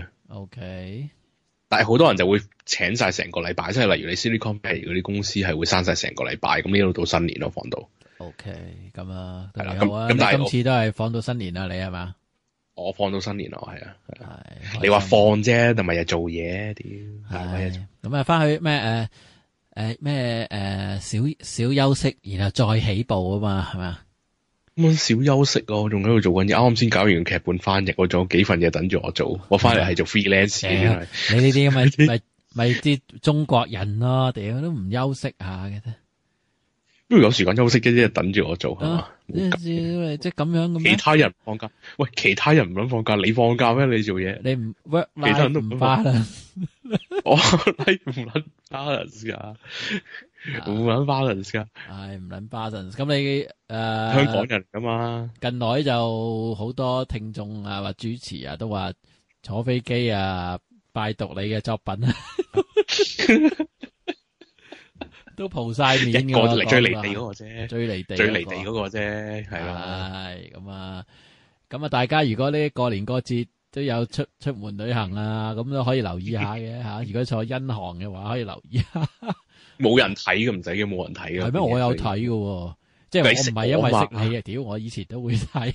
OK， 但係好多人就會請晒成個禮拜，即係例如你 Silicon Valley 嗰啲公司係會閂晒成個禮拜，咁呢度到新年咯，放到。 OK，咁啊， 係啦， 咁咁但係今次都係放到新年啦，你係嘛？ 我放到新年咯，係啊，係。你話放啫，同埋又做嘢，屌。 係。咁啊，翻去咩誒誒咩誒小小休息，然後再起步啊嘛，係嘛？ 咁小休息咯，我仲喺度做緊嘢，啱啱先搞完劇本翻譯，我仲有幾份嘢等住我做，我翻嚟係做 freelance 嘅。 你呢啲咪咪咪啲中國人咯，屌都唔休息下嘅啫。 因為有時間休息嘅啫，等住我做係嘛？ 即係咁樣咁。 其他人放假，喂，其他人唔想放假，你放假咩？你做嘢， 你唔 work， 其他人都唔放假。 我係唔捻 balance 噶，唔捻 balance 噶。 係唔捻 balance。咁你誒， 香港人噶嘛？ 近來就好多聽眾啊，或主持啊，都話坐飛機啊，拜讀你嘅作品啊。都蒲晒面嘅， 一個嚟最離地嗰個啫， 最離地最離地嗰個啫，係啦。 係咁啊，咁啊，大家如果呢過年過節都有出出門旅行啊，咁都可以留意下嘅吓。如果坐因航嘅話，可以留意下。 冇人睇嘅，唔使嘅，冇人睇嘅。 係咩？我有睇嘅，即係我唔係因為識你啊，屌！我以前都會睇。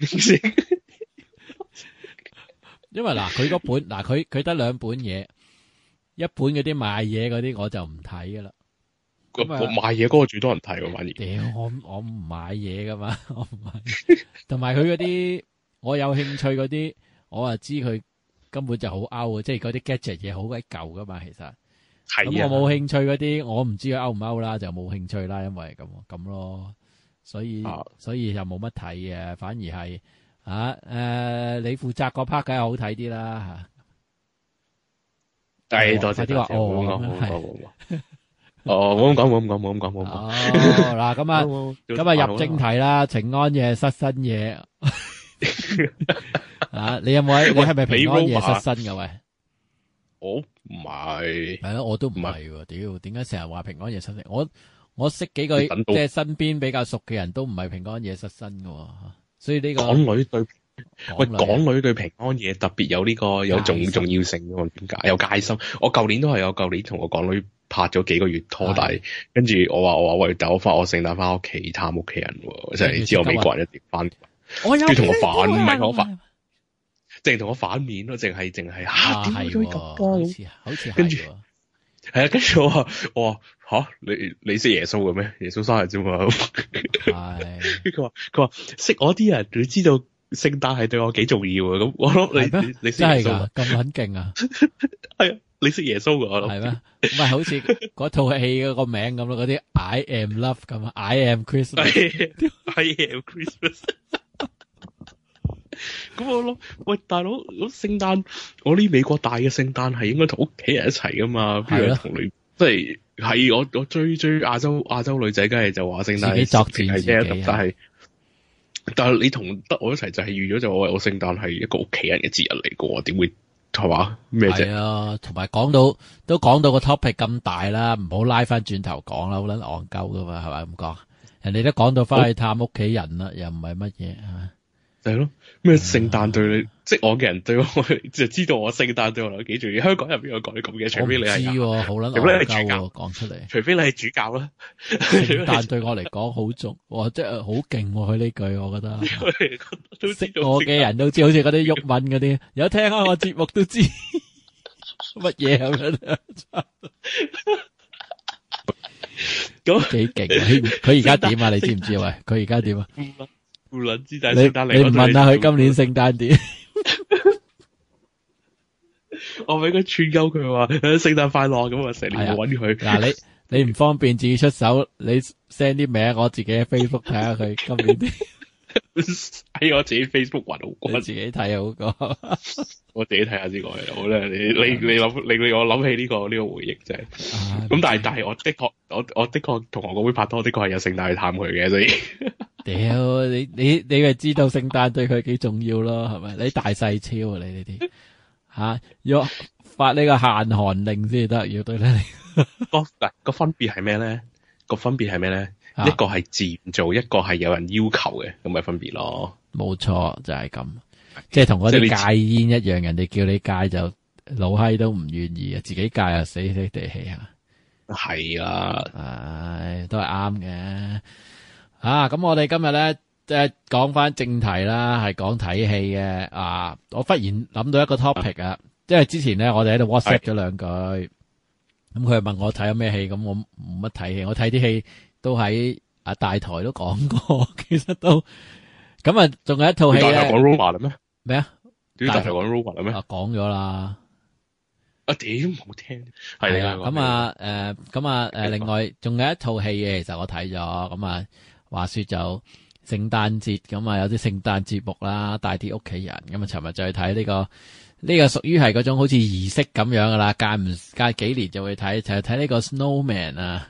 因為嗱，佢嗰本嗱，佢佢得兩本嘢，一本嗰啲賣嘢嗰啲我就唔睇噶啦。 我買嘢嗰個最多人睇喎，反而。 屌，我我唔買嘢噶嘛，我唔買。同埋佢嗰啲，我有興趣嗰啲，我啊知佢根本就好 out 啊，即係嗰啲 gadget 嘢好鬼舊噶嘛，其實。係。咁我冇興趣嗰啲，我唔知佢 out 唔 out 啦，就冇興趣啦，因為咁咁咯。所以、啊、所以就冇乜睇嘅，反而係啊誒、呃，你負責嗰 part 梗係好睇啲啦吓。係，多謝多謝。哦，哦，冇咁講，冇咁講，冇咁講，冇咁講。 哦，嗱，咁啊，咁啊，入正題啦，平安夜失身夜。啊，你有冇？你係咪平安夜失身噶？喂， 我唔係。 係咯，我都唔係喎。屌，點解成日話平安夜失身？我我識幾個即係身邊比較熟嘅人都唔係平安夜失身噶，所以呢個港女對喂港女對平安夜特別有呢個有重重要性嘅，點解有戒心？我舊年都係有，舊年同個港女拍咗幾個月拖，但係跟住我話我話喂，但我翻我聖誕翻屋企探屋企人，即係你知我美國人一定翻，跟住同我反唔係我反， 淨係同我反面咯，淨係淨係啊嚇點解係會咁喎， 㗎咁？ 好似好似係跟住喎係啊，跟住我話我話吓你你識耶穌嘅咩？耶穌生日啫嘛。 係跟住佢話佢話識我啲人，你知道聖誕係對我幾重要啊？咁我諗係咩你你你識真係耶穌啊？ 㗎，咁撚勁啊！ 係啊，你識耶穌㗎我諗。 係咩？唔係好似嗰套戲嗰個名咁咯，嗰啲 I am love 咁啊，I am Christmas。 I am Christmas。咁我諗，喂大佬，咁聖誕我呢美國大嘅聖誕係應該同屋企人一齊噶嘛？邊有同你即係係我我追追亞洲亞洲女仔，梗係就話聖誕自己作戰係自己啫，但係但係你同得我一齊就係預咗就我我聖誕係一個屋企人嘅節日嚟嘅喎，點會係嘛咩啫？ 係啊，同埋講到都講到個 topic 咁大啦，唔好拉翻轉頭講啦，好撚戇鳩噶嘛，係咪咁講？人哋都講到翻去探屋企人啦，又唔係乜嘢係咪？ 係咯，咩聖誕對你，即係我嘅人對我就知道我聖誕對我嚟講幾重要。香港入邊有講啲咁嘅，除非你係我唔知喎，好撚除非你係戇鳩主教喎，講出嚟。 除非你係主教啦。 聖誕對我嚟講好重，哇！即係好勁喎，佢呢句我覺得。 都知道識我嘅人都知，好似嗰啲鬱文嗰啲，有聽開我節目都知乜嘢咁樣。 咁幾勁啊！佢佢而家點啊？你知唔知啊？喂，佢而家點啊？ 唔撚知，但你係聖誕嚟你唔問下佢今年聖誕點？ 我俾佢串鳩佢話聖誕快樂咁啊，成年冇揾佢。 嗱，你你唔方便自己出手，你 send 啲名，我自己喺 Facebook 睇下佢今年啲。 喺我自己 Facebook 揾好你過， 自己睇好過。 我自己睇下先講嘅。好咧，你你你諗，你令我諗起呢個呢個回憶真係。咁但係但係我的確，我我的確同我個妹拍拖，的確係有聖誕去探佢嘅，所以。 屌你你你咪知道聖誕對佢幾重要咯，係咪？你大細超啊，你呢啲吓要發呢個限韓令先得，要對你。 個嗱個分別係咩咧？個分別係咩咧？ 啊一個係自然做，一個係有人要求嘅，咁咪分別咯。 冇錯，就係咁，即係同嗰啲戒煙一樣，人哋叫你戒就老閪都唔願意啊，自己戒啊死死地氣啊。 係啊， 唉，都係啱嘅。啊，咁我哋今日咧，即係講翻正題啦，係講睇戲嘅。啊，我忽然諗到一個 topic 啊，即係之前咧，我哋喺度 WhatsApp 咗兩句，咁佢又問我睇咗咩戲，咁我冇乜睇戲，我睇啲戲都喺啊大台都講過，其實都咁啊，仲有一套戲咧， 大台講 Roma 啦咩？ 咩啊？ 大台講 Roma 啦咩？ 啊，講咗啦。 啊屌，冇聽。係係啦，咁啊，誒，咁啊，誒， 你講另外仲有一套戲嘅，其實我睇咗，咁啊。話說就聖誕節咁啊，有啲聖誕節目啦，帶啲屋企人咁啊。尋日就去睇呢個呢個屬於係嗰種好似儀式咁樣噶啦，間唔間幾年就會睇，就係睇呢個 Snowman 啊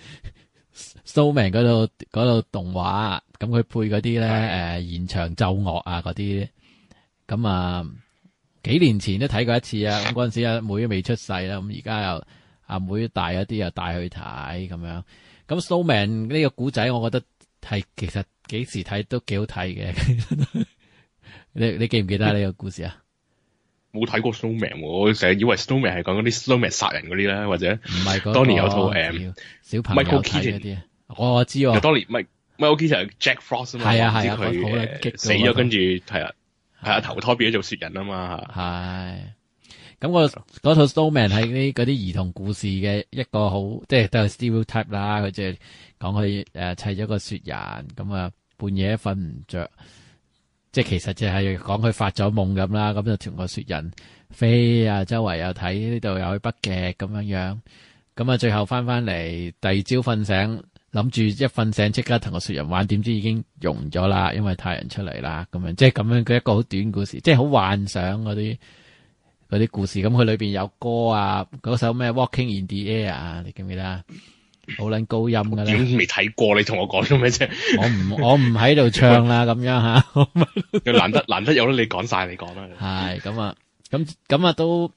，Snowman 嗰度嗰度動畫，咁佢配嗰啲咧誒現場奏樂啊嗰啲，咁啊幾年前都睇過一次啊，咁嗰陣時阿妹都未出世啦，咁而家又阿妹大一啲又帶去睇咁樣，咁 Snowman 呢個古仔我覺得。係其實幾時睇都幾好睇嘅，你你記唔記得呢個故事啊？ 冇睇過 Snowman，我成日以為 Snowman 係講嗰啲 Snowman 殺人嗰啲咧，或者唔係嗰當年有套誒小朋友睇嗰啲啊，我我知喎。 當年唔係 Michael Keaton Jack Frost 啊嘛， 係啊係啊， 佢好撚激死咗，跟住係啊係啊投胎變咗做雪人啊嘛。 係咁個嗰套 Snowman 係啲嗰啲兒童故事嘅一個好，即係都係 stereotype 啦，佢即係。講佢誒砌咗個雪人，咁啊半夜瞓唔着，即係其實就係講佢發咗夢咁啦，咁就同個雪人飛啊，周圍又睇呢度又去北極咁樣樣，咁啊最後翻翻嚟，第二朝瞓醒，諗住一瞓醒即刻同個雪人玩，點知已經溶咗啦，因為太陽出嚟啦，咁樣即係咁樣嘅一個好短故事，即係好幻想嗰啲嗰啲故事，咁佢裏邊有歌啊，嗰首咩 Walking in the Air 啊，你記唔記得啊？好撚高音噶啦， 點未睇過？你同我講咗咩啫？ 我唔我唔喺度唱啦，咁樣吓。 難得難得有得你講晒，你講啦。 係咁啊，咁咁啊都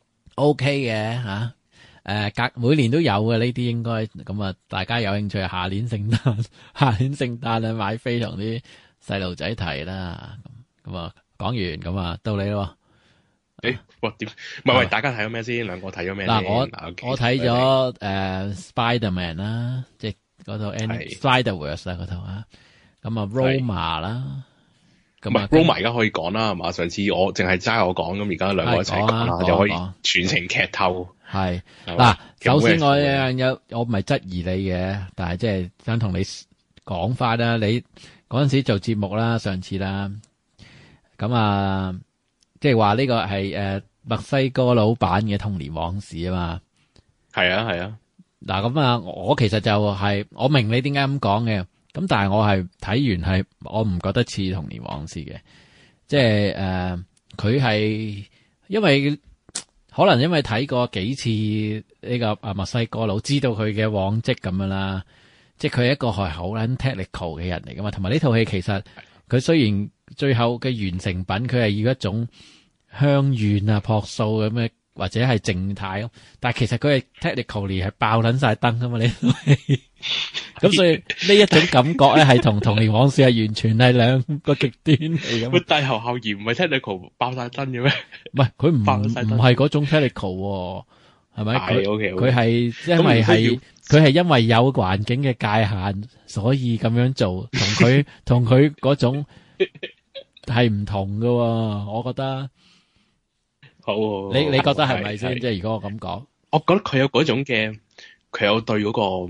OK 嘅吓。誒，隔每年都有嘅呢啲應該，咁啊大家有興趣，下年聖誕下年聖誕啊買飛同啲細路仔睇啦。咁咁啊講完咁啊到你咯。 誒，哇點？唔係喂，大家睇咗咩先？兩個睇咗咩？ 嗱，我我睇咗誒 Spiderman 啦，即係嗰套 Spiderverse 啦嗰套啊。咁啊 Roma 啦， 咁啊 Roma 而家可以講啦，係嘛？上次我淨係齋我講，咁而家兩個一齊講啦，就可以全程劇透。 係嗱，首先我有我唔係質疑你嘅，但係即係想同你講翻啦。你嗰陣時做節目啦，上次啦，咁啊，即係話呢個係誒墨西哥老闆嘅童年往事啊嘛。 係啊係啊。 嗱咁啊，我其實就係、是、我明你點解咁講嘅，咁但係我係睇完係我唔覺得似童年往事嘅，即係誒佢係因為可能因為睇過幾次呢個啊墨西哥佬，知道佢嘅往績咁樣啦，即係佢係一個係好撚 technical 嘅人嚟噶嘛，同埋呢套戲其實佢雖然最後嘅完成品佢係要一種鄉願啊樸素咁嘅。或者係靜態咯，但係其實佢係 technically 係爆撚晒燈噶嘛呢套戲，咁所以呢一種感覺咧係同童年往事係完全係兩個極端嚟咁。 喂，大學校園唔係 technical 爆晒燈嘅咩？ 唔係佢唔唔係嗰種 technical 係咪？佢佢係因為係佢係因為有環境嘅界限，所以咁樣做，同佢同佢嗰種係唔同噶，我覺得。 好，好， 你你覺得係咪先？即係如果我咁講， 我覺得佢有嗰種嘅，佢有對嗰個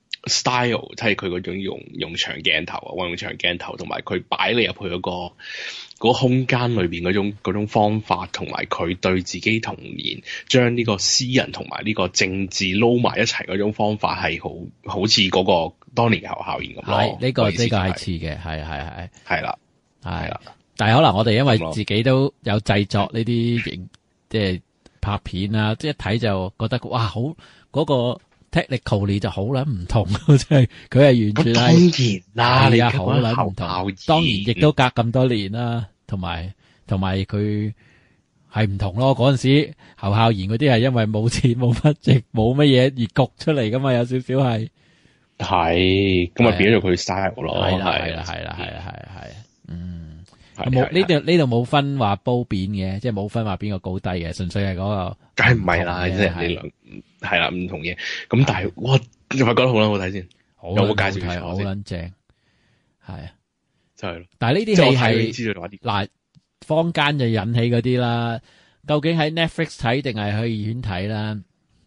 style，即係佢嗰種用用長鏡頭啊，用長鏡頭，同埋佢擺你入去嗰、嗰個嗰、嗰個空間裏邊嗰種嗰種方法，同埋佢對自己童年將呢個私人同埋呢個政治撈埋一齊嗰種方法，係好好似嗰個當年嘅校校園咁咯。 係呢個呢個係似嘅，係係係係啦，係啦。但係可能我哋因為自己都有製作呢啲影。即係拍片啊，即係一睇就覺得哇，好嗰、嗰個 technically 就好撚唔同，即係佢係完全係當然啦，你啊好撚唔同，當然亦都隔咁多年啦，同埋同埋佢係唔同咯。嗰陣時侯孝賢嗰啲係因為冇錢冇乜值冇乜嘢而焗出嚟噶嘛，有少少係係咁啊，變咗佢 style 咯， 係啦係啦係啦係啦係嗯。冇呢度呢度冇分話褒貶嘅，即係冇分話邊個高低嘅，純粹係嗰個。梗係唔係啦， 即係你兩係啦，唔同嘢。咁但係哇，你咪覺得好撚好睇先？有冇介紹？ 好撚正，係啊， 就係咯。 但係呢啲戲係嗱，坊間就引起嗰啲啦。究竟喺 Netflix 睇定係去戲院睇啦？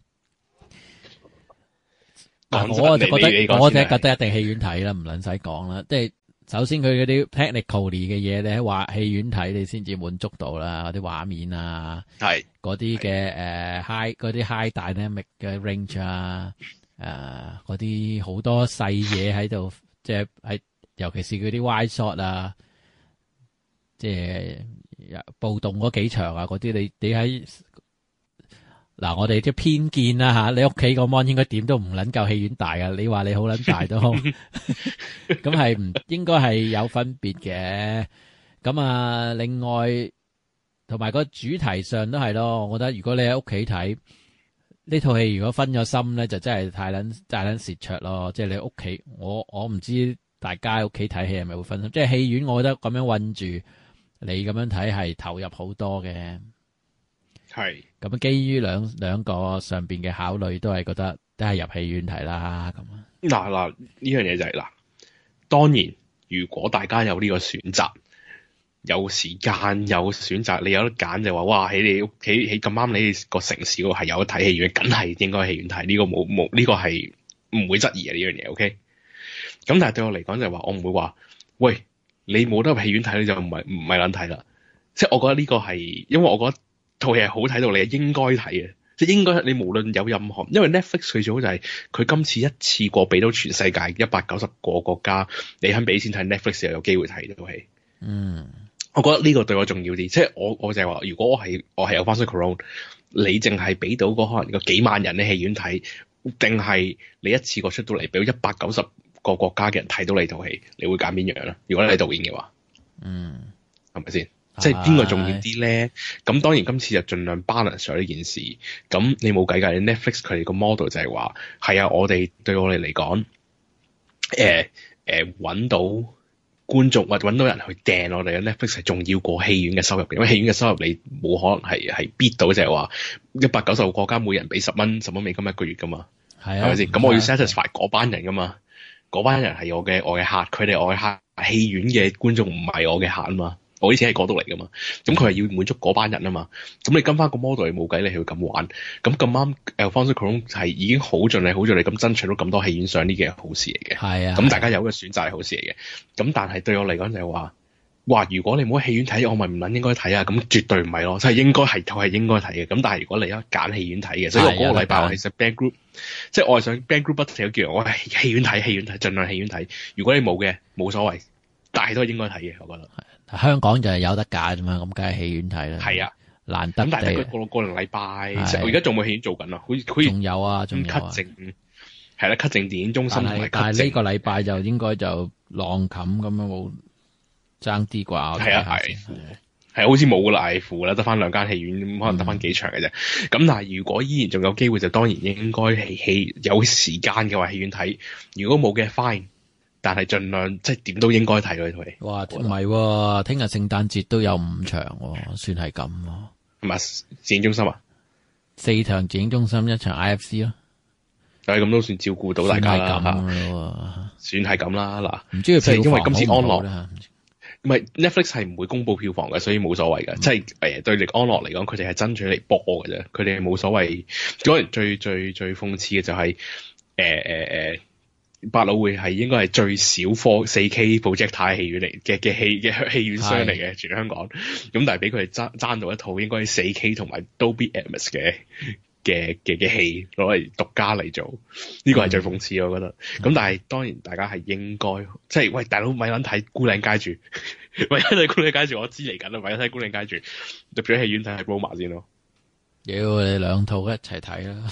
我就覺得，我就覺得一定戲院睇啦，唔撚使講啦，即係。首先佢嗰啲 technical 嘅嘢咧，話戲院睇你先至滿足到啦，嗰啲畫面啊，係嗰啲嘅誒 high 嗰啲 high dynamic 嘅 range 啊，誒嗰啲好多細嘢喺度，即係喺尤其是嗰啲 wide shot 啊，即係暴動嗰幾場啊，嗰啲你你喺嗱我哋啲偏見啦吓，你屋企個 mon 應該點都唔撚夠戲院大啊！你話你好撚大都好，咁係唔應該係有分別嘅。咁啊，另外同埋個主題上都係咯，我覺得如果你喺屋企睇呢套戲，如果分咗心咧，就真係太撚太撚蝕灼咯。即係你屋企，我我唔知大家屋企睇戲係咪會分心，即係戲院，我覺得咁樣韞住你咁樣睇係投入好多嘅。係咁，基於兩兩個上邊嘅考慮，都係覺得都係入戲院睇啦。咁啊， 嗱嗱呢樣嘢就係、是、嗱，當然如果大家有呢個選擇，有時間有選擇，你有得揀就話哇喺你屋企喺咁啱你個城市嗰個係有得睇戲院，梗係應該戲院睇。呢、這個冇冇呢個係唔會質疑嘅呢樣嘢。OK，咁但係對我嚟講就係話，我唔會話喂你冇得入戲院睇，你就唔係唔係撚睇啦。即係我覺得呢個係，因為我覺得。套戲係好睇到你係應該睇嘅，即係應該你無論有任何，因為 Netflix 佢最好就係佢今次一次過俾到全世界一百九十個國家，你肯俾錢睇 Netflix 又有機會睇呢套戲。嗯，我覺得呢個對我重要啲，即係我我就係話，如果我係我係有翻出 Corona，你淨係俾到嗰可能個幾萬人喺戲院睇，定係你一次過出到嚟俾到一百九十個國家嘅人睇到你套戲，你會揀邊樣咧？如果你係導演嘅話，嗯，係咪先？即係邊個重要啲咧？咁當然今次就盡量 balance 咗呢件事。咁你冇計㗎，你 Netflix 佢哋個 model 就係話，係啊，我哋對我哋嚟講，誒誒揾到觀眾或者揾到人去訂我哋嘅 Netflix 係重要過戲院嘅收入嘅，因為戲院嘅收入你冇可能係係 beat 到，就係話一百九十個國家每人俾十蚊十蚊美金一個月㗎嘛，係啊，係咪先？咁我要 satisfy 嗰班人㗎嘛。 嗰班人係我嘅我嘅客，佢哋我嘅客，戲院嘅觀眾唔係我嘅客啊嘛。我以前喺嗰度嚟噶嘛，咁佢係要滿足嗰班人啊嘛，咁你跟翻個 model 你冇計，你係要咁玩，咁咁啱 Alfonso Cuarón 係已經好盡力好盡力咁爭取到咁多戲院上呢件係好事嚟嘅，係啊，咁大家有個選擇係好事嚟嘅，咁但係對我嚟講就係話，哇如果你冇喺戲院睇，我咪唔撚應該睇啊，咁絕對唔係咯，即係應該係就係應該睇嘅，咁但係如果你一揀戲院睇嘅，所以我嗰個禮拜我係想 band group，即係我係想 band group 不停叫我係戲院睇戲院睇，盡量戲院睇，如果你冇嘅冇所謂，但係都係應該睇嘅，我覺得。 香港就係有得揀啫嘛，咁梗係戲院睇啦。係啊，難得地。咁但係佢過個零禮拜，我而家仲冇戲院做緊啊，好似好似仲有啊，仲有啊。咳症係啦，咳症電影中心同埋。但係呢個禮拜就應該就浪冚咁樣冇爭啲啩。係啊係，係好似冇啦，嗌負啦，得翻兩間戲院，可能得翻幾場嘅啫。咁、嗯、但係如果依然仲有機會，就當然應該係戲有時間嘅話，戲院睇。如果冇嘅 fine。但係盡量即係點都應該睇佢套戲。哇，唔係，聽日聖誕節都有五場，算係咁。係咪電影中心啊？四場電影中心，一場 I F C 咯。誒，咁都算照顧到大家啦。算係咁啦，嗱。唔知佢因為今次安樂，唔係 Netflix 係唔會公布票房嘅，所以冇所謂嘅。嗯、即係誒，對力安樂嚟講，佢哋係爭取嚟播嘅啫。佢哋冇所謂。嗰人最最最諷刺嘅就係誒誒誒。呃呃呃百老匯係應該係最少科四 K projector 戲院嚟嘅嘅戲嘅戲院商嚟嘅，全香港。咁但係俾佢哋爭爭到一套應該係四 K 同埋 Dolby Atmos 嘅嘅嘅嘅戲攞嚟獨家嚟做，呢、這個係最諷刺我覺得。咁、嗯、但係當然大家係應該即係喂大佬咪撚睇孤嶺街住，咪撚睇孤嶺街住，我知嚟緊啦，咪撚睇孤嶺街住，入咗戲院睇係 Roma 先咯。妖你兩套一齊睇啦。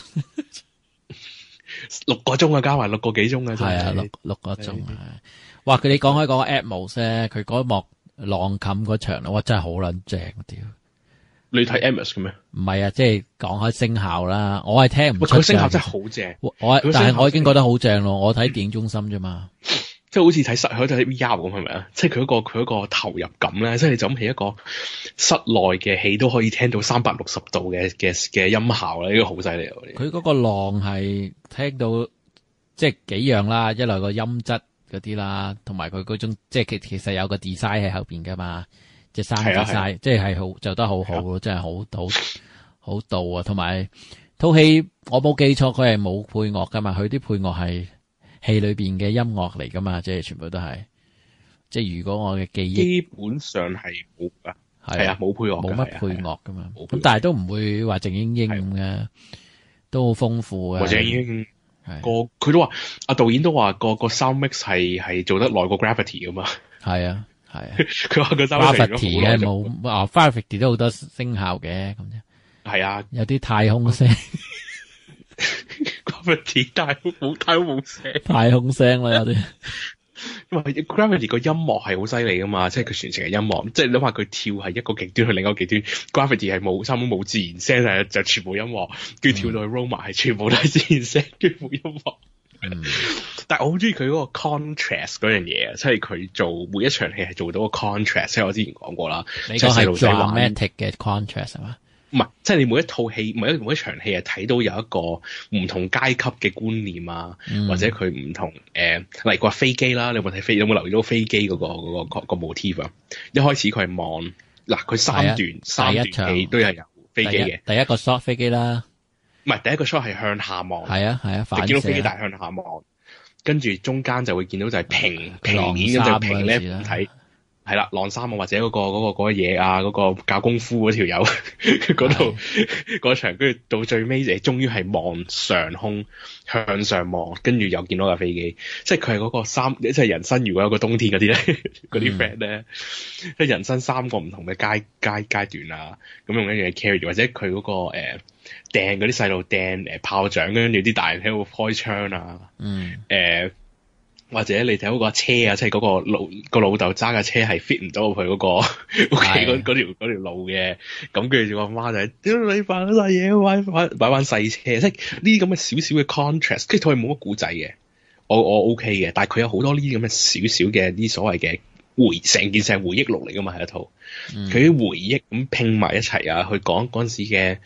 六個鐘啊，加埋六個幾鐘啊，係啊，六六個鐘啊。哇！佢你講開嗰個 Atmos 咧，佢嗰幕浪冚嗰場咧，哇，真係好撚正屌！你睇 Atmos 嘅咩？唔係啊，即係講開聲效啦，我係聽唔出。佢聲效真係好正，我但係我已經覺得好正咯。我睇電影中心啫嘛。即係好似睇室，好似睇 V R 咁，係咪啊？即係佢嗰個佢嗰個投入感咧，即係你就咁喺一個室內嘅戲都可以聽到三百六十度嘅嘅嘅音效咧，呢個好犀利。佢嗰個浪係聽到即係幾樣啦，一來個音質嗰啲啦，同埋佢嗰種即係其其實有個 design 喺後邊噶嘛，即係三 design，即係係好做得好好咯，真係好好好到啊！同埋套戲我冇記錯，佢係冇配樂噶嘛，佢啲配樂係。戲裏邊嘅音樂嚟噶嘛，即係全部都係，即係如果我嘅記憶基本上係冇噶，係啊冇配樂，冇乜配樂噶嘛，咁但係都唔會話靜英英咁嘅，都好豐富嘅。靜英英個佢都話，阿導演都話個個 sound mix 係係做得耐過 Gravity 噶嘛，係啊係啊，佢話個 Gravity 嘅冇啊 Gravity 都好多聲效嘅咁啫，係啊，有啲太空聲。Gravity 太冇太冇聲，太空聲啦有啲。因為 Gravity 個音樂係好犀利噶嘛，即係佢全程嘅音樂，即係你話佢跳係一個極端去另一個極端。Gravity 係冇差唔多冇自然聲，係就全部音樂，跟住跳到去 Roma 係全部都係自然聲，全部音樂。嗯、但係我好中意佢嗰個 contrast 嗰樣嘢啊，即係佢做每一場戲係做到個 contrast，即係我之前講過啦。你講係 dramatic 嘅 contrast 係嘛？唔係，即係你每一套戲，每一每一場戲係睇到有一個唔同階級嘅觀念啊，嗯、或者佢唔同誒，例、呃、如話飛機啦，你有冇睇飛？有冇留意到飛機嗰、嗰個嗰、嗰個、嗰個 motif 啊？一開始佢係望嗱，佢三段、啊、三段戲都係有飛機嘅。第一個 shot 飛機啦，唔係第一個 shot 係向下望，係啊係啊，反射見到飛機大向下望，跟住中間就會見到就係平平面咁就平咧唔睇。係啦，晾衫啊，或者嗰、嗰個嗰、嗰個嗰嘢啊，嗰、嗰個教功夫嗰條友嗰度嗰場，跟住到最尾誒，終於係望上空向上望，跟住又見到架飛機，即係佢係嗰個三，即係人生如果有個冬天嗰啲咧，嗰啲 friend 咧，即係人生三個唔同嘅階階階段啊，咁用一樣嘢 carry 住，或者佢嗰、嗰個誒掟嗰啲細路掟誒炮仗，跟住啲大人喺度開槍啊，嗯，誒、呃。或者你睇嗰個車啊，即係嗰個老個老豆揸架車係 fit 唔到入去嗰個屋企嗰嗰條嗰條路嘅，咁跟住個媽就係屌你扮晒嘢，買買買翻細車，即係呢啲咁嘅少少嘅 contrast，跟住佢係冇乜古仔嘅，我我 OK 嘅，但係佢有好多呢啲咁嘅少少嘅啲所謂嘅回成件事係回憶錄嚟噶嘛，係一套佢啲、嗯、回憶咁拼埋一齊啊，去講嗰陣時嘅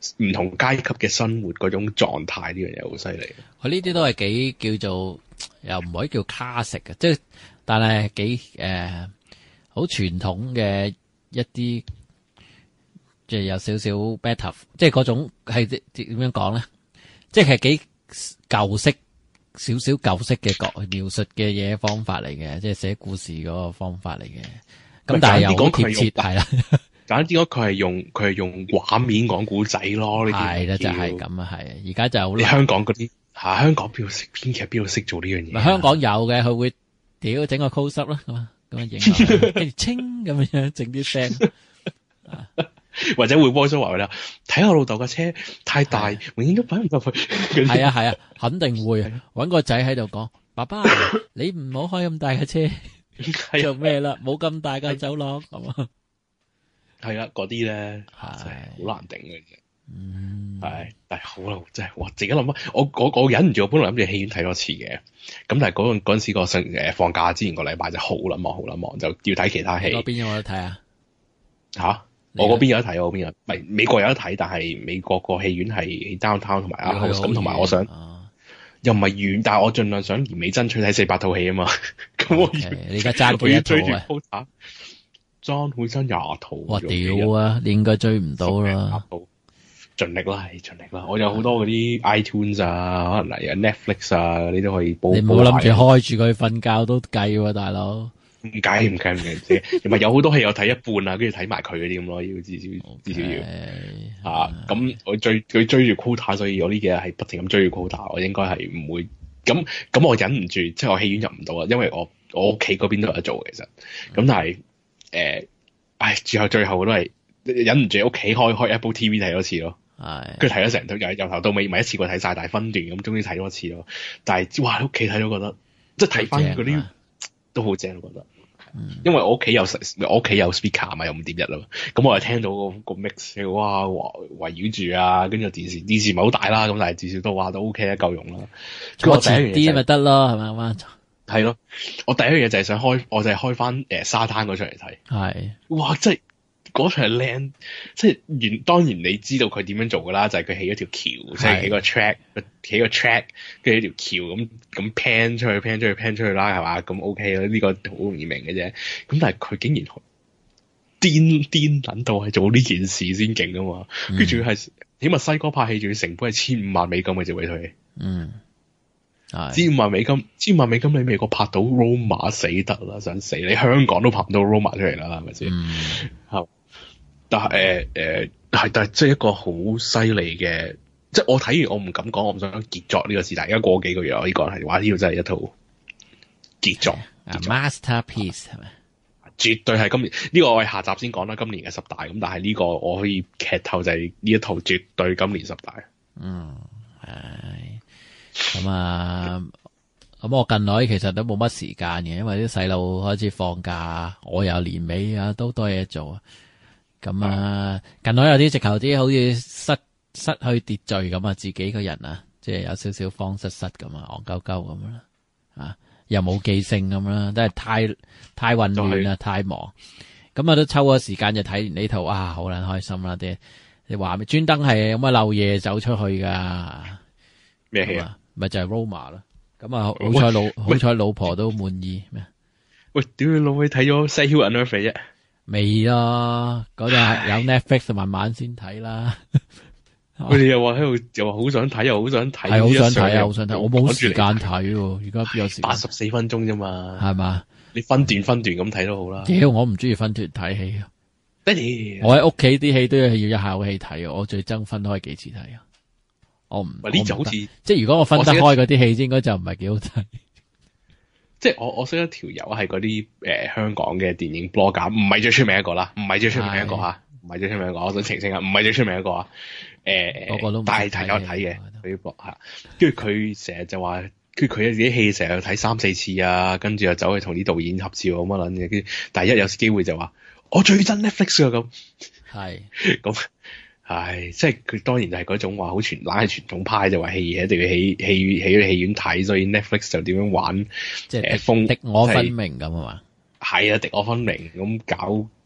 唔同階級嘅生活嗰種狀態，呢樣嘢好犀利。 佢呢啲都係幾叫做又唔可以叫卡式嘅，即係但係幾誒好傳統嘅一啲，即係有少少 better， 即係嗰種係點樣講咧？即係幾舊式少少舊式嘅講描述嘅嘢方法嚟嘅，即係寫故事嗰個方法嚟嘅。咁但係又好貼切係啦。 簡單啲講，佢係用佢係用畫面講古仔咯。呢啲係啦，就係咁啊，係啊。而家就你香港嗰啲吓，香港邊度識編劇，邊度識做呢樣嘢？ 香港有嘅，佢會屌整個 close up 啦，咁啊咁樣影，跟住清咁樣整啲聲， 或者會 voice over 啦。睇下老豆架車太大，永遠都擺唔入去。 係啊係啊，肯定會搵個仔喺度講，爸爸你唔好開咁大嘅車，做咩啦？冇咁大嘅走廊咁啊。 係啊，嗰啲咧係好難頂嘅啫。嗯，係，但係好啦，真係哇！自己諗翻，我我我忍唔住，我本來諗住戲院睇多次嘅。咁但係嗰陣嗰陣時個星誒放假之前個禮拜就好啦忙，好啦忙，就要睇其他戲。 嗰邊有冇得睇啊？ 吓，我嗰邊有得睇，我嗰邊有，唔係美國有得睇，但係美國個戲院係 downtown 同埋 art house 咁，同埋我想、啊、又唔係遠，但係我盡量想年尾爭取睇四百套戲啊嘛。咁我你而家爭幾多套啊？ 爭會爭廿套。 哇屌啊！你應該追唔到啦。 盡力啦，係盡力啦。我有好多嗰啲 iTunes 啊，可能嚟啊 Netflix 啊，你都可以報。 你唔好諗住開住佢瞓覺都計喎，大佬。 唔計唔計唔計，唔係有好多戲我睇一半啊，跟住睇埋佢嗰啲咁咯，要至少至少要啊。咁我追佢追住 quota，所以我呢幾日係不停咁追住 quota，我應該係唔會咁咁我忍唔住，即係我戲院入唔到啊，因為我我屋企嗰邊都有得做其實。咁但係誒，唉，最後最後我都係忍唔住屋企開開 Apple T V 睇多次咯。係，跟住睇咗成套，由由頭到尾，唔係一次過睇晒，但係分段咁，終於睇多次咯。但係哇，喺屋企睇都覺得，即係睇翻嗰啲都好正，我覺得。嗯、因為我屋企有我屋企有 speaker 嘛，有五點一啦，咁我係聽到個個 mix，哇，圍繞住啊，跟住電視電視唔係好大啦，咁但係至少都話都 OK 啦，夠用啦。 我第一樣嘢咪得咯，係咪啊？ 係咯，我第一樣嘢就係想開，我就係開翻誒、呃、沙灘嗰出嚟睇。係，哇，即係。嗰場係靚，即係原當然你知道佢點樣做噶啦，就係佢起一條橋，即係起個 track，起個 track，跟住條橋咁咁 pan 出去 pan 出去 pan 出去啦，係嘛？咁 OK 啦，呢個好容易明嘅啫。咁但係佢竟然癲癲撚到係做呢件事先勁啊嘛！跟住係起碼西哥拍戲仲要成本係千五萬美金嘅啫，俾佢。嗯，係千五萬美金，千五萬美金你美國拍到 Roma 死得啦，想死！你香港都拍唔到 Roma 出嚟啦，係咪先？嗯，係。但係誒誒係，但係即係一個好犀利嘅，即係我睇完我唔敢講，我唔想傑作呢個字，但係而家過幾個月我呢個係話呢個真係一套傑作， 傑作 masterpiece 係咪？ 絕對係今年呢、這個我係下集先講啦，今年嘅十大咁，但係呢個我可以劇透就係呢一套絕對今年十大。嗯，係咁啊，咁我近來其實都冇乜時間嘅，因為啲細路開始放假，我又年尾啊，都多嘢做。咁啊，近來有啲直頭啲好似失失去秩序咁啊，自己個人啊，即係有少少慌失失咁啊，戇鳩鳩咁啦，啊，又冇記性咁啦，都係太太混亂啦，太忙。咁啊，都抽個時間就睇完呢套啊，好撚開心啦！啲你話咪專登係咁啊，漏夜走出去噶咩戲啊？咪就係 Roma 咯。咁啊，好彩老好彩老婆都滿意咩？喂，屌你老味睇咗《Say You Another》啫？未啊，嗰度係有 Netflix 慢慢先睇啦。佢哋又話喺度，又話好想睇，又好想睇，係好想睇啊，好想睇。我冇時間睇喎，而家邊有時間？八十四分鐘啫嘛，係嘛？你分段分段咁睇都好啦。屌，我唔中意分段睇戲啊！爹哋，我喺屋企啲戲都要要一口氣睇啊！我最憎分開幾次睇啊！我唔，呢就好似即係如果我分得開嗰啲戲，應該就唔係幾好睇。即係我我識一條友係嗰啲誒香港嘅電影 blogger，唔係最出名一個啦，唔係最出名一個吓，唔係最出名一個，我想澄清啊，唔係最出名一個啊，誒、呃，但係睇有睇嘅嗰啲 blog 吓，跟住佢成日就話，跟住佢自己戲成日睇三四次啊，跟住又走去同啲導演合照咁乜撚嘅，跟住但係一有機會就話我最憎 Netflix 啊咁，係咁。係，即係佢當然就係嗰種話好傳，懶係傳統派就話戲嘢一定要戲戲戲去戲院睇，所以 Netflix 就點樣玩，即係誒風敵我分明咁啊嘛，係啊，敵我分明咁搞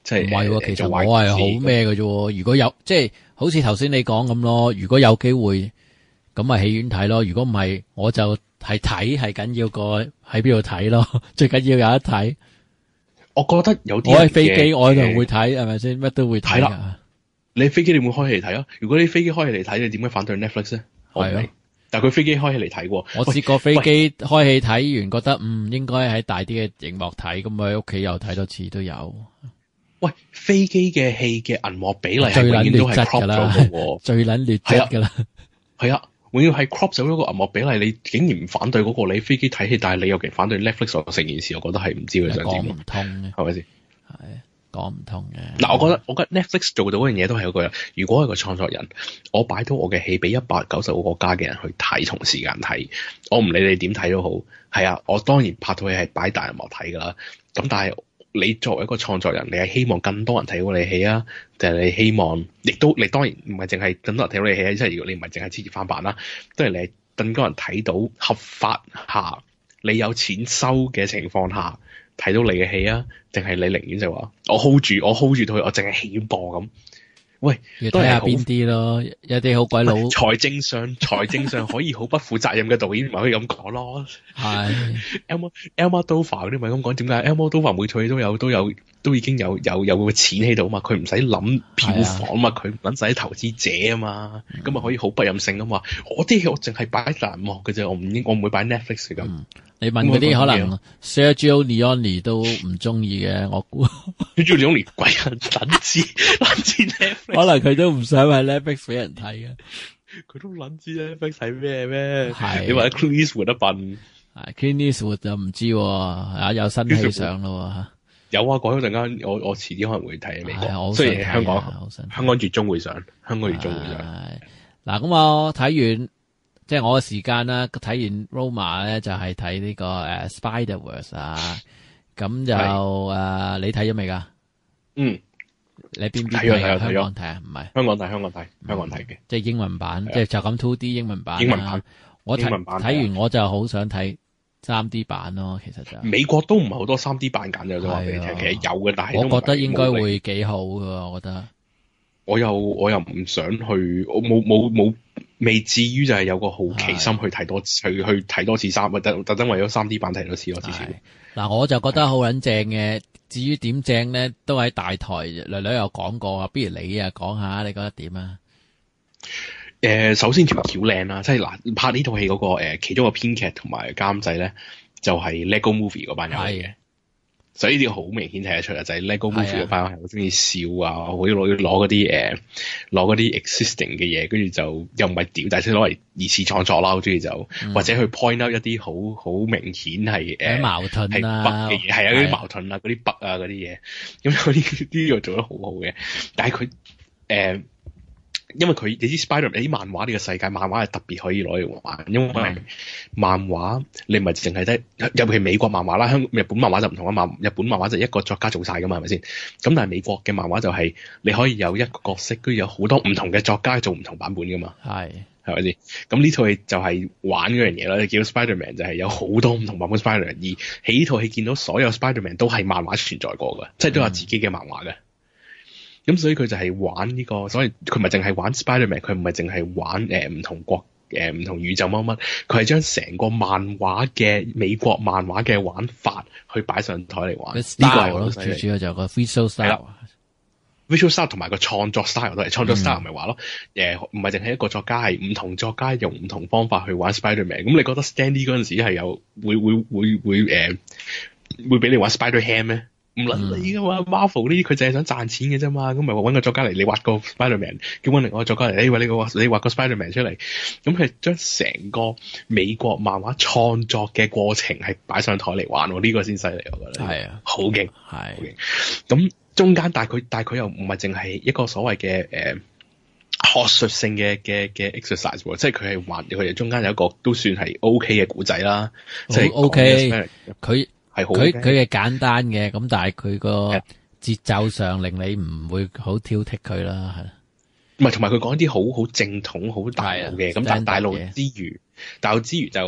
即係唔係喎，其實我做壞係好咩嘅啫。如果有即係好似頭先你講咁咯，如果有機會咁咪戲院睇咯。如果唔係，我就係睇係緊要過喺邊度睇咯。最緊要有得睇。 我覺得有啲我喺飛機我就誒會睇，係咪先？乜都會睇㗎係啦。你飛機你會開起嚟睇啊？如果你飛機開起嚟睇，你點解反對 Netflix 咧？我唔係啊明。但係佢飛機開起嚟睇喎。 我試過飛機開戲睇完，覺得嗯應該喺大啲嘅熒幕睇，咁我喺屋企又睇多次都有。 喂，飛機嘅戲嘅銀幕比例係最撚劣永遠都係質 crop 㗎啦咗嘅喎。 最撚劣質㗎啦。 係啊，永遠係 crop 走咗個銀幕比例，你竟然唔反對嗰個你飛機睇戲，但係你又竟然反對 Netflix 成件事，我覺得係唔知佢想點講唔，通嘅， 係咪先？ 係講唔通嘅。 嗱，我覺得我覺得 Netflix 做到嗰樣嘢都係嗰句啦。如果係個創作人，我擺到我嘅戲俾一百九十個國家嘅人去睇，同時間睇，我唔理你點睇都好。係啊，我當然拍套戲係擺大銀幕睇㗎啦。咁但係你作為一個創作人，你係希望更多人睇到你戲啊，定係你希望，亦都你當然唔係淨係更多人睇到你戲啊，即係如果你唔係淨係支持翻版啦，都係你係更多人睇到合法下，你有錢收嘅情況下睇到你嘅戲啊，定係你寧願就話我 hold 住，我 hold 住到佢，我淨係戲院播咁。喂， 要睇下邊啲咯，有啲好鬼佬財政上財政上可以好不負責任嘅導演，咪可以咁講咯。 係 Elma Elma Dover 嗰啲咪咁講，點解 Elma Dover 每套戲都有都有都已經有有有個錢喺度啊嘛，佢唔使諗票房啊嘛，佢唔撚使投資者啊嘛，咁咪、嗯、可以好不任性啊嘛。我啲戲我淨係擺大幕嘅啫，我唔應我唔會擺 Netflix 咁。嗯你問嗰啲可能 Sergio Leone 都唔中意嘅，我估 Sergio Leone 鬼人撚知撚知 Netflix， 可能佢都唔想喺 Netflix 俾人睇嘅， 佢都撚知 Netflix 係咩咩？ 係你話 Clint Eastwood 得笨， 係 Clint Eastwood就唔知啊，有新戲上咯吓。 有啊，過一陣間我我遲啲可能會睇美國， 雖然香港香港月中會上，香港月中會上。 嗱咁我睇完。即係我嘅時間啦，睇完 Roma 咧就係睇呢個誒 Spider-Verse 啊，咁就誒你睇咗未噶？嗯，你邊邊睇啊？香港睇啊？唔係香港睇，香港睇，香港睇嘅， 即係英文版，即係就咁 two D 英文版。 英文版， 我睇睇完我就好想睇三 D 版咯，其實就美國都唔係好多三 D 版揀嘅啫，話俾你聽，其實有嘅，但係我覺得應該會幾好噶，我覺得。 我又我又唔想去，我冇冇冇。未至於就係有個好奇心去睇多次，去去睇多次三，特特登為咗三 D 版睇多次咯。之前嗱，我就覺得好撚正嘅。至於點正咧，都喺大台略略有講過啊。不如你啊講下，你覺得點啊？ 誒、呃，首先條橋靚啦，即係嗱拍呢套戲嗰個誒、呃、其中個編劇同埋監製咧，就係、是、Lego Movie 嗰班友嚟嘅。所以呢啲好明顯睇得出啦，就係、是、Lego Movie 嗰班係好中意笑啊，好攞攞嗰啲誒攞嗰啲 existing 嘅嘢，跟住就又唔係屌，但係攞嚟二次創作啦，好中意就、嗯、或者去 point out 一啲好好明顯係誒矛盾啊嘅嘢，係啊嗰啲矛盾啊嗰啲 bug 啊嗰啲嘢，咁嗰啲啲又做得好好嘅，但係佢誒。因為佢你知 Spider-Man 啲漫畫呢個世界，漫畫係特別可以攞嚟玩，因為漫畫你唔係淨係得，尤其係美國漫畫啦，香日本漫畫就唔同啊，漫日本漫畫就一個作家做晒噶嘛，係咪先？咁但係美國嘅漫畫就係你可以有一個角色，跟住有好多唔同嘅作家做唔同版本噶嘛，係係咪先？咁呢套戲就係玩嗰樣嘢啦。你見到 Spider-Man 就係有好多唔同版本 Spider-Man，而喺呢套戲見到所有 Spider-Man 都係漫畫存在過嘅，即係都有自己嘅漫畫嘅。咁所以佢就係玩呢、這個，所以佢唔係淨係玩 Spider-Man， 佢唔係淨係玩誒唔、呃、同國誒唔、呃、同宇宙乜乜，佢係將成個漫畫嘅美國漫畫嘅玩法去擺上台嚟玩。呢個係咯， 最主要就係個 visual style，visual style 同埋個創作 style 都係創作 style，唔係話咯，誒唔係淨係一個作家，係唔同作家用唔同方法去玩 Spider-Man。咁你覺得 Stan Lee 嗰陣時係有會會會會誒、呃、會俾你玩 Spider-Ham 咩？唔撚理噶嘛 ，Marvel 呢啲佢淨係想賺錢嘅啫嘛，咁咪揾個作家嚟，你畫個 Spider-Man， 叫揾另外個作家嚟，你話你個你畫個 Spider-Man 出嚟，咁佢將成個美國漫畫創作嘅過程係擺上台嚟玩，呢、這個先犀利，我覺得係啊，好勁，係，咁中間但係佢但係佢又唔係淨係一個所謂嘅誒、呃、學術性嘅嘅嘅 exercise， 即係佢係玩佢哋中間有一個都算係 OK 嘅古仔啦，即係 OK， 佢。佢佢係簡單嘅，咁但係佢個節奏上令你唔會好挑剔佢啦，係。 唔係，同埋佢講一啲好好正統、好大路嘅，咁但係大路之餘，大路之餘就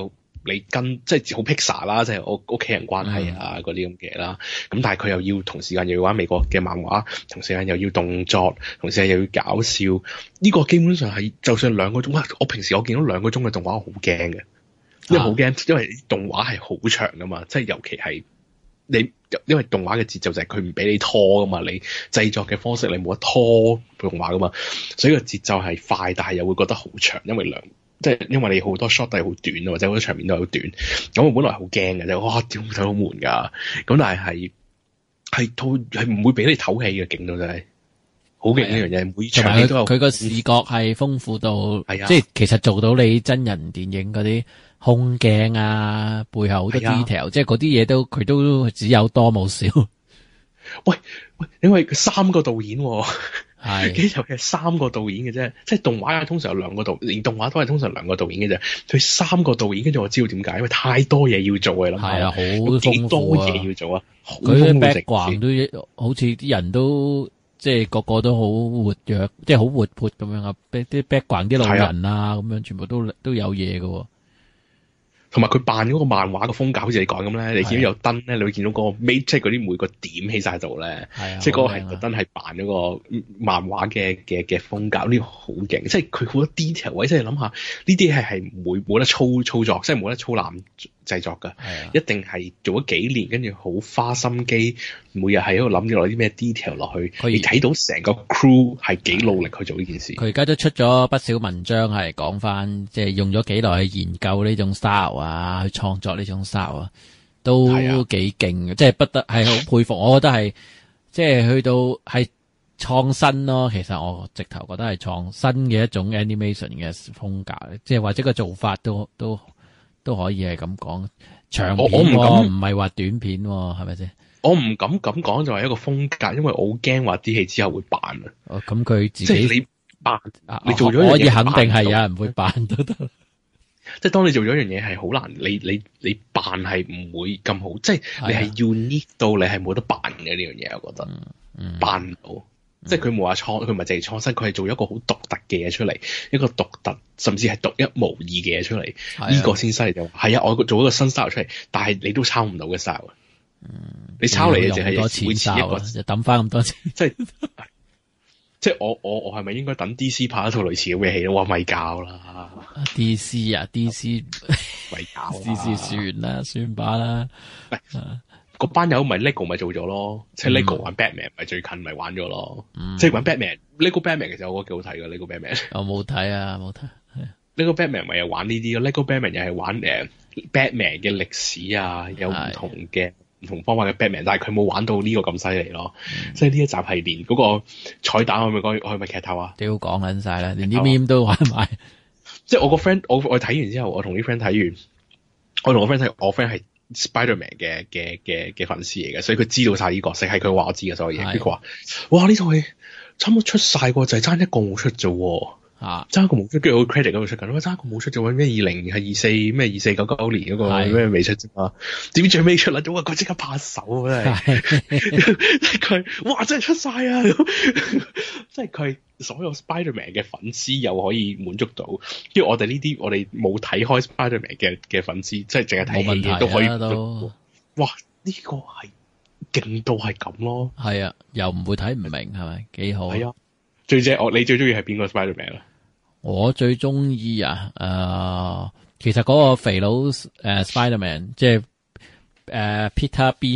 你跟即係好 Pixar 啦，即係屋屋企人關係啊嗰啲咁嘅嘢啦。咁但係佢又要同時間又要玩美國嘅漫畫，同時間又要動作，同時間又要搞笑。呢、這個基本上係就算兩個鐘，哇！我平時我見到兩個鐘嘅動畫我好驚嘅，因為好驚，因為動畫係好長噶嘛，即係尤其係你因為動畫嘅節奏就係佢唔俾你拖噶嘛，你製作嘅方式你冇得拖動畫噶嘛，所以個節奏係快，但係又會覺得好長，因為兩。即係因為你好多 shot 都係好短啊，或者好多場面都係好短，咁我本來好驚嘅，就哇點睇好悶噶，咁但係係係套係唔會俾你唞氣嘅，勁到真係好勁呢樣嘢，每場面都有。 佢個視覺係豐富到， 係啊， 即係其實做到你真人電影嗰啲空鏡啊，背後好多 detail，即係嗰啲嘢都佢都只有多冇少。 喂喂，因為三個導演、啊。 係， 幾集係三個導演嘅啫，即係動畫通常有兩個導，連動畫都係通常兩個導演嘅啫。佢三個導演，跟住我知道點解，因為太多嘢要做嘅啦。係啊，好豐富啊！幾多嘢要做啊？ 佢啲 background 都好似啲人都即係個個都好活躍，即係好活潑咁樣啊！啲 background 啲老人啊，咁樣全部都都有嘢嘅。 同埋佢扮嗰個漫畫嘅風格，好似你講咁咧，你見到有燈咧，你會見到嗰個 mate 即係嗰啲每個點起晒度咧，即係嗰個係特登係扮嗰個漫畫嘅嘅嘅風格，呢個好勁，即係佢好多 detail 位，即係諗下呢啲係係唔會冇得操操作，即係冇得操濫製作噶，一定係做咗幾年，跟住好花心機，每日喺度諗住落啲咩 detail 落去，你睇到成個 crew 係幾努力去做呢件事。佢而家都出咗不少文章係講翻，即係用咗幾耐去研究呢種 style 啊，去創作呢種 style 啊，都幾勁嘅，即係不得係好佩服。我覺得係即係去到係創新咯。其實我直頭覺得係創新嘅一種 animation 嘅風格，即係或者個做法都都都可以係咁講。長片我唔敢唔係話短片係咪先？ 我唔敢咁講就係一個風格，因為我好驚話啲戲之後會扮啊。 哦，咁佢自己即係你扮，你做咗可以肯定係有人會扮都得。 即係當你做咗一樣嘢係好難，你你你扮係唔會咁好，即係你係要 unique 到你係冇得扮嘅呢樣嘢，我覺得扮唔到。即係佢冇話創，佢唔係淨係創新，佢係做咗一個好獨特嘅嘢出嚟，一個獨特甚至係獨一無二嘅嘢出嚟，呢、這個先犀利就係啊！我做一個新 style 出嚟，但係你都抄唔到嘅 style。嗯，你抄嚟嘅淨係每次一個， 就抌翻咁多錢， 即係即係我我我係咪應該等 D C 拍一套類似咁嘅戲咧？我咪教啦 ，D C 啊 ，D C 咪教 ，D C 算啦，算吧啦。 嗰班友咪 LEGO 咪做咗咯，即係 LEGO 玩 Batman 咪最近咪玩咗咯，即係玩 Batman，LEGO Batman 其實我覺得幾好睇噶 ，LEGO Batman。 我冇睇啊，冇睇。 LEGO Batman 咪又玩呢啲咯 ，LEGO Batman 又係玩誒 Batman 嘅歷史啊，有唔同嘅唔同方法嘅 Batman，但係佢冇玩到呢個咁犀利咯。即係呢一集係連嗰個彩蛋，我咪講，我係咪劇透啊？ 都講緊晒啦，連啲 meme 都玩埋。 即係我個 friend，我我睇完之後，我同啲 friend 睇完，我同我 friend 睇，我 friend 係 Spiderman 嘅嘅嘅嘅粉絲嚟嘅，所以佢知道晒呢個角色，係佢話我知嘅所有嘢。佢話：哇，呢套戲差唔多出晒喎，就係爭一個冇出啫。啊，爭一個冇出，跟住我 credit 嗰度出緊，哇，爭一個冇出咗，咩二零係二四咩二四九九年嗰個咩未出啫嘛？點知最尾出啦，咁啊佢即刻拍手真係，佢哇真係出晒啊！即係佢所有 Spiderman 嘅粉絲又可以滿足到，因為我哋呢啲我哋冇睇開 Spiderman 嘅嘅粉絲，即係淨係睇戲嘅都可以滿足。哇！呢、這個係勁到係咁咯， 係啊，又唔會睇唔明係咪？幾好係啊！最正我你最中意係邊個 Spiderman 啊？ 我最中意啊，誒、呃，其實嗰個肥佬誒、呃、Spiderman， 即係誒、呃、Peter B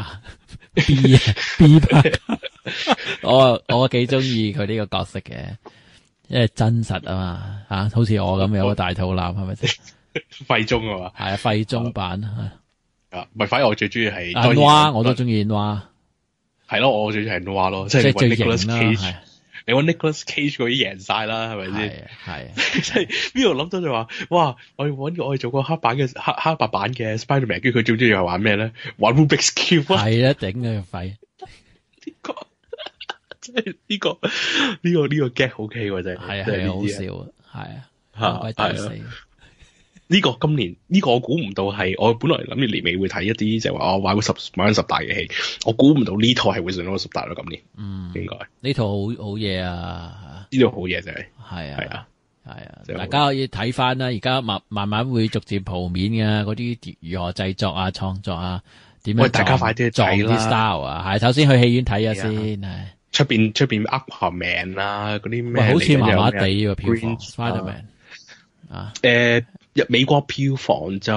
Parker，B B Parker， 我我幾中意佢呢個角色嘅，因為真實啊嘛，吓、啊，好似我咁有個大肚腩係咪先？ 廢中啊嘛， 係啊，廢中版啊，唔係，反而我最中意係 Noir， 我都中意 Noir， 係咯，我最中意係 Noir 咯，即係最型啦，係。 你揾 Nicolas Cage 嗰啲贏晒啦，係咪先？ 係即係邊度諗到就話，哇！我要揾我哋做個黑版嘅黑黑白版嘅 Spiderman， 跟住佢最中意係玩咩咧？玩 Rubik's Cube 啊！ 係啊，頂佢個肺！ 呢個即係呢個呢個呢個 get 好 K 喎，真係係係好笑啊！係啊，鬼抵死！ 呢個今年呢個我估唔到係，我本來諗住年尾會睇一啲就係話我玩個十玩十大嘅戲，我估唔到呢套係會上到十大咯。今年，嗯，應該呢套好好嘢啊！ 呢套好嘢就係係啊， 係啊， 係啊，大家可以睇翻啦，而家慢慢慢會逐漸鋪面嘅嗰啲如何製作啊、創作啊，點樣大家快啲撞睇啦啲 style 啊，係首先去戲院睇下先，係出邊出邊 Aquaman 啊，嗰啲咩好似麻麻地喎喎票房 Spiderman 啊， 誒。入美國票房就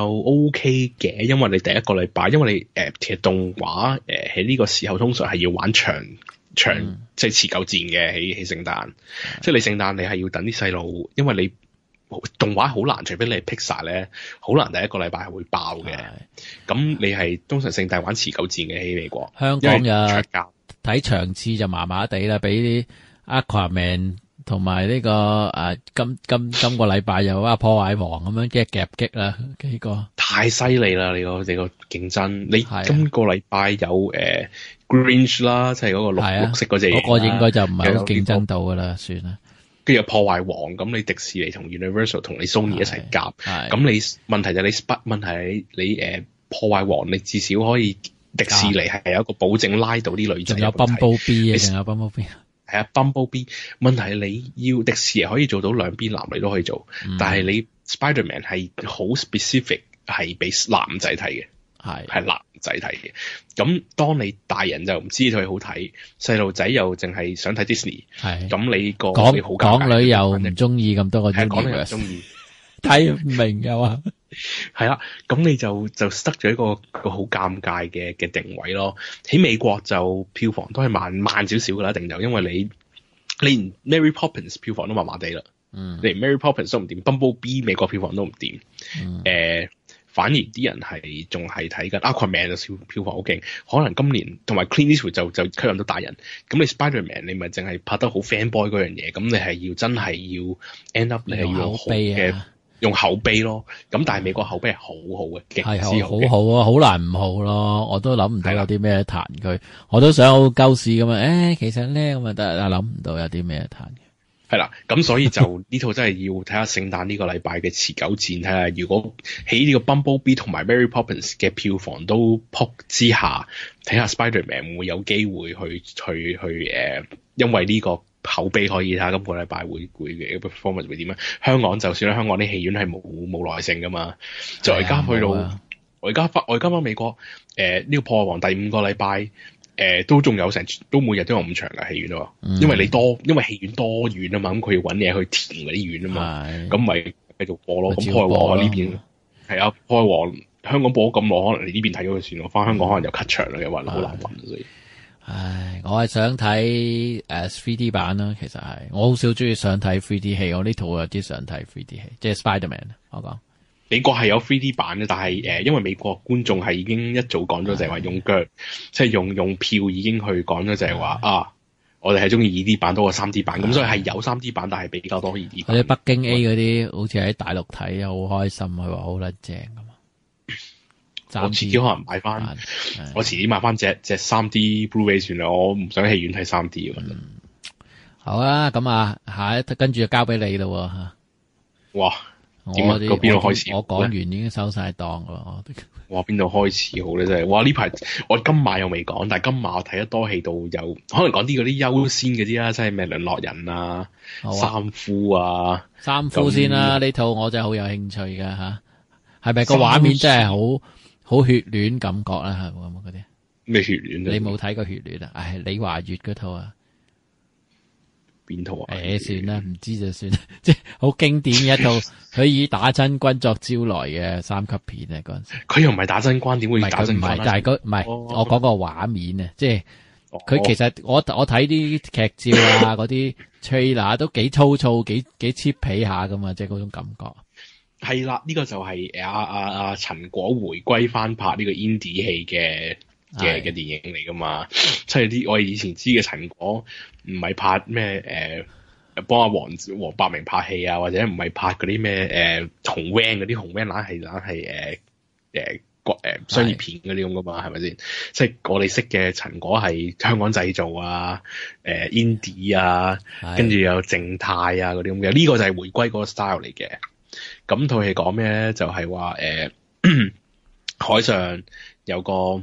OK 嘅，因為你第一個禮拜，因為你誒、呃、其實動畫誒喺呢個時候通常係要玩長長、嗯、即係持久戰嘅喺喺聖誕，即係你聖誕你係要等啲細路，因為你動畫好難，除非你係 Pixar 咧，好難第一個禮拜係會爆嘅。咁你係通常聖誕玩持久戰嘅喺美國， 香港就睇場次就麻麻地啦，俾啲 Aquaman。同埋呢個誒、啊，今今今個禮拜有啊破壞王咁樣嘅夾擊啦，幾個太犀利啦！你個你個競爭，你今個禮拜有誒、呃、Grinch 啦，即係嗰個綠、啊、綠色嗰隻， 嗰個應該就唔係好競爭到噶啦，算啦。 跟住有破壞王，咁你迪士尼同 Universal 同你 Sony 一齊夾，咁你問題就係你問題係你誒、呃、破壞王，你至少可以迪士尼係有一個保證拉到啲女仔。仲有 Bumblebee 啊，仲有 Bumblebee。係啊 ，Bumblebee 問題係你要迪士尼可以做到兩邊男女都可以做，嗯、但係你 Spiderman 係好 specific 係俾男仔睇嘅，係係男仔睇嘅。咁當你大人就唔知佢好睇，細路仔又淨係想睇 Disney， 係咁你個港你好港女又唔中意咁多個， 係港女又中意睇唔明嘅話。 係啦，咁你就就塞咗一個一個好尷尬嘅嘅定位咯。喺美國就票房都係慢慢少少噶啦，一定就因為你你連 Mary Poppins 票房都麻麻地啦，嗯，連 Mary Poppins 都唔掂 ，Bumblebee 美國票房都唔掂，誒、嗯呃，反而啲人係仲係睇緊 Aquaman 就票房好勁，可能今年同埋 Clint Eastwood 就就吸引到大人。咁你 Spiderman 你咪淨係拍得好 fanboy 嗰樣嘢，咁你係要真係要 end up 你係要好嘅。用口碑咯，咁但係美國口碑係好好嘅，極之好嘅， 好好啊，好難唔好咯。我都諗唔到有啲咩彈佢，我都想好鳩屎咁啊！誒、欸，其實咧咁啊，但係諗唔到有啲咩彈嘅。 係啦，咁所以就呢套真係要睇下聖誕呢個禮拜嘅持久戰，睇下如果喺呢個 Bumblebee 同埋 Mary Poppins 嘅票房都撲之下，睇下 Spiderman 會唔會有機會去去去誒、呃，因為呢、這個。口碑可以睇下今個禮拜會會嘅 performance 會點樣？香港就算啦，香港啲戲院係冇冇耐性噶嘛。就而家去到我而家翻我而家翻美國，誒、呃、呢、這個破壞王第五個禮拜，誒、呃、都仲有成都每日都有五場嘅戲院咯、嗯。因為你多，因為戲院多院啊嘛，咁佢要揾嘢去填嗰啲院啊嘛，咁咪繼續播咯。咁破壞王呢邊係啊，破壞王香港播咗咁耐，可能你呢邊睇咗佢算咯，翻香港可能又 cut 場啦，又話好難揾，所以。 唉，我係想睇誒 three D 版啦，其實係我好少中意想睇 three D 戲，我呢套有啲想睇 three D 戲，即係 Spiderman。我講美國係有 three D 版嘅，但係誒、呃，因為美國觀眾係已經一早講咗，就係話用腳，即係用用票已經去講咗，就係話啊，我哋係中意二 D 版多過三 D 版，咁所以係有三 D 版，但係比較多二 D 版。 嗰啲北京 A 嗰啲，好似喺大陸睇好開心，佢話好撚正噶嘛。 我遲啲可能買翻，我遲啲買翻隻隻三 D Blu-ray 算啦，我唔想戲院睇三 D 啊、嗯。 好啊，咁啊，下一跟住就交俾你咯吓。 哇，點啊？邊度開始？ 我講完已經收晒檔啦。 哇，邊度開始好咧？真係，哇！呢排我今晚又未講，但係今晚我睇得多戲到有，可能講啲嗰啲優先嗰啲啦，即係咩淪落人啊、啊三夫啊、 三夫先啦。呢套我真係好有興趣噶吓，係咪個畫面真係好？好血戀感覺啦，係冇嗰啲咩血戀？ 你冇睇過血戀啊？唉，李華月嗰套啊， 邊套啊？ 誒、欸，算啦，唔知就算啦，即係好經典嘅一套，佢以打真軍作招來嘅三級片啊！嗰陣時佢又唔係打真軍，點會打真軍？ 唔係，但係嗰唔係我講個畫面啊，即係佢其實我我睇啲劇照啊，嗰啲 trailer 都幾粗糙，幾幾 cheap 皮下噶嘛，即係嗰種感覺。 係啦，呢、這個就係阿阿阿陳果回歸翻拍呢個 indie 戲嘅嘅嘅電影嚟噶嘛，即係啲我哋以前知嘅陳果唔係拍咩誒幫阿黃黃百鳴拍戲啊，或者唔係拍嗰啲咩誒紅 van 嗰啲紅 van 懶係懶係誒誒國誒商業片嗰啲咁噶嘛，係咪先？即係我哋識嘅陳果係香港製造啊，誒、呃、indie 啊，跟住有靜態啊嗰啲咁嘅，呢、這個就係回歸嗰個 style 嚟嘅。咁套戲講咩咧？就係話誒，海上有個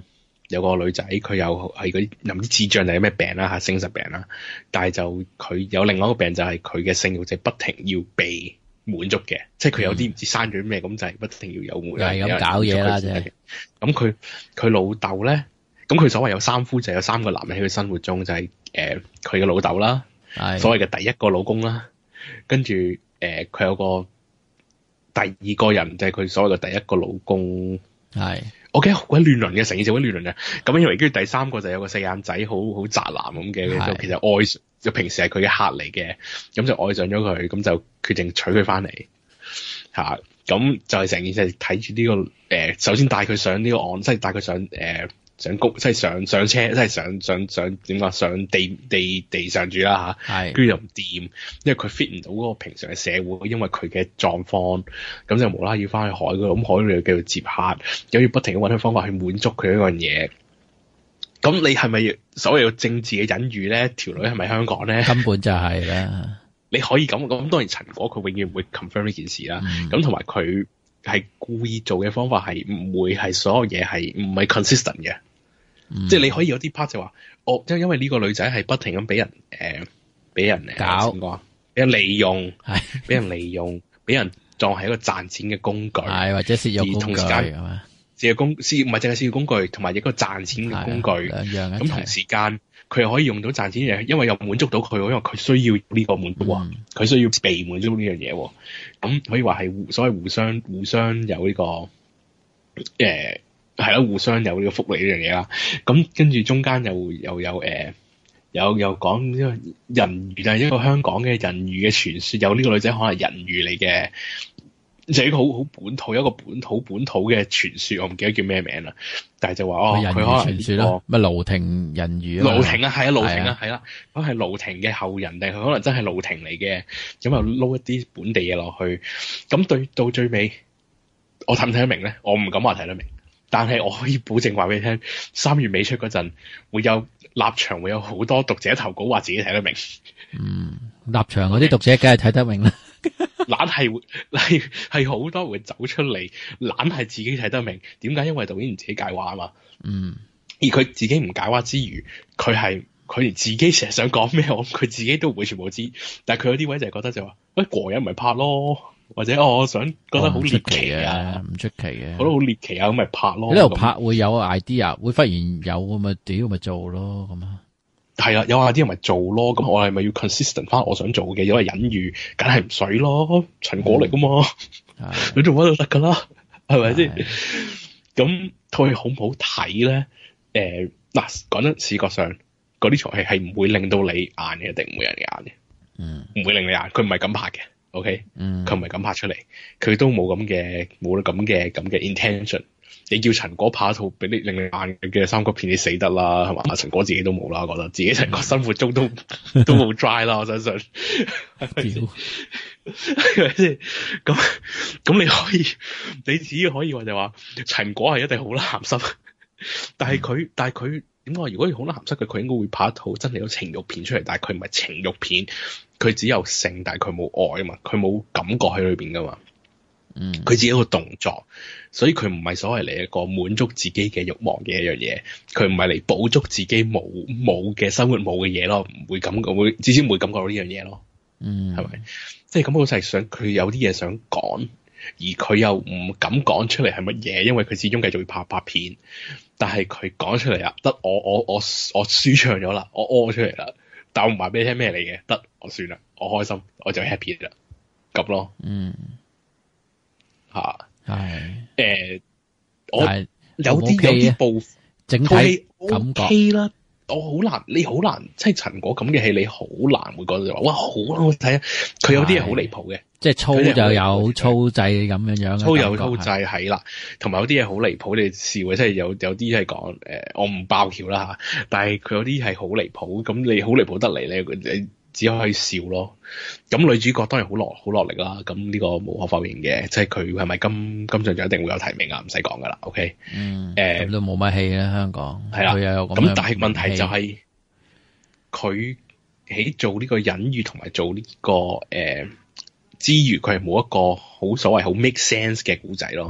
有個女仔，佢有係嗰啲唔知智障定係咩病啦嚇，性實病啦，但係就佢有另外一個病就係佢嘅性慾就不停要被滿足嘅，即係佢有啲唔知生咗咩咁就係不停要有滿足。 係咁搞嘢啦，真係。 咁佢佢老豆咧，咁佢所謂有三夫就有三個男人喺佢生活中，就係誒佢嘅老豆啦，所謂嘅第一個老公啦，跟住誒佢有個第二個人就係佢所謂嘅第一個老公。係。我記得好鬼亂倫嘅，成件事好鬼亂倫嘅。咁因為跟住第三個就有個四眼仔，好好宅男咁嘅，就其實愛上，就平時係佢嘅客嚟嘅，咁就愛上咗佢，咁就決定娶佢翻嚟嚇。咁、啊、就係成件事睇住呢個誒、呃，首先帶佢上呢個岸，即係帶佢上誒。呃上高即係上上車，即係上上上點講？上地地地上住啦嚇，係，跟住又唔掂，因為佢 fit 唔到嗰個平常嘅社會，因為佢嘅狀況，咁就無啦啦要翻去海嗰度，咁海嗰度又繼續接客，又要不停咁揾啲方法去滿足佢呢樣嘢。咁你係咪所謂嘅政治嘅隱喻咧？條女係咪香港咧？根本就係啦。你可以咁咁，當然陳果佢永遠唔會 confirm 呢件事啦。咁同埋佢係故意做嘅方法係唔會係所有嘢係唔係 consistent 嘅。嗯、即係你可以有啲 part 就話，我因因為呢個女仔係不停咁俾人誒，俾、呃、人搞，點講啊？俾人利用，係俾人利用，俾人當係一個賺錢嘅工具，係或者涉入工具係嘛？涉入工，涉唔係淨係涉入工具，同埋一個賺錢嘅工具，兩樣咁同時間佢又可以用到賺錢嘅嘢，因為又滿足到佢，因為佢需要呢個滿足，佢、嗯、需要被滿足呢樣嘢，咁可以話係互所謂互相互相有呢、這個誒。呃係啦，互相有呢個福利呢樣嘢啦。咁跟住中間又又有誒、呃，有又講呢個人魚，係一個香港嘅人魚嘅傳說，有呢個女仔可能係人魚嚟嘅，就係一個好好本土，一個本土本土嘅傳說，我唔記得叫咩名啦。但係就話哦，佢可能傳說咯，咩盧亭人魚啊？盧亭啊，係啊，盧亭啊，係啦，咁係盧亭嘅後人，定佢可能真係盧亭嚟嘅，咁又撈一啲本地嘢落去。咁對到最尾，我睇唔睇得明咧？我唔敢話睇得明。但係我可以保證話俾你聽，三月尾出嗰陣會有立場，會有好多讀者投稿話自己睇得明。嗯，立場嗰啲讀者梗係睇得明啦。懶係係係好多會走出嚟，懶係自己睇得明。點解？因為導演唔自己解話啊嘛。嗯。而佢自己唔解話之餘，佢係佢連自己成日想講咩，我佢自己都唔會全部知。但係佢有啲位就係覺得就話，喂、哎，個人咪拍咯。或者、哦、我想覺得好獵奇啊，唔出奇嘅，覺得好獵奇啊，咁咪拍咯。呢度拍會有 idea，會忽然有咁咪屌咪做咯咁啊。係啊，有 idea 咪做咯。咁我係咪要 consistent 翻我想做嘅？因為隱喻，梗係唔使咯。陳果嚟噶嘛，你做乜都得噶啦，係咪先？咁佢好唔好睇咧？誒，嗱，講得視覺上嗰啲場戲係唔會令到你眼嘅，定唔會人哋眼嘅？嗯，唔會令你眼。佢唔係咁拍嘅。OK，嗯，佢唔係咁拍出嚟，佢都冇咁嘅冇咁嘅咁嘅 intention。你叫陳果拍一套俾你令你眼嘅三級片，你死得啦，係嘛？陳果自己都冇啦，覺得自己陳果生活中都都冇 dry 啦，我相信。係咪先？咁咁你可以，你自己可以話就話陳果係一定好鹹濕，但係佢、嗯、但係佢點講？如果好鹹濕嘅，佢應該會拍一套真係有情慾片出嚟，但係佢唔係情慾片。佢只有性，但係佢冇愛啊嘛，佢冇感覺喺裏邊噶嘛。嗯，佢只係一個動作，所以佢唔係所謂嚟一個滿足自己嘅慾望嘅一樣嘢。佢唔係嚟補足自己冇冇嘅生活冇嘅嘢咯，唔會感覺會至少唔會感覺到呢樣嘢咯。嗯，係咪？即係咁，好似係想佢有啲嘢想講，而佢又唔敢講出嚟係乜嘢，因為佢始終繼續會拍拍片。但係佢講出嚟啊，得我我我我舒暢咗啦，我屙出嚟啦。但我唔話俾你聽咩嚟嘅，得我算啦，我開心，我就 happy 啦，咁咯。嗯，吓係誒，我有啲有啲部整體感覺啦，我好難，你好難，即係陳果咁嘅戲，你好難會覺得話哇好好睇啊！佢有啲係好離譜嘅，即係粗就有粗製咁樣樣，粗有粗製係啦，同埋有啲嘢好離譜，你笑嘅，即係有有啲係講誒，我唔爆橋啦吓，但係佢有啲係好離譜，咁你好離譜得嚟咧，你只可以笑咯。咁女主角當然好落好落力啦，咁呢個無可否認嘅，即係佢係咪金金像獎一定會有提名啊？唔使講噶啦 ，OK，嗯，誒、呃，都冇乜戲啦，香港係啦，咁但係問題就係佢喺做呢個隱喻同埋做呢、這個誒、呃、之餘，佢係冇一個好所謂好 make sense 嘅故仔咯。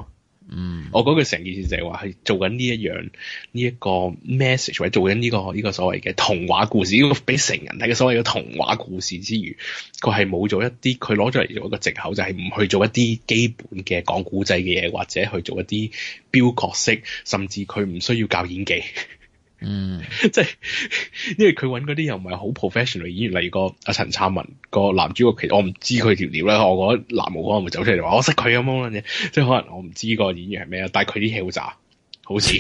嗯， 我覺得佢成件事就係話係做緊呢一樣呢一個 message，或者做緊呢、這個呢、這個所謂嘅童話故事，呢、這個俾成人睇嘅所謂嘅童話故事之餘，佢係冇做一啲，佢攞咗嚟做一個藉口，就係、是、唔去做一啲基本嘅講古仔嘅嘢，或者去做一啲標角色，甚至佢唔需要教演技。 嗯， 即係因為佢揾嗰啲又唔係好 professional 演員，例如個阿陳燦文個男主角，其實我唔知佢條料啦，我覺得男無可能會走出嚟話我識佢咁樣嘅，即係可能我唔知個演員係咩啊，但係佢啲戲好渣，好似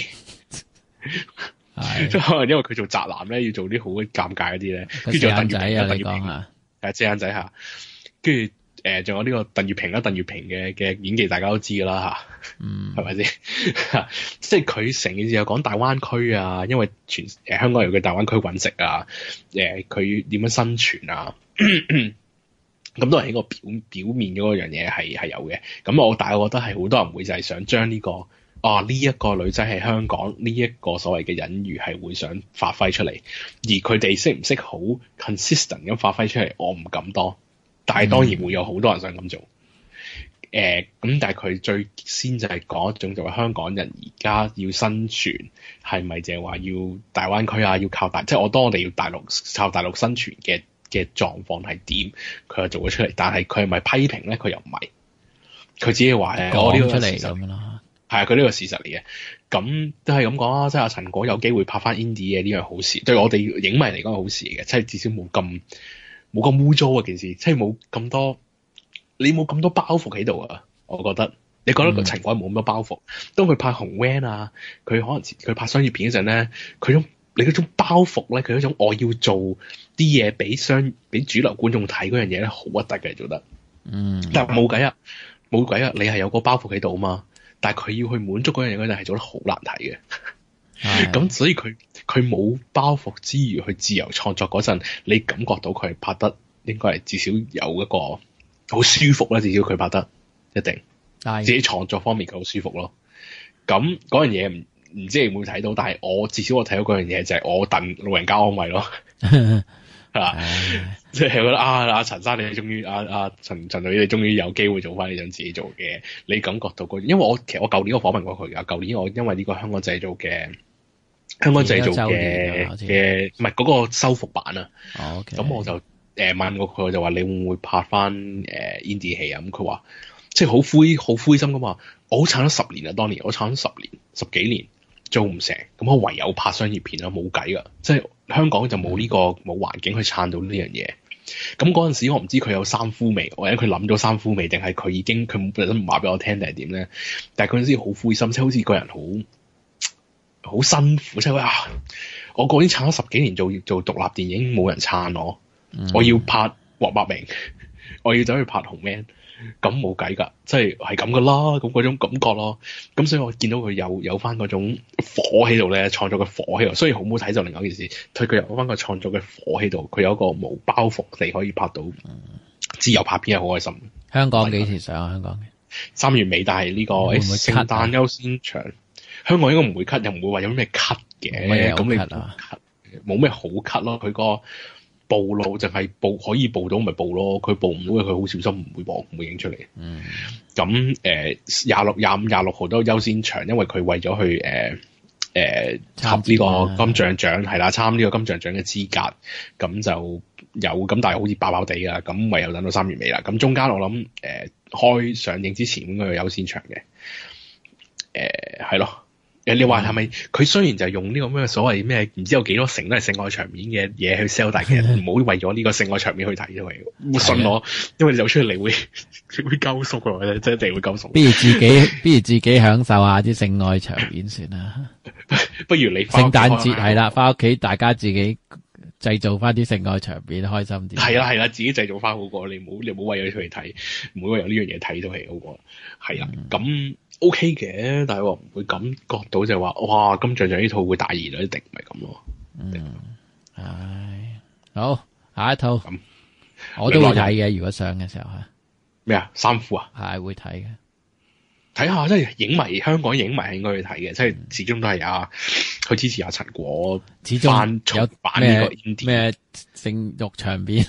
即係可能因為佢做宅男咧，要做啲好尷尬嗰啲咧，跟住仲有鄧月平啊，你講下，係遮眼仔下，跟住。誒，仲有呢個鄧月平啦，鄧月平嘅嘅演技大家都知噶啦吓，嗯，係咪先？即係佢成件事又講大灣區啊，因為全誒、呃、香港人去大灣區揾食啊，誒佢點樣生存啊，咁都係喺個表表面嗰樣嘢係係有嘅。咁我但係我覺得係好多人會就係想將呢、這個啊呢一、這個女仔係香港呢一、這個所謂嘅隱喻係會想發揮出嚟，而佢哋識唔識好 consistent 咁發揮出嚟，我唔敢當。但係當然會有好多人想咁做，誒、呃、咁但係佢最先就係講一種就係香港人而家要生存係咪就係話要大灣區啊，要靠大，即係我當我哋要大陸靠大陸生存嘅嘅狀況係點，佢又做咗出嚟，但係佢係咪批評咧？佢又唔係，佢只係話誒我呢個出嚟咁樣啦，係啊，佢呢個事實嚟嘅，咁都係咁講啦，即係阿陳果有機會拍翻 indie 嘅呢樣好事，對我哋影迷嚟講係好事嚟嘅，即係至少冇咁。冇咁污糟啊！件事即係冇咁多，你冇咁多包袱喺度啊！我覺得你覺得個陳果冇咁多包袱。當佢拍紅 van 啊，佢可能佢拍商業片嗰陣咧，佢種你嗰種包袱咧，佢嗰種我要做啲嘢俾商俾主流觀眾睇嗰樣嘢咧，好核突嘅做得。嗯，但係冇計啊，冇計啊！你係有個包袱喺度啊嘛，但係佢要去滿足嗰樣嘢嗰陣係做得好難睇嘅。咁所以佢佢冇包袱之餘去自由創作嗰陣，你感覺到佢拍得應該係至少有一個好舒服啦，至少佢拍得一定，自己創作方面佢好舒服咯。咁嗰樣嘢唔唔知你會唔會睇到，但係我至少我睇到嗰樣嘢就係我戥老人家安慰咯，係嘛？即係覺得啊阿陳生你終於啊啊陳陳女你終於有機會做翻你想自己做嘅，你感覺到嗰，因為我其實我舊年我訪問過佢㗎，舊年我因為呢個香港製造嘅。香港製造嘅嘅唔係嗰個修復版啊，咁、oh, okay. 我就誒、呃、問過佢，就話你會唔會拍翻誒 indie 戲啊？咁佢話即係好灰好灰心噶嘛，我好撐咗十年啊，當年我撐咗十年十幾年做唔成，咁我唯有拍商業片啦，冇計噶，即係香港就冇呢、這個冇環境去撐到呢樣嘢。咁嗰陣時我唔知佢有三夫未，或者佢諗咗三夫未，定係佢已經佢本身唔話俾我聽定係點咧？但係嗰陣時好灰心，即係好似個人好。好辛苦，即係話我嗰啲撐咗十幾年做做獨立電影，冇人撐我，嗯、我要拍黃百鳴，我要走去拍紅 man，咁冇計噶，即係係咁噶啦，咁嗰種感覺咯。咁所以我見到佢有有翻嗰種火喺度咧，創作嘅火喺度。雖然好唔好睇就另外一件事，佢佢有翻個創作嘅火喺度，佢有一個冇包袱地可以拍到，自由拍片係好開心。 香港幾時上啊？香港嘅三月尾，但係呢、這個誒聖誕優先場。香港應該唔會 cut，又唔會話有咩 cut 嘅，咁你冇咩好 cut 咯。佢個報路就係報可以報到咪報咯，佢報唔到嘅佢好小心唔會播，唔會影出嚟。嗯，咁誒廿六廿五廿六號都優先場，因為佢為咗去誒誒插呢個金像獎係啦，參呢個金像獎嘅資格，咁就有咁，但係好似爆爆地啊，咁唯有等到三月尾啦。咁中間我諗誒、呃、開上映之前應該有優先場嘅，誒係咯。誒，你話係咪佢雖然就係用呢個咩所謂咩唔知有幾多成都係性愛場面嘅嘢去 sell， 但係其實唔好為咗呢個性愛場面去睇，因為信我，因為你走出嚟會會鳩縮嘅，真係一定會鳩縮。不如自己，不如自己享受下啲性愛場面算啦。不如你聖誕節係啦，翻屋企大家自己製造翻啲性愛場面，開心啲。係啦係啦，自己製造翻好過，你唔好你唔好為咗佢嚟睇，唔好為咗呢樣嘢睇到戲好過。係啦，咁。嗯O K 嘅，但係我唔會感覺到就係話，哇！金像獎呢套會大熱啦，一定唔係咁咯。嗯，唉，好，下一套，咁我都會睇嘅。如果上嘅時候係咩啊？三夫啊，係會睇嘅。睇下即係影迷，香港影迷係應該去睇嘅，即係始終都係啊，去支持阿陳果，始終有版呢個 indie 咩性慾場面，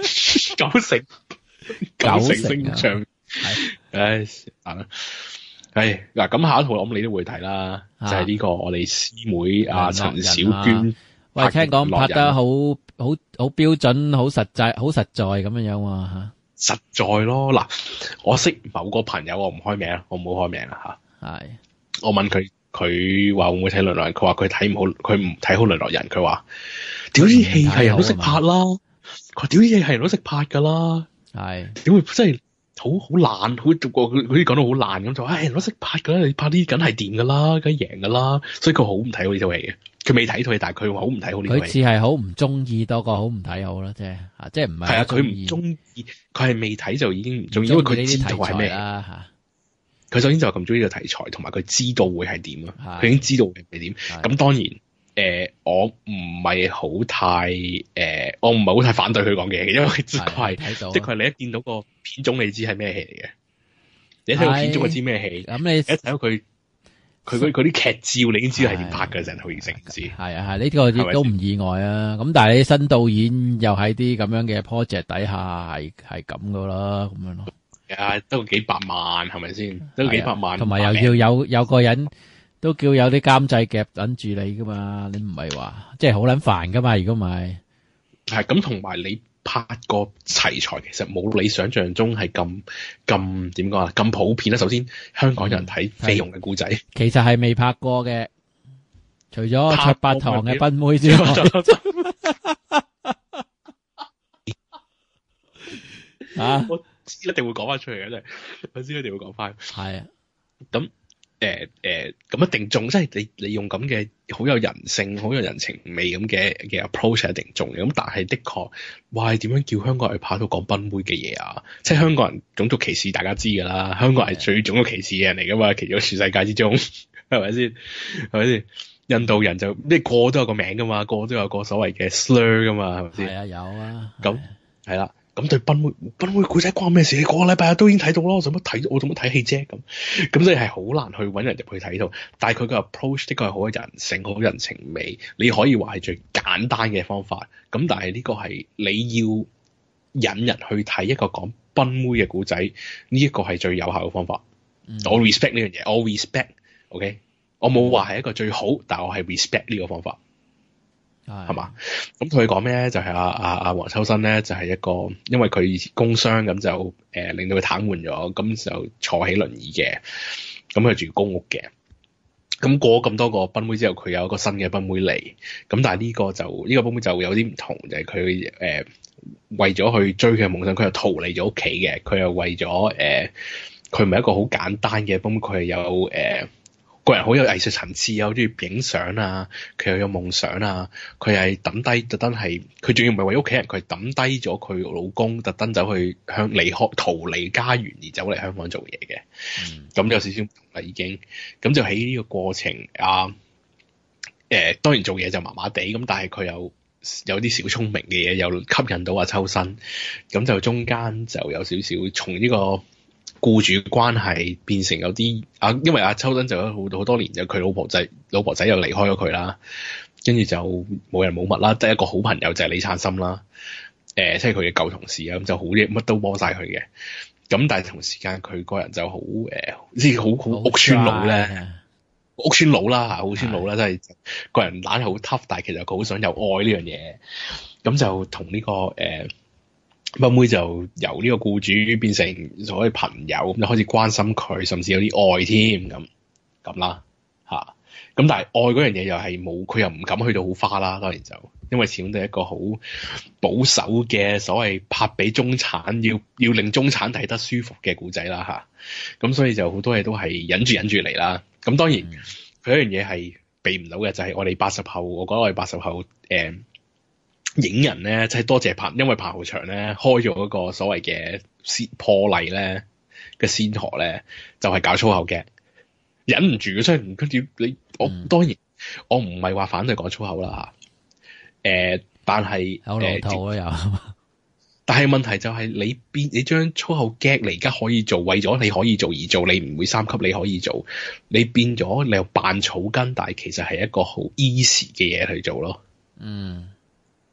九成九成性場，係唉，係啦。 係嗱，咁下一套我諗你都會睇啦， 啊就係呢個我哋師妹阿陳小淪落人娟。 喂，聽講拍得好好好好標準，好實際，好實在咁樣樣喎嚇。 實在咯，嗱，我識某個朋友，我唔開名，我唔好開名啦嚇。 係， 我問佢，佢話會唔會睇《淪落人》？佢話佢睇唔好，佢唔睇好《淪落人》。佢話：屌啲戲係人都識拍啦，佢話屌啲戲係人都識拍㗎啦。 係， 點會真係好好爛？好佢佢啲講到好爛咁就，唉，人都識拍㗎啦，你拍啲梗係掂㗎啦，梗係贏㗎啦。所以佢好唔睇好呢套戲嘅。佢未睇套戲，但係佢話好唔睇好呢套戲。 佢似係好唔中意多過好唔睇好啦，即係啊，即係唔係。 係啊，佢唔中意，佢係未睇就已經唔中意，因為佢知道係咩啦嚇。 佢首先就係咁中意呢個題材，同埋佢知道會係點啊！佢係已經知道會係點。咁當然，誒、呃，我唔係好太誒、呃，我唔係好太反對佢講嘅嘢嘅，因為的確係睇到， 的確係你一見到個片種，你知係咩戲嚟嘅。你一睇到片種就知咩戲。 咁你一睇到佢佢嗰啲劇照，你已經知道係點拍嘅，成套完成知。 係啊係，呢個亦都唔意外啊！咁但係你新導演又喺啲咁樣嘅 project 底下係係咁噶啦，咁樣咯。 啊，都幾百萬係咪先？都幾百萬， 同埋又要有有個人都叫有啲監製夾等住你噶嘛？你唔係話即係好撚煩噶嘛？如果唔係， 係咁，同埋你拍個題材其實冇你想象中係咁咁點講啊？咁普遍啦。首先，香港人睇菲傭嘅故仔， 其實係未拍過嘅，除咗卓伯棠嘅賓妹之外。啊！ 一定會講翻出嚟嘅，真係我知一定會講翻。 係啊， 咁誒誒，咁一定中，即係你你用咁嘅好有人性、好有人情味咁嘅嘅 approach 係一定中嘅。咁但係的確，哇！點樣叫香港人去拍到講賓妹嘅嘢啊？即係香港人種族歧視，大家知㗎啦。香港係最種族歧視嘅人嚟㗎嘛，其中全世界之中係咪先？係咪先？印度人就咩個個都有個名㗎嘛，個個都有個所謂嘅 slur 㗎嘛，係咪先？ 係啊，有啊。 咁係啦。咁對賓妹賓妹故仔關咩事？你個禮拜日都已經睇到咯，我做乜睇？我做乜睇戲啫？咁咁所以係好難去揾人入去睇到。但係佢個 approach 的確係好有人性、好人情味。你可以話係最簡單嘅方法。咁但係呢個係你要引人去睇一個講賓妹嘅故仔，呢一個係最有效嘅方法。嗯、我 respect 呢樣嘢，我 respect。OK， 我冇話係一個最好，但係我係 respect 呢個方法。係嘛？咁同佢講咩咧？就係阿阿阿黃秋生咧，就係、是、一個因為佢工傷咁就誒、呃、令到佢癱瘓咗，咁就坐起輪椅嘅。咁佢住公屋嘅。咁過咗咁多個賓妹之後，佢有一個新嘅賓妹嚟。咁但係呢個就呢、這個賓妹就有啲唔同，就係佢誒為咗去追佢嘅夢想，佢又逃離咗屋企嘅。佢又為咗誒，佢唔係一個好簡單嘅賓妹，佢係有誒。呃個人好有藝術層次，有中意影相啊，佢又有夢想啊，佢係抌低特登係，佢仲要唔係為屋企人，佢係抌低咗佢老公，特登走去向離開逃離家園而走嚟香港做嘢嘅，咁、嗯、有少少唔同啦已經，咁就喺呢個過程啊，誒、呃、當然做嘢就麻麻地，咁但係佢有有啲小聰明嘅嘢，又吸引到阿秋生，咁就中間就有少少從呢、這個。僱主關係變成有啲啊，因為阿秋生就咗好好多年，就佢老婆仔老婆仔又離開咗佢啦，跟住就冇人冇物啦，得一個好朋友就係李燦森啦，誒、呃，即係佢嘅舊同事啊，咁就好嘢，乜都幫晒佢嘅。咁但係同時間佢個人就好誒，即係好好屋村佬咧，屋村佬啦嚇，屋村佬啦，真係個人懶係好 tough，但係其實佢好想有愛呢樣嘢，咁就同呢、這個誒。呃賓妹就由呢個僱主變成所謂朋友，咁就開始關心佢，甚至有啲愛添咁咁啦嚇。咁但係愛嗰樣嘢又係冇，佢又唔敢去到好花啦。當然就因為始終都係一個好保守嘅所謂拍俾中產，要要令中產睇得舒服嘅故仔啦嚇。咁所以就好多嘢都係忍住忍住嚟啦。咁當然佢一樣嘢係避唔到嘅，就係、是、我哋八十後，我覺得我哋八十後誒。呃影人咧，即係多謝彭，因為彭浩翔咧開咗嗰個所謂嘅先破例咧嘅先河咧，就係、是、搞粗口嘅，忍唔住嘅，所以跟住你我、嗯、當然我唔係話反對講粗口啦嚇，誒、呃，但係有老套啊又， 但係問題就係你變你將粗口 gag 你而家可以做，為咗你可以做而做，你唔會三級你可以做，你變咗你又扮草根，但係其實係一個好 easy 嘅嘢去做咯，嗯。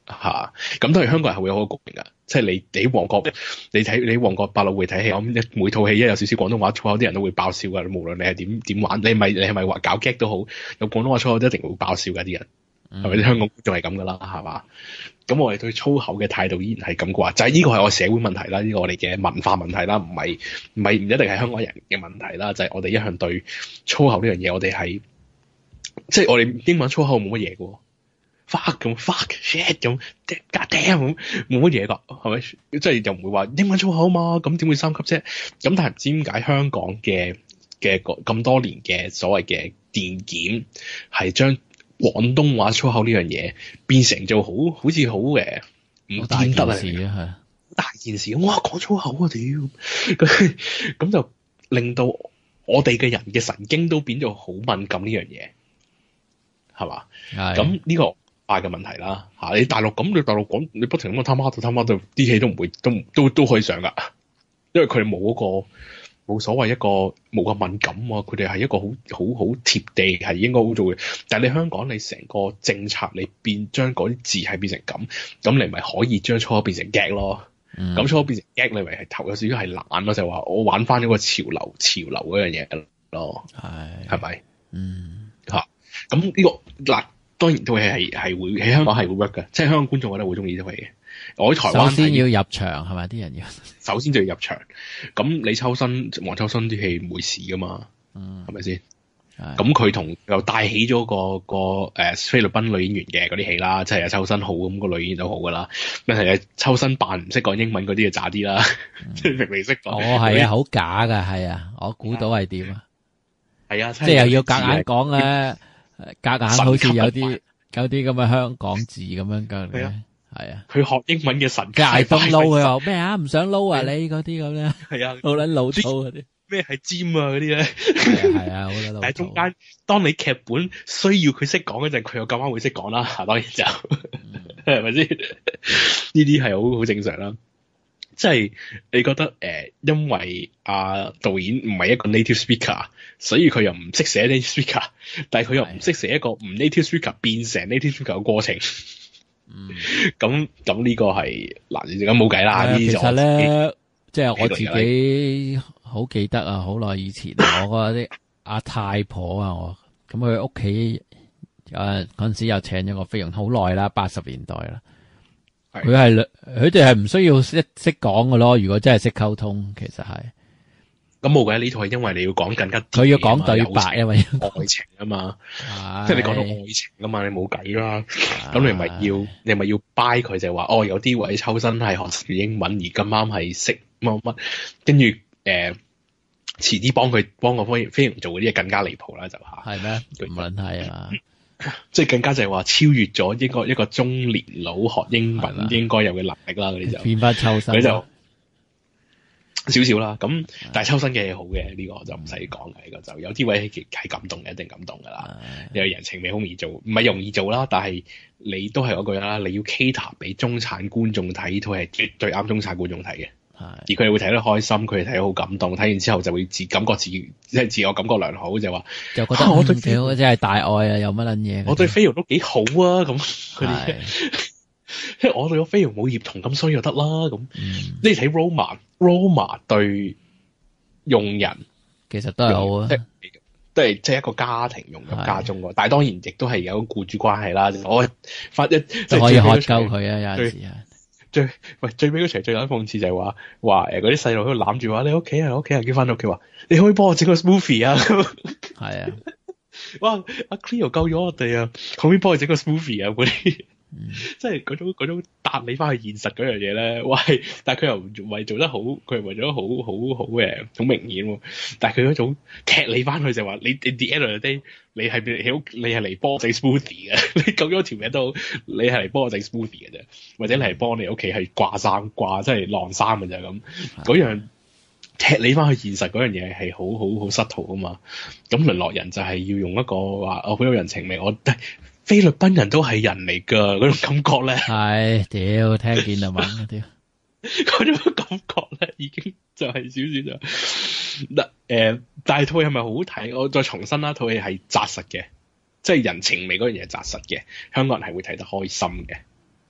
嚇，咁當然香港人係會有好共鳴㗎，即係你你旺角，你睇你旺角百老匯睇戲，我諗一每套戲一有少少廣東話粗口，啲人都會爆笑㗎。無論你係點點玩，你係咪你係咪話搞 gag 都好，有廣東話粗口都一定會爆笑㗎啲人，係咪、嗯？香港仲係咁㗎啦，係嘛？咁我哋對粗口嘅態度依然係咁啩，就係、是、呢個係我社會問題啦，呢、這個我哋嘅文化問題啦，唔係唔係唔一定係香港人嘅問題啦，就係、是、我哋一向對粗口呢樣嘢，我哋係即係我哋英文粗口冇乜嘢㗎。fuck 咁 fuck shit 咁 god damn 咁冇乜嘢噶，係咪？即係又唔會話英文粗口嘛？咁點會三級啫？咁但係唔知點解香港嘅嘅咁多年嘅所謂嘅電檢係將廣東話粗口呢樣嘢變成做好好似好嘅唔見得啊！係大件事，哇講粗口啊屌！咁就令到我哋嘅人嘅神經都變咗好敏感呢樣嘢，係嘛？咁呢個嘅問題啦嚇，你大陸咁你大陸講你不停咁貪媽到貪媽到啲戲都唔會都都都可以上噶，因為佢哋冇嗰個冇所謂一個冇個敏感啊，佢哋係一個好好好貼地係應該好做嘅。但係你香港你成個政策你變將嗰啲字係變成咁，咁你咪可以將粗口變成 gag 咯。咁、嗯、粗口變成 gag 你咪係頭有少少係懶咯，就話、是、我玩翻咗個潮流潮流嗰樣嘢咯，係係咪？嗯嚇，咁呢、這個嗱。當然套戲係係會喺香港係會 work 嘅，即係香港觀眾我覺得會中意套戲嘅。我喺台灣首先要入場係咪？啲人要首先就要入場。咁你秋生黃秋生啲戲唔會事噶嘛，係咪先？咁佢同又帶起咗個個誒、呃、菲律賓女演員嘅嗰啲戲啦，即係阿秋生好咁、個女演員都好噶啦。但係阿秋生扮唔識講英文嗰啲就渣啲啦，即係明明識講。哦，係啊，好假㗎，係啊，我估到係點啊？係啊，即係又要夾硬講啊！夾硬好似有啲有啲咁嘅香港字咁樣噶，係啊，係啊，佢學英文嘅神界嗌風撈佢話咩啊？唔想撈啊你嗰啲咁咧，係啊，好撚老土嗰啲咩係尖啊嗰啲咧，係啊，好撚老土。但係中間當你劇本需要佢識講嗰陣，佢又咁啱會識講啦，當然就係咪先？呢啲係好好正常啦。即係你覺得誒、呃，因為阿、啊、導演唔係一個 native speaker，所以佢又唔識寫 native speaker，但係佢又唔識寫一個唔 native speaker 變成 native speaker 嘅過程。嗯，咁咁呢個係嗱，你而家冇計啦。呢其實咧，即係我自己好記得啊，好耐以前，我嗰啲阿太婆啊，我咁佢屋企誒嗰陣時又請咗個菲傭，好耐啦，八十年代啦。佢係佢哋係唔需要識識講嘅咯，如果真係識溝通，其實係咁冇嘅。呢套係因為你要講更加，佢要講對白，因為愛情啊嘛，即係你講到愛情啊嘛，你冇計啦。咁你咪要，你咪要 buy 佢就係話，哦，有啲位抽身係學英文，而咁啱係識乜乜，跟住誒遲啲幫佢幫個菲菲傭做嗰啲嘢更加離譜啦，就嚇係咩？唔論係啊。即係更加就係話超越咗一個一個中年佬學英文應該有嘅能力啦，嗰啲就變翻抽身，佢就少少啦。咁但係抽身嘅嘢好嘅，呢、這個就唔使講嘅，呢、這個就有啲位係係感動嘅，一定感動噶啦。有人情味好易做，唔係容易做啦，但係你都係嗰句啦，你要 cater 俾中產觀眾睇，呢套係絕對啱中產觀眾睇嘅。而佢哋會睇得開心，佢哋睇得好感動，睇完之後就會自感覺自即係自我感覺良好，就話就覺得、啊、我對菲傭真係大愛啊，有乜撚嘢？我對菲傭都幾好啊，咁佢哋即係我對個菲傭冇葉童咁衰就得啦，咁、嗯、你睇 Roma，Roma 對傭人其實都係好啊，都係即係一個家庭融入家中嘅，但係當然亦都係有僱主關係啦。我發一即係可以學鳩佢啊，有陣時啊。最喂最尾嗰場最有諷刺就係話話誒嗰啲細路喺度攬住話你屋企人屋企人叫翻屋企話你可以幫我整個 smoothie 啊，係啊，哇阿 Cleo 救咗我哋啊，可唔可以幫我整個 smoothie 啊嗰啲，即係嗰種嗰種搭你翻去現實嗰樣嘢咧，喂！但係佢又唔係做得好，佢係為咗好好好嘅好明顯喎，但係佢嗰種踢你翻去就話你 at the end of the day 你係喺屋你係嚟幫我整 smoothie 嘅，你救咗條命都好，你係嚟幫我整 smoothie 嘅啫，或者你係幫你屋企係掛衫掛即係晾衫嘅啫咁，嗰樣踢你翻去現實嗰樣嘢係好好好失途啊嘛，咁淪落人就係要用一個話我好有人情味，我菲律賓人都係人嚟噶嗰種感覺咧，係屌聽見就猛屌，嗰種感覺咧已經就係少少就嗱誒，但係套戲係咪好好睇？我再重申啦，套戲係紮實嘅，即係人情味嗰樣嘢紮實嘅，香港人係會睇得開心嘅。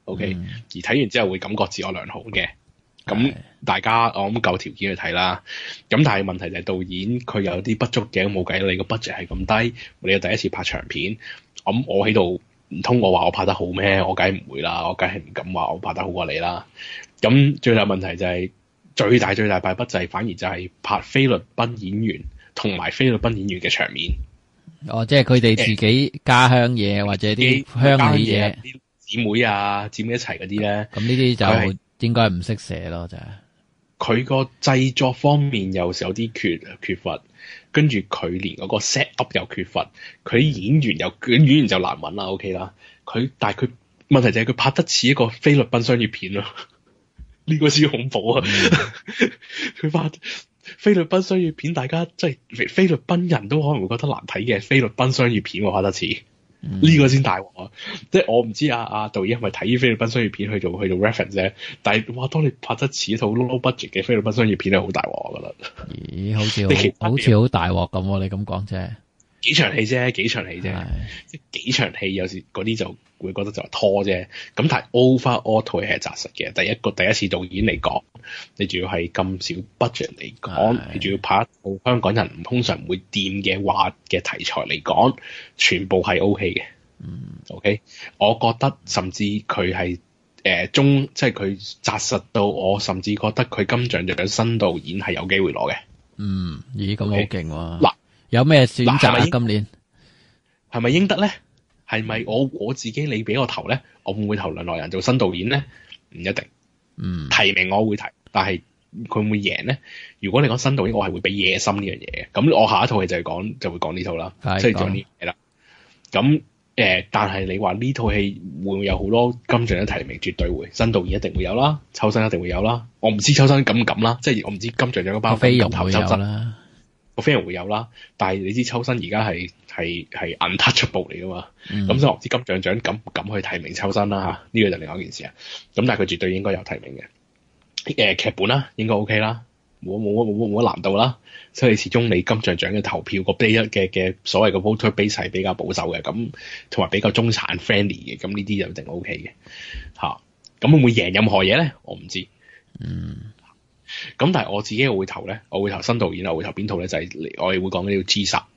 OK，、 嗯、 而睇完之後會感覺自我良好嘅。咁大家我諗夠條件去睇啦。咁但係問題就係導演佢有啲不足嘅，冇計，你個 budget 係咁低，你第一次拍長片，咁我喺度唔通我話我拍得好咩？我梗係唔會啦，我梗係唔敢話我拍得好過你啦。咁最大問題就係、是、最大最大敗筆就係反而就係拍菲律賓演員同埋菲律賓演員嘅場面。 哦，即係佢哋自己家鄉嘢、呃、或者啲鄉里嘢， 啲姊妹啊，姊妹一齊嗰啲咧。 咁呢啲就應該唔識寫咯，就係。佢個製作方面有時有啲缺缺乏，跟住佢連嗰個 set up 又缺乏，佢啲演員又佢演員就難揾啦 ，OK 啦。佢但係佢問題就係佢拍得似一個菲律賓商業片咯，呢個先恐怖啊！佢、嗯、拍菲律賓商業片，大家即係菲律賓人都可能會覺得難睇嘅菲律賓商業片，我拍得似。呢、嗯、個先大鑊啊！即係我唔知啊啊導演係咪睇菲律賓商業片去做去做 reference 啫？但係哇，當你拍得似一套 low budget 嘅菲律賓商業片係好大鑊，我覺得。咦？好似好好似好大鑊咁，你咁講啫？幾場戲啫，幾場戲啫，即係幾場戲，有時嗰啲就會覺得就係拖啫。咁但係 overall 套戲係紮實嘅。第一個第一次導演嚟講，你仲要係咁少 budget 嚟講，你仲要拍一套香港人唔通常唔會掂嘅話嘅題材嚟講，全部係 OK 嘅。嗯 OK，我覺得甚至佢係誒中，即係佢紮實到我甚至覺得佢金像獎新導演係有機會攞嘅。嗯，咦，咁好勁喎！嗱。有咩選擇啊？今年係咪應得咧？係咪我我自己你俾我投咧？我會唔會投梁樂仁做新導演咧？唔一定。嗯，提名我會提，但係佢會唔會贏咧？如果你講新導演，我係會俾野心呢樣嘢嘅。咁我下一套戲就係講就會講呢套啦，即係講呢嘢啦。咁誒、呃，但係你話呢套戲會唔會有好多金像獎提名？絕對會，新導演一定會有啦，秋生一定會有啦。我唔知秋生敢唔敢啦，即係我唔知金像獎嗰班飛勇會有啦。我非常會有啦，但係你知秋生而家係係係 untouchable 嚟噶嘛？咁、嗯、所以我唔知金像獎敢唔敢去提名秋生啦嚇，呢、這個就另外一件事啊。咁但係佢絕對應該有提名嘅。誒、呃、劇本啦，應該 OK 啦，冇冇冇冇冇乜難度啦。所以始終你金像獎嘅投票個 base 嘅嘅所謂嘅 voter base 係比較保守嘅，咁同埋比較中產 friendly 嘅，咁呢啲就一定 OK 嘅嚇。咁會唔會贏任何嘢咧？我唔知。嗯。咁但係我自己會投咧，我會投新導演，我會投邊套咧？就係、是、我哋會講呢個 G 殺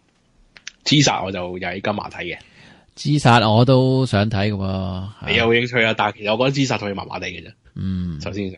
，G 殺我就又喺金馬睇嘅。G 殺我都想睇嘅喎，你有興趣啊？但係其實我覺得 G 殺套戲麻麻地嘅啫。嗯，首先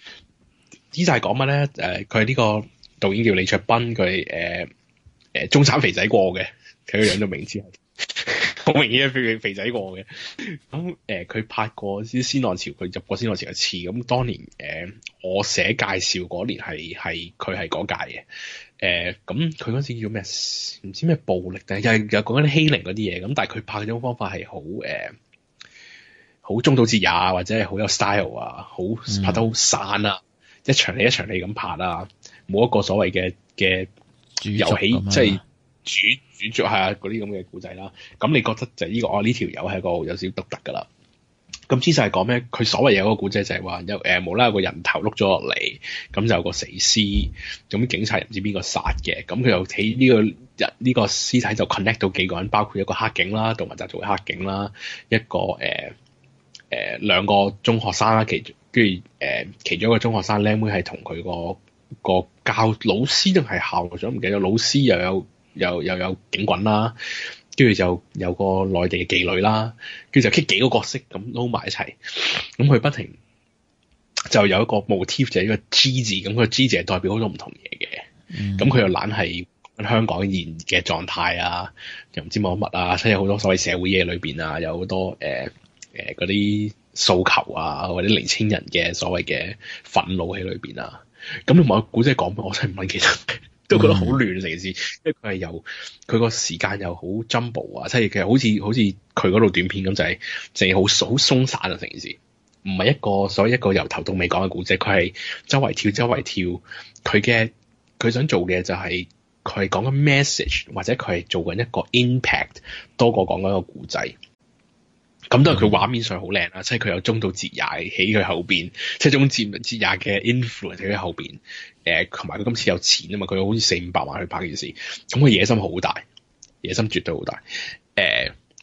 G 殺係講乜咧？誒、呃，佢係呢個導演叫李卓斌，佢誒誒中產肥仔過嘅，佢個樣都明知係。好明顯係肥肥仔過嘅，咁誒佢拍過啲仙浪潮，佢入過仙浪潮一次。咁當年誒、呃、我寫介紹嗰年係係佢係嗰屆嘅，誒咁佢嗰時叫咩？唔知咩暴力定係又又講緊啲欺凌嗰啲嘢。咁但係佢拍嗰種方法係好誒好中島哲也啊，或者係好有 style 啊，好拍得好散啊，嗯、一場戲一場戲咁拍啊，冇一個所謂嘅嘅遊戲即係。主主角係啊嗰啲咁嘅古仔啦，咁你覺得就呢、這個哦呢條友係一個有少少獨特噶啦。咁其實係講咩？佢所謂有個古仔就係話有誒無啦啦有個人頭碌咗落嚟，咁就有個死屍，咁警察唔知邊個殺嘅，咁佢又睇呢個人呢、這個屍體就 connect 到幾個人，包括一個黑警啦，杜汶澤做嘅黑警啦，一個誒誒兩個中學生啦，其跟住誒其中一個中學生靚妹係同佢個個教老師定係校長唔記得，老師又有。又又有警棍啦，跟住就有個內地嘅妓女啦，跟住就 keep 幾個角色咁撈埋一齊，咁佢不停就有一個 motif 就係一個 G 字，咁個 G 字係代表好多唔同嘢嘅，咁佢、嗯、又懶係香港現嘅狀態啊，又唔知乜乜啊，即係好多所謂社會嘢裏邊啊，有好多誒誒嗰啲訴求啊，或者年青人嘅所謂嘅憤怒喺裏邊啊，咁同埋古仔講咩，我真係唔問其實。都覺得好亂成件事，因為佢係由佢個時間又好 jumble 啊，即係其實好似好似佢嗰度短片咁，就係淨係好好鬆散啊成件事，唔係一個所謂一個由頭到尾講嘅故仔，佢係周圍跳周圍跳，佢嘅佢想做嘅就係佢係講緊 message， 或者佢係做緊一個 impact 多過講緊一個故仔。咁都係佢畫面上好靚啦，即係佢有中島哲也喺佢後邊，即係中島哲也嘅 influence 喺佢後邊。誒，同埋佢今次有錢啊嘛，佢好似四五百萬去拍件事，咁佢野心好大，野心絕對好大。誒、呃，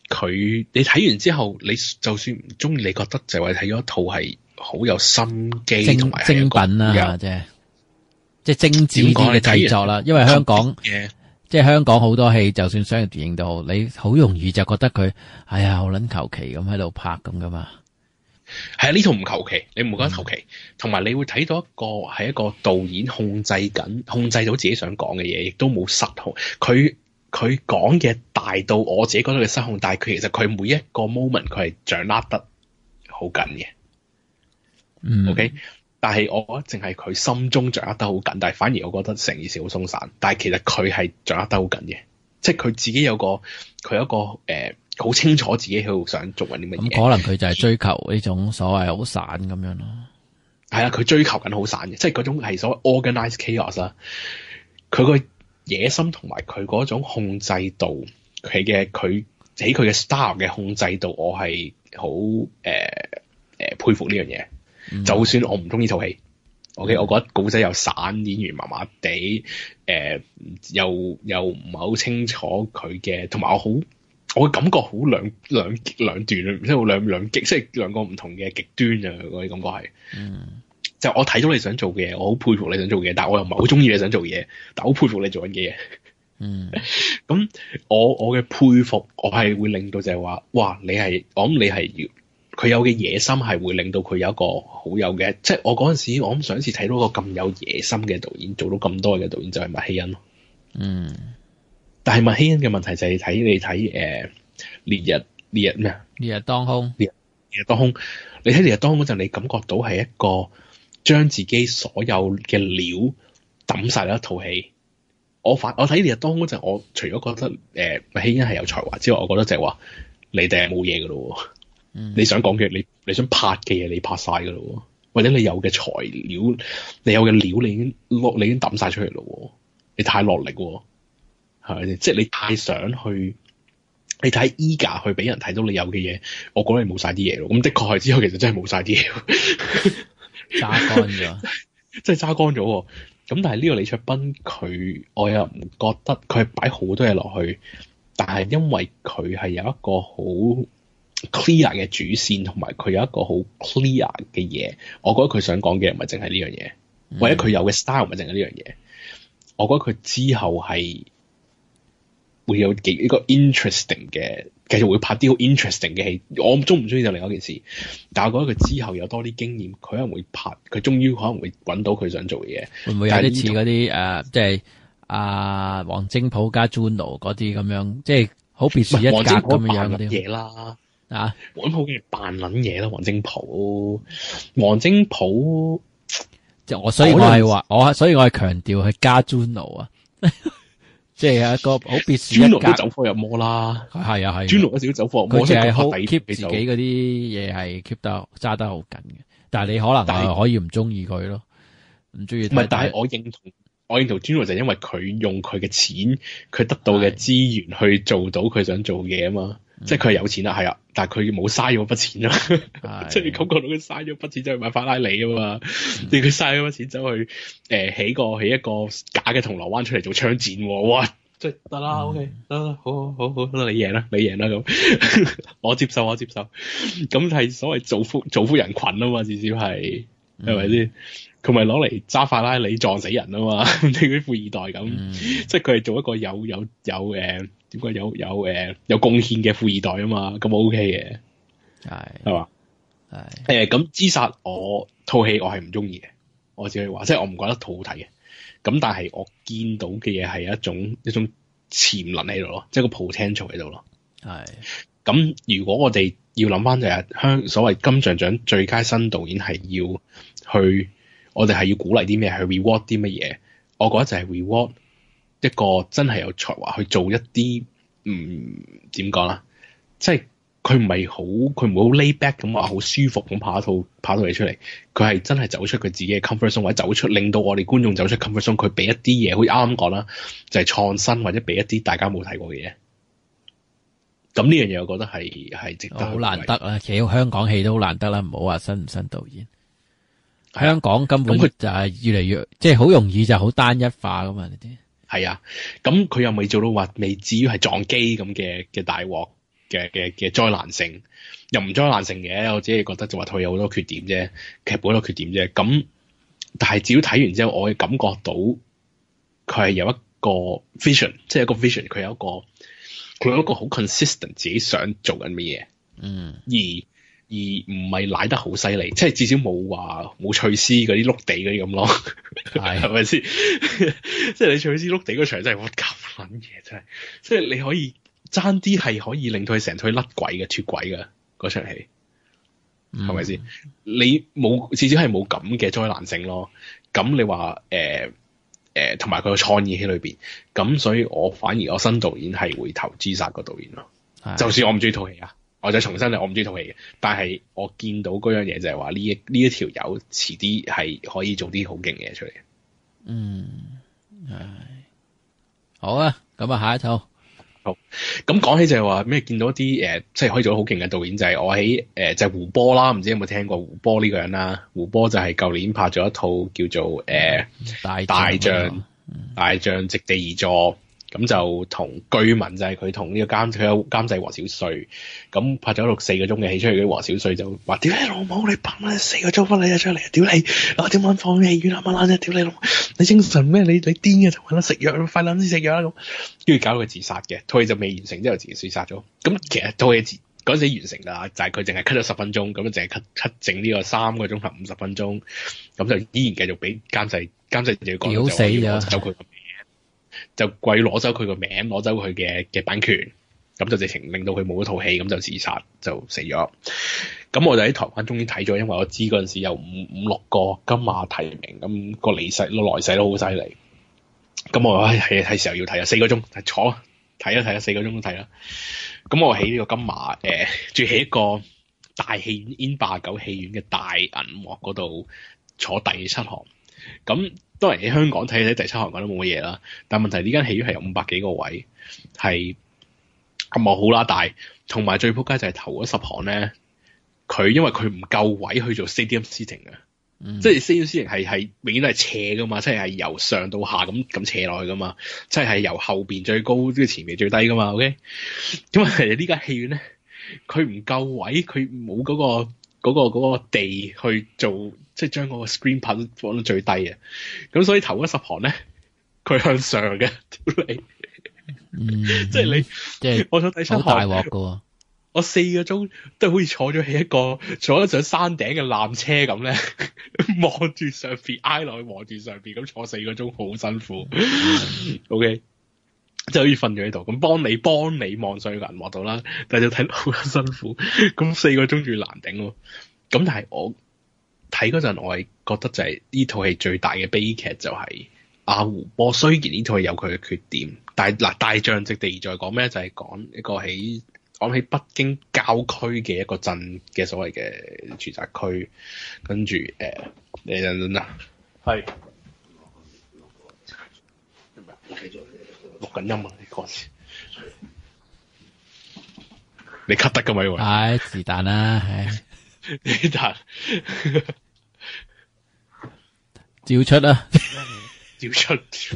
佢你睇完之後，你就算唔中意，你覺得就係睇咗一套係好有心機同埋精品啦，即係即係精緻啲嘅製作啦。因為香港即係香港好多戲，就算商業電影都好，你好容易就覺得佢哎呀好撚求其咁喺度拍咁噶嘛。 係啊，呢套唔求其，你唔會覺得求其，同埋、嗯、你會睇到一個係一個導演控制緊，控制到自己想講嘅嘢，亦都冇失控。佢佢講嘅大到我自己覺得佢失控，但係佢其實佢每一個 moment 佢係掌握得好緊嘅。嗯，OK，但係我覺得淨係佢心中掌握得好緊，但係反而我覺得成件事好鬆散。但係其實佢係掌握得好緊嘅，即係佢自己有個佢有一個誒好、呃、清楚自己喺度想做緊啲乜嘢。 咁可能佢就係追求呢種所謂好散咁樣咯。 係啊，佢追求緊好散嘅，即係嗰種係所謂 organized chaos 啦。佢個野心同埋佢嗰種控制度，佢嘅佢喺佢嘅 style 嘅控制度，我係好誒誒佩服呢樣嘢。嗯、就算我唔中意套戲 ，OK，、嗯、我覺得古仔又散，演員麻麻地，誒、呃，又又唔係好清楚佢嘅，同埋我好，我嘅感覺好兩兩兩段，即係兩兩極，即係兩個唔同嘅極端啊！我嘅感覺係，嗯，就我睇到你想做嘅嘢，我好佩服你想做嘅嘢，但係我又唔係好中意你想做嘅嘢，但係好佩服你做緊嘅嘢，嗯，咁我我嘅佩服，我係會令到就係話，哇！你係，我諗你係要。佢有嘅野心係會令到佢有一個好有嘅，即係我嗰陣時，我諗上一次睇到個咁有野心嘅導演，做到咁多嘅導演就係麥希恩咯。嗯，但係麥希恩嘅問題就係睇你睇誒烈日烈日咩啊？ 烈日當空， 烈日烈日當空。你睇烈日當空嗰陣，你感覺到係一個將自己所有嘅料抌晒喺一套戲。我反我睇烈日當空嗰陣，我除咗覺得誒麥希恩係有才華之外，我覺得就係話你哋係冇嘢噶咯。嗯、你想講嘅，你你想拍嘅嘢，你拍晒噶咯，或者你有嘅材料，你有嘅料，你已經落，你已經抌晒出嚟咯，你太落力，係咪先？即係你太想去，你太 eager 去俾人睇到你有嘅嘢，我覺得你冇晒啲嘢咯。咁的確係之後，其實真係冇晒啲嘢，揸乾咗，真係揸乾咗。咁但係呢個李卓斌佢，我又唔覺得佢係擺好多嘢落去，但係因為佢係有一個好clear 嘅主線，同埋佢有一個好 clear 嘅嘢，我覺得佢想講嘅唔係淨係呢樣嘢，嗯、或者佢有嘅 style 唔係淨係呢樣嘢。我覺得佢之後係會有幾一個 interesting 嘅，繼續會拍啲好 interesting 嘅戲。我中唔中意就另外一件事，但係我覺得佢之後有多啲經驗，佢可能會拍，佢終於可能會揾到佢想做嘅嘢。會唔會有啲似嗰啲誒，即係阿黃精甫加 Juno 嗰啲咁樣，即係好別樹一格咁樣嗰啲嘢啦。啊！黃精甫嘅扮撚嘢啦，黃精甫，黃精甫，即係我，所以我係話我，所以我係強調去加 Juno 啊，即係一個好別樹一格。Juno 都走火入魔啦，係啊係。Juno 嗰時都走火入魔，佢淨係好 keep 自己嗰啲嘢係 keep 得揸得好緊嘅，但係你可能係可以唔中意佢咯，唔中意。唔係，但係我認同，我認同 Juno 就係因為佢用佢嘅錢，佢得到嘅資源去做到佢想做嘅嘢啊嘛。即係佢係有錢啦，係啊，但係佢冇嘥咗筆錢啦，即係你感覺到佢嘥咗筆錢走去買法拉利啊嘛，你佢嘥咗筆錢走去誒、呃、起個起一個假嘅銅鑼灣出嚟做槍戰，哇！即係得啦 ，OK，得啦，好好好好，你贏啦，你贏啦咁，我接受，我接受，咁係所謂造福造福人群啊嘛，至少係係咪先？佢咪攞嚟揸法拉利撞死人啊嘛，你啲富二代咁，嗯、即係佢係做一個有有有誒。呃點解有有誒、呃、有貢獻嘅富二代啊嘛，咁 OK 嘅，係係嘛，係誒咁之殺我套戲我係唔中意嘅，我只可以話，即係我唔覺得套好睇嘅，咁但係我見到嘅嘢係一種一種潛能喺度咯，即係個 potential 喺度咯，係咁如果我哋要諗翻就係香所謂金像獎最佳新導演係要去，我哋係要鼓勵啲咩，去 reward 啲乜嘢，我覺得就係 reward。一個真係有才華去做一啲唔點講啦，即係佢唔係好佢唔會好 lay back 咁話好舒服咁拍一套拍套嘢出嚟，佢係真係走出佢自己嘅 comfort zone，或者走出令到我哋觀眾走出 comfort zone，佢俾一啲嘢，好似啱啱講啦，就係、是、創新或者俾一啲大家冇睇過嘅嘢。咁呢樣嘢我覺得係係值得好難得啊！其實香港戲都好難得啦，唔好話新唔新導演。啊、香港根本就係越嚟越即係好容易就好單一化噶嘛呢啲。係啊，咁佢又未做到話未至於係撞機咁嘅嘅大鑊， 嘅嘅嘅災難性，又唔災難性嘅，我只係覺得就話佢有好多缺點啫，劇本好多缺點啫。咁但係只要睇完之後，我會感覺到佢係有一個 vision， 即係一個 vision，佢有一個佢有一個好 consistent 自己想做緊乜嘢， 嗯， 而而唔係賴得好犀利，即係至少冇話冇翠絲嗰啲碌地嗰啲咁咯，係係咪先？即係你翠絲碌地嗰場真係我咁撚嘢真係，即係你可以爭啲係可以令到佢成套甩軌嘅脫軌嘅嗰場戲，係咪先？你冇至少係冇咁嘅災難性咯。咁你話誒誒，同埋佢個創意喺裏邊，咁所以我反而我新導演係會投資殺個導演咯。就算我唔中意套戲啊。我就重新嚟，我唔中意套戲嘅，但係我見到嗰樣嘢就係話呢一呢一條友遲啲係可以做啲好勁嘅嘢出嚟。 嗯，係好啊，咁啊下一套好。咁講起就係話咩？見到啲誒、呃，即係可以做得好勁嘅導演就係、是、我喺誒、呃、就係、是、胡波啦，唔知有冇聽過胡波呢個人啦？胡波就係舊年拍咗一套叫做誒、呃、大大象大象席地而坐。咁就同據聞就係佢同呢個監佢有監製黃小帥，咁拍咗六四個鐘嘅戲出嚟，嗰啲黃小帥就話：屌你老母，你拍乜四個鐘翻你就出嚟啊！屌你，我點樣放戲院啊？乜撚啫？屌你老母，你精神咩？你你癲嘅就揾得食藥，快撚啲食藥啦咁，跟住搞到佢自殺嘅，套戲就未完成之後自己自殺咗。咁其實套戲自嗰陣時完成㗎，就係佢淨係 cut 咗十分鐘，咁淨係 cut cut 整呢個三個鐘頭五十分鐘，咁就依然繼續俾監製監製就要講就係要攞走佢。就貴攞走佢個名，攞走佢嘅嘅版權，咁就直情令到佢冇咗套戲，咁就自殺就死咗。咁我就喺台灣終於睇咗，因為我知嗰陣時有五五六個金馬提名，咁、個離世個來世都好犀利。咁我唉係係時候要睇啊，四個鐘坐睇一睇啊，四個鐘都睇啦。咁我喺呢個金馬誒，住喺一個大戲院 N 八十九戲院嘅大銀幕嗰度坐第七行。咁當然喺香港睇睇第七行講都冇乜嘢啦，但問題呢間戲院係有五百幾個位，係咁冇好啦，但係同埋最撲街就係頭嗰十行咧，佢因為佢唔夠位去做 stadium seating 嘅，嗯、即係 stadium seating 係係永遠都係斜噶嘛，即係係由上到下咁咁斜落去噶嘛，即係係由後邊最高跟住前面最低噶嘛 ，OK？ 咁啊，其實呢間戲院咧，佢唔夠位，佢冇嗰個。嗰、那個嗰、那個地去做，即係將嗰個 screen 拍放到最低啊！咁所以頭嗰十行咧，佢向上嘅，屌你！嗯，即係你，即係我坐第七行，好大鑊噶！我四個鐘都好似坐咗喺一個坐咗上山頂嘅纜車咁咧，望住上邊挨落去，望住上邊咁坐四個鐘，好辛苦。嗯、OK。即係好似瞓咗喺度，咁幫你幫你望上去個銀幕度啦，但係就睇到好辛苦，咁四個鐘最難頂咯。咁但係我睇嗰陣，我係覺得就係呢套戲最大嘅悲劇就係阿胡波。雖然呢套戲有佢嘅缺點，但係嗱大象席地而坐講咩？就係、是、講一個喺講喺北京郊區嘅一個鎮嘅所謂嘅住宅區，跟住誒，你等等啦，係。錄緊音啊！你講先，你 cut 得噶嘛？ 唉，是但啦，唉， 是但， 照出啦， 照出，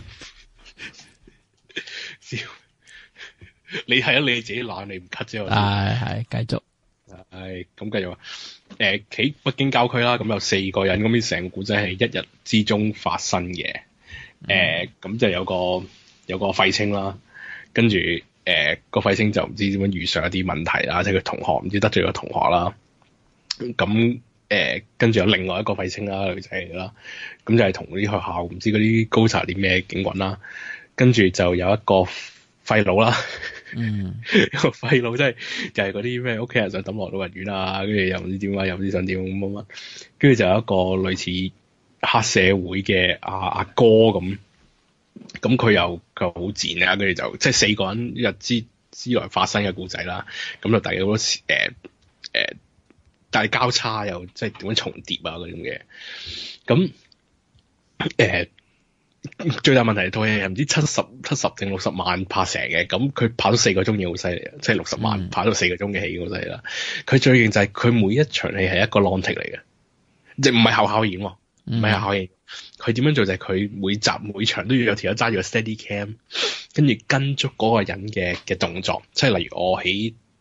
照，你係啊，你自己懶，你唔 cut 啫。 係係，繼續， 係咁繼續啊！誒，喺北京郊區啦，咁有四個人，咁呢成個故仔係一日之中發生嘅。誒、嗯，咁就有個。有個廢青啦，跟住誒個廢青就唔知點樣遇上一啲問題啦，即係佢同學唔知得罪個同學啦。咁誒跟住有另外一個廢青啦，女仔嚟啦，咁就係同啲學校唔知嗰啲高層啲咩警棍啦。跟住就有一個廢佬啦，嗯，一個廢佬即係就係嗰啲咩屋企人想抌落老人院啊，跟住又唔知點啊，又唔知想點咁乜乜。跟住就有一個類似黑社會嘅阿阿哥咁。咁佢又佢好賤啊，跟住就即係四個人一日之之內發生嘅故仔啦。咁就大家好多誒誒，但係交叉又即係點樣重疊啊嗰種嘅。咁誒、呃、最大問題套戲係唔知七十七十定六十萬拍成嘅。咁佢拍咗四個鐘已經好犀利啊！即係六十萬拍咗四個鐘嘅戲好犀利啦。佢、嗯、最勁就係佢每一場戲係一個 long take 嚟嘅，即係唔係後考演，唔係後考演。佢點樣做就係佢每集每場都要有條友揸住個 steady cam， 跟住跟足嗰個人嘅嘅動作，即係例如我喺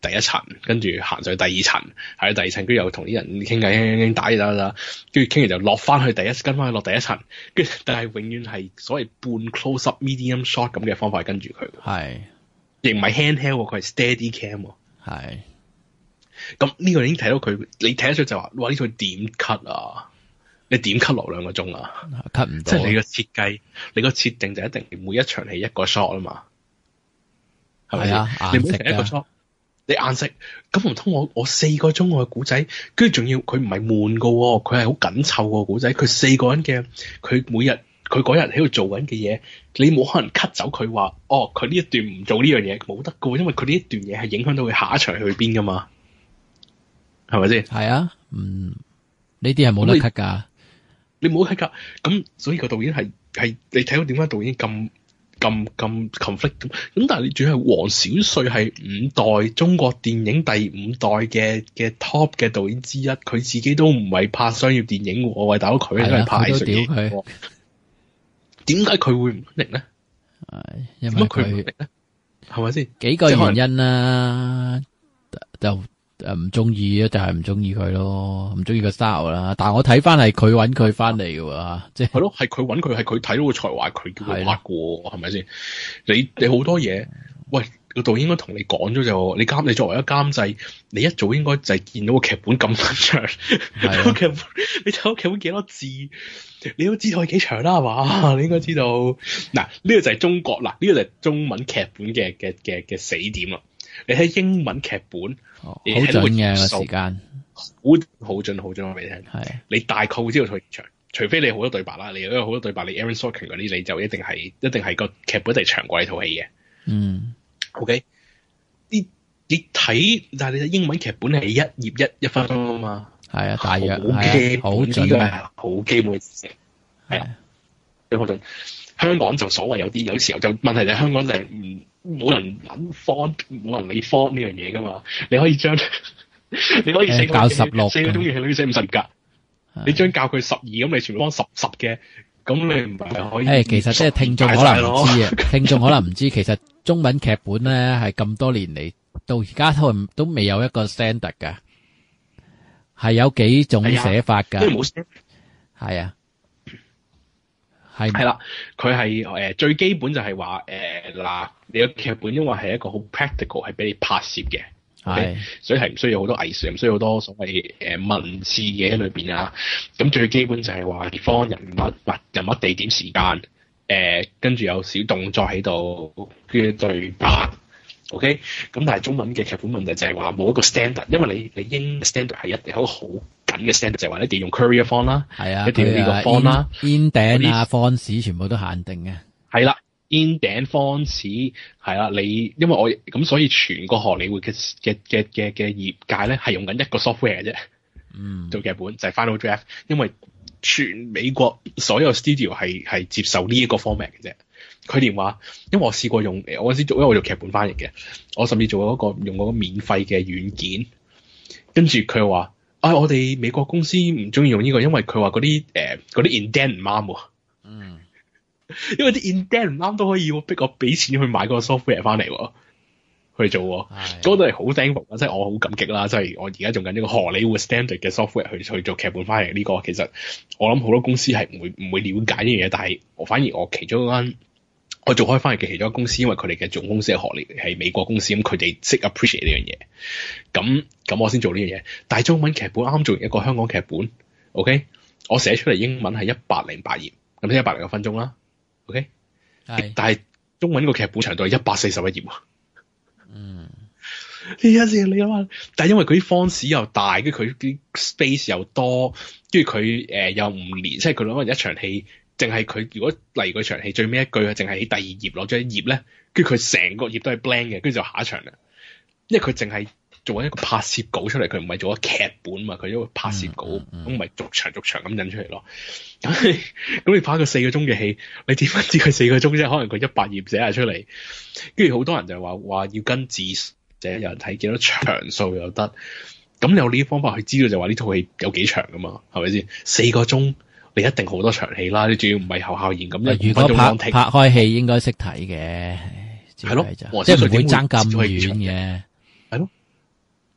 第一層，跟住行上去第二層，喺第二層，跟住又同啲人傾偈傾傾打打打，跟住傾完就落翻去第一，跟翻去落第一層，跟住但係永遠係所謂半 close up medium shot 咁嘅方法跟住佢， 係亦唔係 handheld 喎，佢係 steady cam 喎， 係。 咁呢個已經睇到佢，你睇得出就話，哇呢套點 cut 啊？你點 cut 落兩個鐘啊 cut 唔到， 即係你個設計，你個設定就一定每一場戲一個 shot 啊嘛，係咪啊？ 你每場一個 shot， 你硬食，咁唔通我我四個鐘我嘅古仔，跟住仲要佢唔係悶噶，佢係好緊湊個古仔，佢四個人嘅，佢每日佢嗰日喺度做緊嘅嘢，你冇可能 cut 走佢話，哦佢呢一段唔做呢樣嘢，冇得噶，因為佢呢一段嘢係影響到佢下一場去邊噶嘛，係咪先？ 係啊，嗯，呢啲係冇得 cut 噶。 你冇睇㗎，咁所以個導演係係你睇到點解導演咁咁咁 conflict 咁？咁但係你仲係黃小帥係五代中國電影第五代嘅嘅 top 嘅導演之一，佢自己都唔係拍商業電影喎，喂大佬佢都係拍藝術嘢，點解佢會唔明咧？ 係因為佢唔明咧， 係咪先？ 幾個原因啦，就。誒，唔中意啊，就係唔中意佢咯，唔中意個 style 啦。但係我睇翻係佢揾佢翻嚟嘅，即係係咯，係佢揾佢，係佢睇到個才華，佢叫佢拍過，係咪先？你你好多嘢，喂個導演應該同你講咗就，你監你作為一個監製，你一早應該就係見到個劇本咁長，個劇本你睇個劇本幾多字，你都知道係幾長啦，係嘛？你應該知道。嗱呢個就係中國嗱呢個就係中文劇本嘅嘅嘅嘅死點啦。你睇英文劇本，好準嘅個時間， 好好準好準，我俾你聽。 係你大概會知道佢長，除非你好多對白啦，你有好多對白，你 Aaron Sorkin 嗰啲，你就一定係一定係個劇本係長過呢套戲嘅。 嗯 ，OK，啲你睇，但係你睇英文劇本係一頁一一分鐘啊嘛。 係啊，大約係好準嘅， 好基本嘅事情。係啊，好準。香港就所謂有啲有時候就問題就係香港就係唔冇人諗 font 冇人理 font 呢樣嘢噶嘛，你可以將你可以四個教十六四個鐘嘅戲你寫五十格，你將教佢十二咁你全部幫十十嘅，咁你唔係可以？ 誒，其實即係聽眾可能唔知啊，聽眾可能唔知，其實中文劇本咧係咁多年嚟到而家都都未有一個 standard 噶，係有幾種寫法噶，係啊。係係啦，佢係誒最基本就係話誒嗱，你個劇本因為係一個好 practical，係俾你拍攝嘅，係，所以係唔需要好多藝術，唔需要好多所謂誒、呃、文字嘅喺裏邊啊。咁最基本就係話地方人物、或人物、地點、時間，誒、呃、跟住有小動作喺度嘅對白。OK，咁但係中文嘅劇本問題就係話冇一個 standard，因為你你英 standard 係一定好好緊嘅 standard，就係話一定要用 Courier font 啦， 係啊， 一定要呢個 font 啦 ，indent 啊 font 全部都限定嘅， 係啦 indent font 係啦，你因為我咁所以全個荷里活嘅嘅嘅嘅嘅業界咧係用緊一個 software 嘅啫， 嗯，做劇本就係 Final Draft，因為全美國所有 studio 係係接受呢一個 format 嘅啫。佢連話，因為我試過用，我嗰時做，因為我做劇本翻譯嘅，我甚至做嗰個用嗰個免費嘅軟件，跟住佢話，啊，我哋美國公司唔中意用呢個，因為佢話嗰啲誒嗰啲 indent 唔啱喎，嗯，因為啲 indent 唔啱都可以逼我俾錢去買嗰個 software 翻嚟喎，去做喎，嗰度係好 thankful，即係我好感激啦，即係我而家用緊呢個荷里活 standard 嘅 software 去去做劇本翻譯呢個，其實我諗好多公司係唔會唔會了解呢樣嘢，但係我反而我其中一間。我做開翻譯嘅其中一個公司，因為佢哋嘅總公司係荷里係美國公司，咁佢哋識 appreciate 呢樣嘢，咁咁我先做呢樣嘢。但係中文劇本啱做完一個香港劇本 ，OK，我寫出嚟英文係一百零八頁，咁即係一百零個分鐘啦 ，OK，係，但係中文個劇本長度係一百四十一頁啊，嗯，呢一時你諗下，但係因為佢啲 font 又大，跟住佢啲 space 又多，跟住佢誒又唔連，即係佢可能一場戲。淨係佢如果例如佢場戲最尾一句啊，淨係喺第二頁攞咗一頁咧，跟住佢成個頁都係 blank 嘅，跟住就下一場啦。因為佢淨係做緊一個拍攝稿出嚟，佢唔係做咗劇本嘛，佢一個拍攝稿，咁唔係逐場逐場咁印出嚟咯。咁咁你拍一個四個鐘嘅戲，你點樣知佢四個鐘啫？可能佢一百頁寫下出嚟，跟住好多人就話話要跟字寫，有人睇幾多場數又得。咁你有呢啲方法去知道就話呢套戲有幾長噶嘛？係咪先？四個鐘。你一定好多場戲啦，你仲要唔係後效演咁， 如果拍拍開戲應該識睇嘅， 係咯， 即係唔會爭咁遠嘅， 係咯。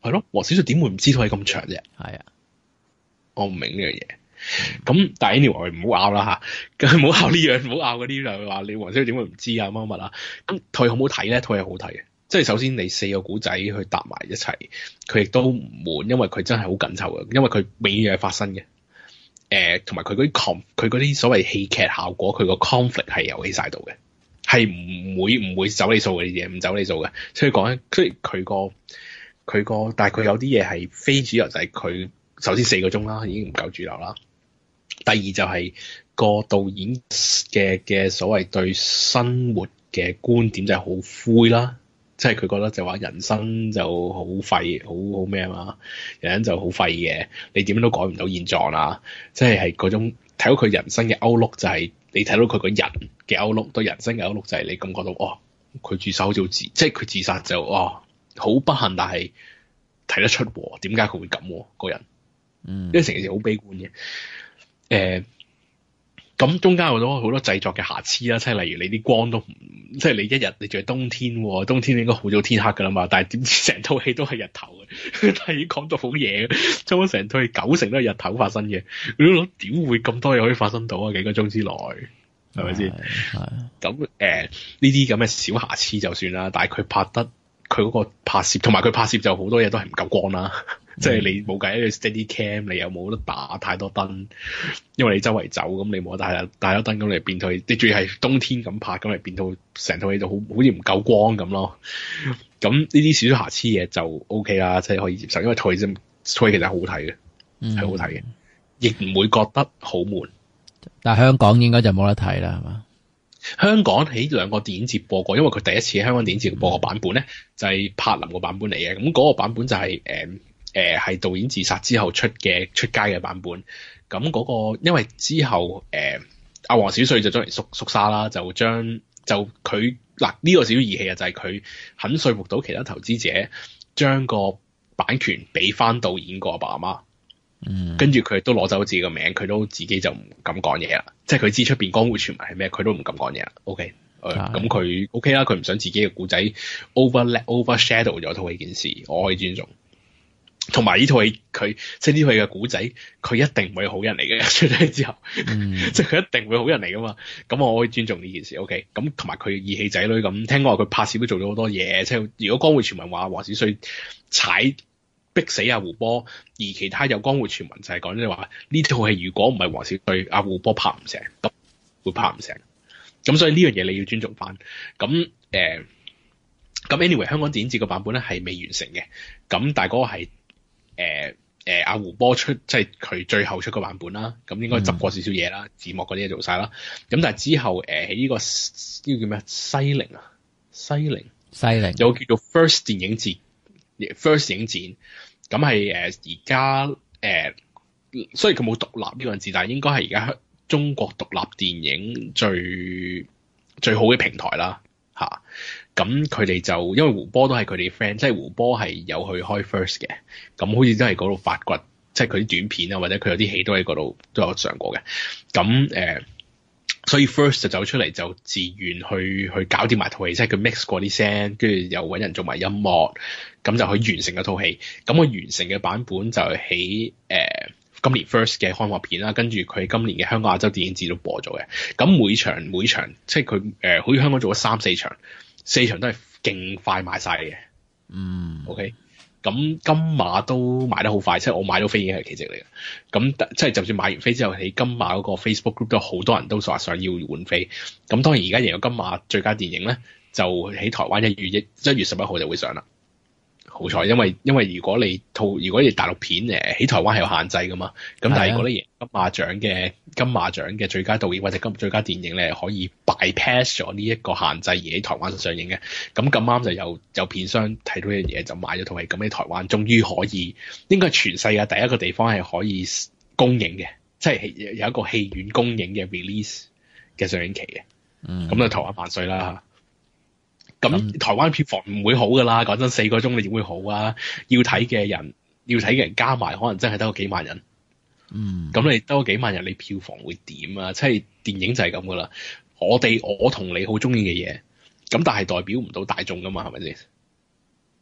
係咯，黃小帥點會唔知道係咁長啫？ 係啊， 我唔明呢樣嘢。咁但係 anyway 唔好拗啦吓，咁唔好拗呢樣，唔好拗嗰啲就話你黃小帥點會唔知啊乜乜啊？咁套戲好唔好睇咧？套戲好睇嘅，即係首先你四個古仔去搭埋一齊，佢亦都唔悶，因為佢真係好緊湊嘅，因為佢永遠係發生嘅。誒、呃，同埋佢嗰啲 con，佢嗰啲所謂戲劇效果，佢個 conflict 係有喺晒度嘅，係唔會唔會走你數嘅啲嘢，唔走你數嘅。所以講咧，所以佢個佢個，但係佢有啲嘢係非主流，就係、是、佢首先四個鐘啦，已經唔夠主流啦。第二就係個導演嘅嘅所謂對生活嘅觀點就係好灰啦，即係佢覺得就話人生就好廢，好好咩啊嘛，人生就好廢嘅，你點樣都改唔到現狀啦，即係係嗰種睇到佢人生嘅歐陸就係、是、你睇到佢個人嘅歐陸對人生嘅歐陸就係你感覺到哦，佢自殺好似自即係佢自殺就哦好不幸，但係睇得出點解佢會咁個人，嗯，因為成件事好悲觀嘅。誒，咁、呃、中間有好多好多製作嘅瑕疵啦，即係例如你啲光都唔，即係你一日你仲係冬天，冬天應該好早天黑噶啦嘛，但係點知成套戲都係日頭嘅，但係已經講到好夜嘅，差唔多成套戲九成都係日頭發生嘅，你都諗點會咁多嘢可以發生到啊？幾個鐘之內係咪先？係咁誒，呢啲咁嘅小瑕疵就算啦，但係佢拍得佢嗰個拍攝，同埋佢拍攝就好多嘢都係唔夠光啦。即係你冇計，一個 steady cam，你又冇得打太多燈，因為你周圍走，咁你冇得帶帶多燈，咁你變到你仲要係冬天咁拍，咁你變到成套戲就好好似唔夠光咁咯。咁呢啲少少瑕疵嘢就 OK 啦，即係可以接受，因為套戲真套戲其實好睇嘅，係、嗯、好睇嘅，亦唔會覺得好悶。 但係香港應該就冇得睇啦，係嘛？ 香港喺兩個電影節播過，因為佢第一次喺香港電影節播個版本咧，就係、是、柏林個版本嚟嘅。咁、那、嗰個版本就係、是、誒。呃誒係、呃、導演自殺之後出嘅出街嘅版本，咁嗰、那個因為之後誒阿黃小帥就將嚟縮縮沙啦，就將就佢嗱呢個少少義氣啊，就係、是、佢肯說服到其他投資者將個版權俾翻導演個阿爸阿媽，嗯，跟住佢都攞走自己個名，佢都自己就唔敢講嘢啦，即係佢知出邊江湖傳聞係咩，佢都唔敢講嘢啦。OK，咁佢 OK 啦，佢唔想自己嘅故仔 over overshadow 咗套戲件事，我可以尊重。同埋呢套戲佢即係呢套戲嘅古仔，佢一定唔會好人嚟嘅。出咗之後，嗯、即係佢一定會好人嚟噶嘛。咁我可以尊重呢件事。OK，咁同埋佢義氣仔女咁，聽講話佢拍攝都做咗好多嘢。即係如果江湖傳聞話黃小帥踩逼死阿胡波，而其他有江湖傳聞就係講即係話呢套戲如果唔係黃小帥，阿胡波拍唔成，咁會拍唔成。咁所以呢樣嘢你要尊重翻。咁誒，咁、呃、anyway 香港電影節嘅版本咧係未完成嘅。咁但係嗰個係。誒誒阿胡波出即係佢最後出個版本啦，咁應該執過少少嘢啦，嗯、字幕嗰啲嘢做晒啦。咁但係之後誒喺呢個呢、呢個叫咩西寧啊西寧西寧有個叫做 First 電影節 First 影展，咁係誒而家誒，雖然佢冇獨立呢個字，但係應該係而家中國獨立電影最最好嘅平台啦嚇。咁佢哋就因為胡波都係佢哋 friend，即係胡波係有去開 First 嘅，咁好似都係嗰度發掘，即係佢啲短片啊，或者佢有啲戲都喺嗰度都有上過嘅。咁誒、呃，所以 First 就走出嚟就自願去去搞掂埋套戲，即係佢 mix 過啲聲，跟住又揾人做埋音樂，咁就可以完成嗰套戲。咁佢完成嘅版本就喺誒、呃、今年 First 嘅開幕片啦，跟住佢今年嘅香港亞洲電影節都播咗嘅。咁每場每場即係佢誒，好似香港做咗三四場。四場都係勁快賣晒嘅，嗯 ，OK，咁金馬都賣得好快，即係我買到飛已經係奇蹟嚟嘅。咁即係就算買完飛之後，喺金馬嗰個 Facebook group 都好多人都話想要換飛。咁當然而家贏咗金馬最佳電影咧，就喺台灣一月一一月十一號就會上啦。好彩，因為因為如果你套如果你大陸片誒喺台灣係有限制噶嘛，咁但係如果你贏金馬獎嘅金馬獎嘅最佳導演或者金最佳電影咧，可以 bypass 咗呢一個限制而喺台灣上映嘅，咁咁啱就有有片商睇到呢樣嘢就買咗套戲，咁喺台灣終於可以應該係全世界第一個地方係可以公映嘅，即係有一個戲院公映嘅 release 嘅上映期嘅，咁就、嗯、台灣萬歲啦！咁、嗯、台灣票房唔會好噶啦，講真四個鐘你點會好啊？要睇嘅人，要睇嘅人加埋，可能真係得個幾萬人。嗯，咁你得個幾萬人，你票房會點啊？即係電影就係咁噶啦。我哋我同你好中意嘅嘢，咁但係代表唔到大眾噶嘛，係咪先？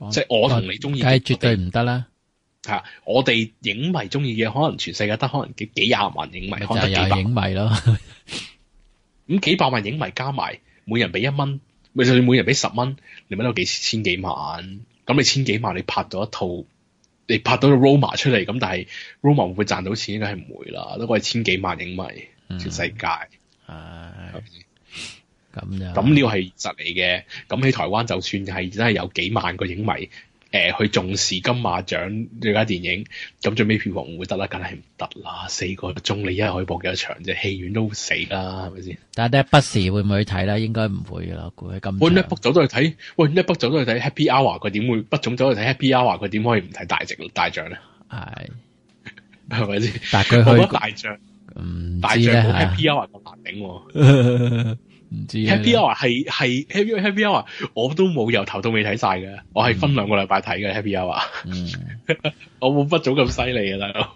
即係我同你中意， 梗係絕對唔得啦。 係啊，我哋影迷中意嘅，可能全世界得可能幾幾廿萬影迷，可能得幾百就係有影迷咯。 咁幾百萬影迷加埋，每人俾一蚊，咪就算每人俾十蚊，你咪都有幾千幾萬。咁你千幾萬，你拍到一套，你拍到個 Roma 出嚟，咁但係 Roma 會唔會賺到錢？應該係唔會啦。都係千幾萬影迷，嗯、全世界。係咁就咁呢個係現實嚟嘅。咁喺台灣就算係真係有幾萬個影迷，誒、呃、去重視金馬獎最佳電影，咁最尾票房唔會得啦，梗係唔得啦。四個鐘你一日可以播幾多場啫？戲院都死啦，係咪先？但係不時會唔會去睇咧？應該唔會噶啦，估係咁。喂 Netbook 走都去睇，喂 Netbook 走都去睇 Happy Hour， 佢點會不總走去睇 Happy Hour？ 佢點可以唔睇大隻大獎咧？係係咪先？但係佢去大獎，嗯，大獎冇 Happy Hour 咁難頂。唔知 Happy Hour 係係 Happy Happy Hour， 我都冇由頭到尾睇晒嘅，我係分兩個禮拜睇嘅 Happy Hour。嗯，我冇不早咁犀利啊，大佬。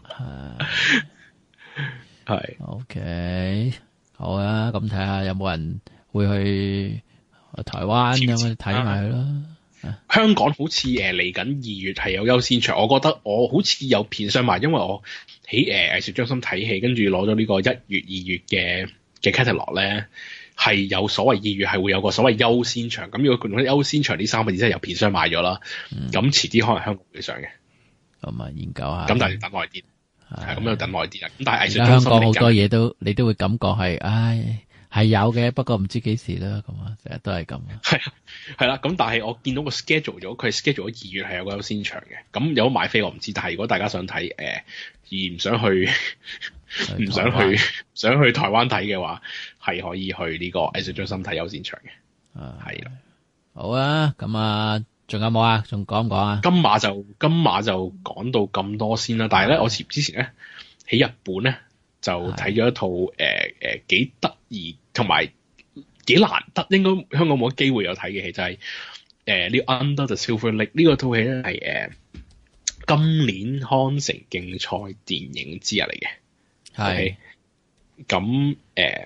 係係 OK， 好啊，咁睇下有冇人會去台灣咁樣睇埋佢咯。香港好似誒嚟緊二月係有優先場，我覺得我好似有片商賣，因為我喺誒藝術中心睇戲，跟住攞咗呢個一月二月嘅嘅 catalog 咧。係有所謂二月係會有個所謂優先場，咁如果用優先場呢三個字真係有片商買咗啦，咁遲啲可能香港會上嘅，咁啊研究下，咁但係要等耐啲，係咁要等耐啲啦。咁但係藝術中心香港好多嘢都你都會感覺係，唉係有嘅，不過唔知幾時啦，咁啊成日都係咁。係係啦，咁但係我見到個 schedule 咗，佢 schedule 咗二月係有個優先場嘅，咁有買飛我唔知，但係如果大家想睇誒、呃、而唔想去唔想去想去台灣睇嘅話，係可以去呢個藝術中心睇優先場嘅。係啦，好啊，咁啊，仲有冇啊？仲講唔講啊？金馬就金馬就講到咁多先啦，但係咧，我之前咧喺日本咧就睇咗一套誒誒幾得意同埋幾難得，應該香港冇機會有睇嘅戲，就係誒呢個 Under the Silver Lake 呢個套戲咧係誒今年康城競賽電影之一嚟嘅。係，咁誒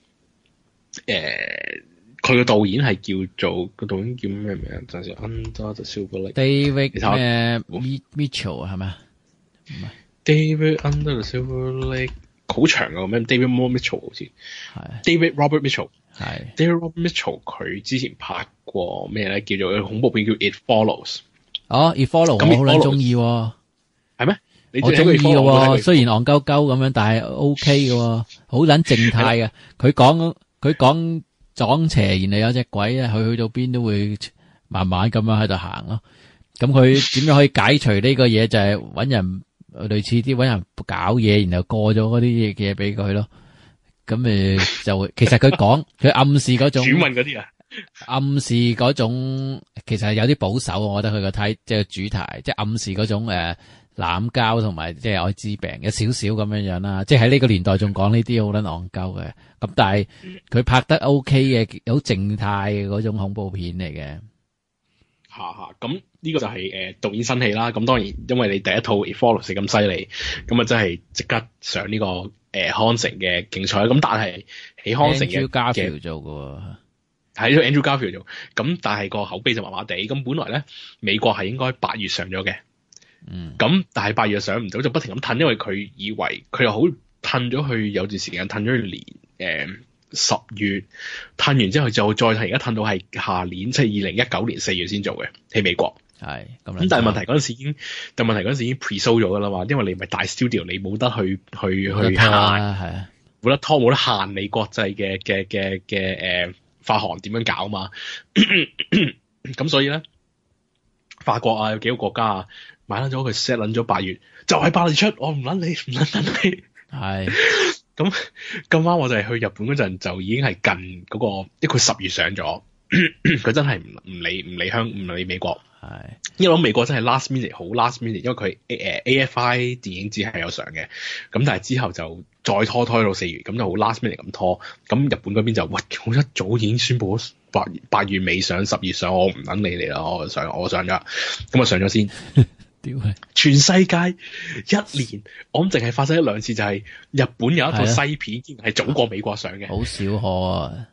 誒，佢個導演係叫做個導演叫咩名？就係 Under the Silver Lake。David 誒 Mitchell 係咪啊？唔係 David Under the Silver Lake， 好長個名 David Moore Mitchell 好似係 David Robert Mitchell 係 David Robert Mitchell， 佢之前拍過咩咧？叫做恐怖片叫 It Follows。哦 ，It Follows 我好撚中意喎，係咩？我中意嘅，雖然戇鳩鳩咁樣，但係 O K 嘅，好撚靜態嘅。佢講佢講撞邪，然後有隻鬼咧，佢去到邊都會慢慢咁樣喺度行咯。咁佢點樣可以解除呢個嘢？就係搵人類似啲搵人搞嘢，然後過咗嗰啲嘢嘅嘢俾佢咯。咁誒就會，其實佢講佢暗示嗰種，轉運嗰啲啊，暗示嗰種其實係有啲保守。我覺得佢個睇即係主題，即係暗示嗰種誒。濫交同埋即係愛滋病有少少咁樣樣啦，即係喺呢個年代仲講呢啲好撚戇鳩嘅，咁但係佢拍得 OK 嘅，好靜態嘅嗰種恐怖片嚟嘅。吓吓，咁呢個就係誒導演新戲啦。咁當然因為你第一套 It Follows 咁犀利，咁啊真係即刻上呢個誒康城嘅競賽。咁但係喺康城嘅 Andrew Garfield 做嘅，喺咗 Andrew Garfield 做，咁但係個口碑就麻麻地。咁本來咧美國係應該八月上咗嘅。嗯，咁但係八月上唔到，就不停咁褪，因為佢以為佢又好褪咗去，有段時間褪咗去年誒十月，褪完之後就再褪，而家褪到係下年，即係二零一九年四月先做嘅喺美國。係咁，但係問題嗰陣時已經，但係問題嗰陣時已經 pre-show 咗噶啦嘛，因為你唔係大 studio， 你冇得去去去限，係啊，冇得拖，冇得限你國際嘅嘅嘅嘅誒發行點樣搞嘛。咁所以咧，法國啊，有幾個國家啊。買撚咗佢 set 撚咗八月，就喺八月出，我唔撚你，唔撚等你。係咁咁啱，我就係去日本嗰陣，就已經係近嗰、那個，因為佢十月上咗，佢真係唔唔理唔理香唔理美國。係，因為我諗美國真係 last minute 好 last minute，因為佢誒 A F I 電影節係有上嘅，咁但係之後就再拖拖到四月，咁就好 last minute 咁拖。咁日本嗰邊就喂，我一早已經宣布咗八八月尾上，十月上，我唔等你嚟啦，我上我上咗，咁啊上咗先。全世界一年，我諗淨係發生一兩次，就係日本有一套西片，竟然係早過美國上嘅，好少可啊！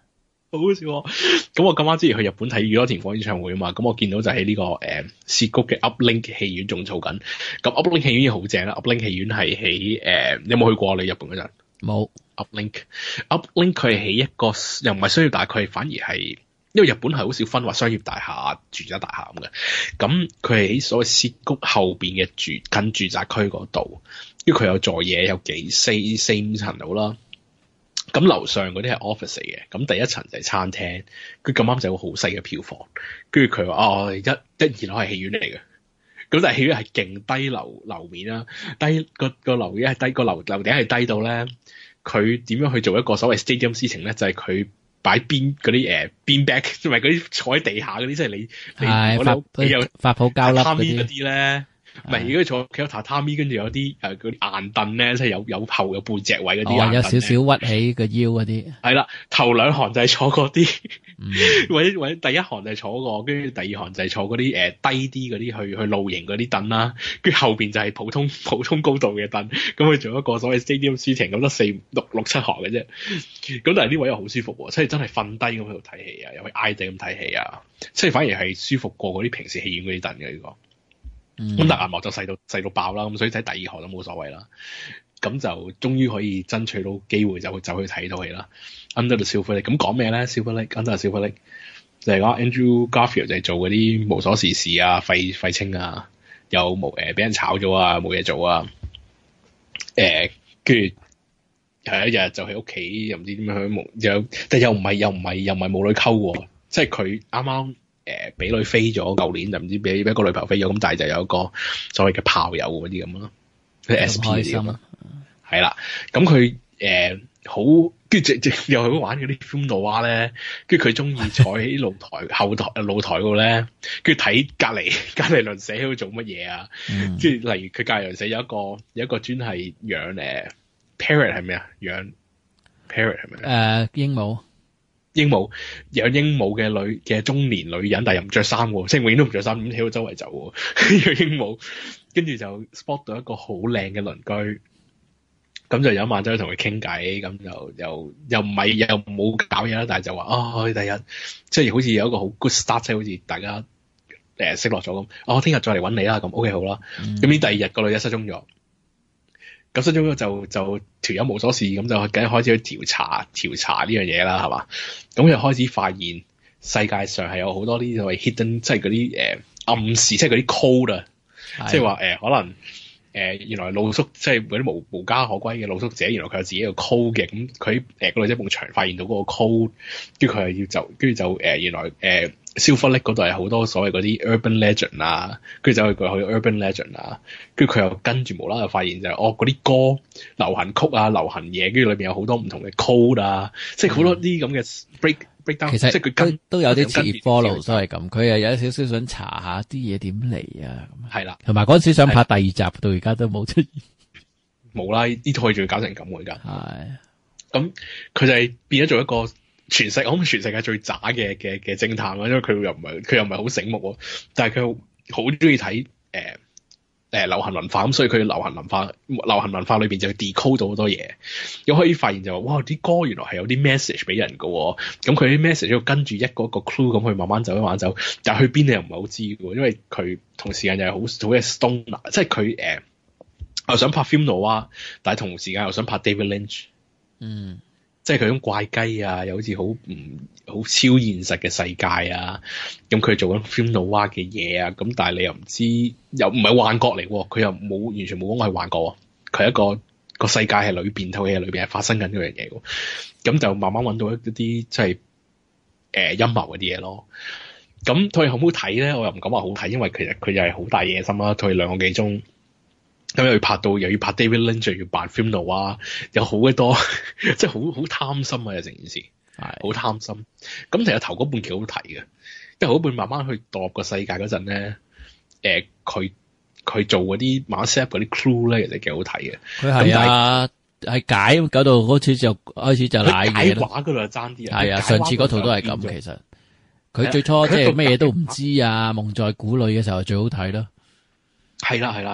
好好笑喎！咁我今晚之前去日本睇宇多田光演唱會啊嘛，咁我見到就喺呢、這個誒涉谷嘅 Uplink 戲院仲做緊。咁 Uplink 戲院已經好正啦 ，Uplink 戲院係喺誒，你有冇去過你日本嗰陣？ 冇 Uplink，Uplink 佢係喺一個又唔係商業大，佢反而係因為日本係好少分話商業大廈、住宅大廈咁嘅。咁佢係喺所謂涉谷後邊嘅住近住宅區嗰度，因為佢有座嘢，有幾四四五層樓啦。咁樓上嗰啲係 office 嚟嘅，咁第一層就係餐廳，佢咁啱就有個好細嘅票房，跟住佢話哦一一二樓係戲院嚟嘅，咁但係戲院係勁低樓樓面啦，低個個樓面係低個樓樓頂係低到咧，佢點樣去做一個所謂 stadium seating咧？就係佢擺邊嗰啲誒邊 back， 唔係嗰啲坐喺地下嗰啲，即係你你我你有發泡膠粒嗰啲咧。唔係，如果坐企喺榻榻米，跟住有啲誒嗰啲硬凳咧，即係有有後有背脊位嗰啲、哦、 有少少屈起個腰嗰啲。係啦，頭兩行就係坐嗰啲、 嗯， 或者或者第一行就係坐過，跟住第二行就係坐嗰啲誒低啲嗰啲去去露營嗰啲凳啦，跟住後邊就係普通普通高度嘅凳，咁佢做一個所謂 stadium seating 咁得四六六七行嘅啫。咁但係呢位又好舒服喎，即係真係瞓低咁喺度睇戲啊，又去挨地咁睇戲啊，即係反而係舒服過嗰啲平時戲院嗰啲凳嘅呢個。咁、嗯、但係銀幕就細到細到爆啦，咁所以睇第二行都冇所謂啦。咁就終於可以爭取到機會就去走去睇套戲啦。Under the Silver Lake 咁講咩咧 ？Silver Lake Under the Silver Lake 就係講 Andrew Garfield 就係做嗰啲無所事事啊、廢廢青啊，又冇誒俾人炒咗啊，冇嘢做啊。誒跟住有一日就喺屋企又唔知點樣去無又，但又唔係又唔係又唔係冇女溝喎，即係佢啱啱。誒俾女飛咗，舊年就唔知俾俾個女朋友飛咗，咁但係就有一個所謂嘅炮友嗰啲咁咯，啲 S P 啲咁啊，係啦，咁佢誒好跟住又去玩嗰啲 film noir 咧，跟住佢中意坐喺露台後台露台嗰度咧，跟住睇隔離隔離鄰舍喺度做乜嘢啊？即係、嗯、例如佢隔離鄰舍有一個有一個專係養誒 parrot 係咩啊？養 parrot 係咪？ 誒鸚鵡。 鸚鵡養鸚鵡嘅女嘅中年女人，但係又唔着衫喎，即係永遠都唔着衫，咁喺度周圍走喎。養鸚鵡，跟住就 spot 到一個好靚嘅鄰居，咁就有一晚走去同佢傾偈，咁就又又唔係又冇搞嘢啦，但係就話哦，第日即係好似有一個好 good start，即係好似大家誒識落咗咁。哦，聽日再嚟揾你啦，咁 OK 好啦。咁呢、嗯、第二日個女仔失蹤咗。咁失蹤咗就就條友無所事，咁就梗係開始去調查調查呢樣嘢啦，係嘛？咁又開始發現世界上係有好多啲所謂 hidden，即係嗰啲誒暗示，即係嗰啲 code 啊，即係話誒可能誒、呃、原來露宿即係嗰啲無無家可歸嘅露宿者，原來佢有自己個 code 嘅，咁佢誒個女仔埲牆發現到嗰個 code，跟住佢係要就跟住就誒、呃、原來誒。呃Silver Lake嗰度係好多所謂嗰啲 urban legend 啊，跟住走去佢去 urban legend 啊，跟住佢又跟住無啦啦發現就係、是、哦嗰啲歌流行曲啊流行嘢，跟住裏邊有好多唔同嘅 code 啊，即係好多啲咁嘅 break break down， 其實即係佢跟都有啲似 follow 都係咁，佢又有少少想查下啲嘢點嚟啊，係啦，同埋嗰陣時想拍第二集，到而家都冇出現，冇啦，呢套仲要搞成咁喎而家，係，咁佢就係變咗做一個。全世，我諗全世界最渣嘅嘅嘅偵探啦，因為佢又唔係佢又唔係好醒目，但係佢好中意睇誒誒流行文化，咁所以佢流行文化流行文化裏邊就 decode 到好多嘢，又可以發現就話哇啲歌原來係有啲 message 俾人㗎，咁佢啲 message 要跟住一個一個 clue 咁去慢慢走，慢慢走，但係去邊你又唔係好知嘅，因為佢同時間又係好好嘅 stoner，即係佢誒又想拍 film noir，但係同時間又想拍 David Lynch，嗯。即係佢種怪雞啊，又好似好唔好超現實嘅世界啊，咁佢做緊 film noir 嘅嘢啊，咁但係你又唔知，又唔係幻覺嚟喎，佢又冇完全冇講係幻覺喎，佢係一個個世界係裏邊套戲裏邊係發生緊嗰樣嘢喎，咁就慢慢揾到一啲即係誒陰謀嗰啲嘢咯。咁套戲好唔好睇咧？我又唔敢話好睇，因為其實佢又係好大野心啦，套戲兩個幾鐘。咁又要拍到，又要拍 David Lynch，又要扮 film noir 啊，有好鬼多，即係好好貪心啊！成件事係好貪心。咁其實頭嗰半期好睇嘅，因為後嗰半慢慢去墮入個世界嗰陣咧，誒佢佢做嗰啲馬 set 嗰啲 clue 咧，其實幾好睇嘅。佢係啊，係解搞到嗰次就開始就瀨嘢咯。畫嗰度就爭啲啊。係啊，上次嗰套都係咁，其實佢最初即係咩嘢都唔知啊，夢在鼓裏嘅時候最好睇咯。係啦，係啦，係啦。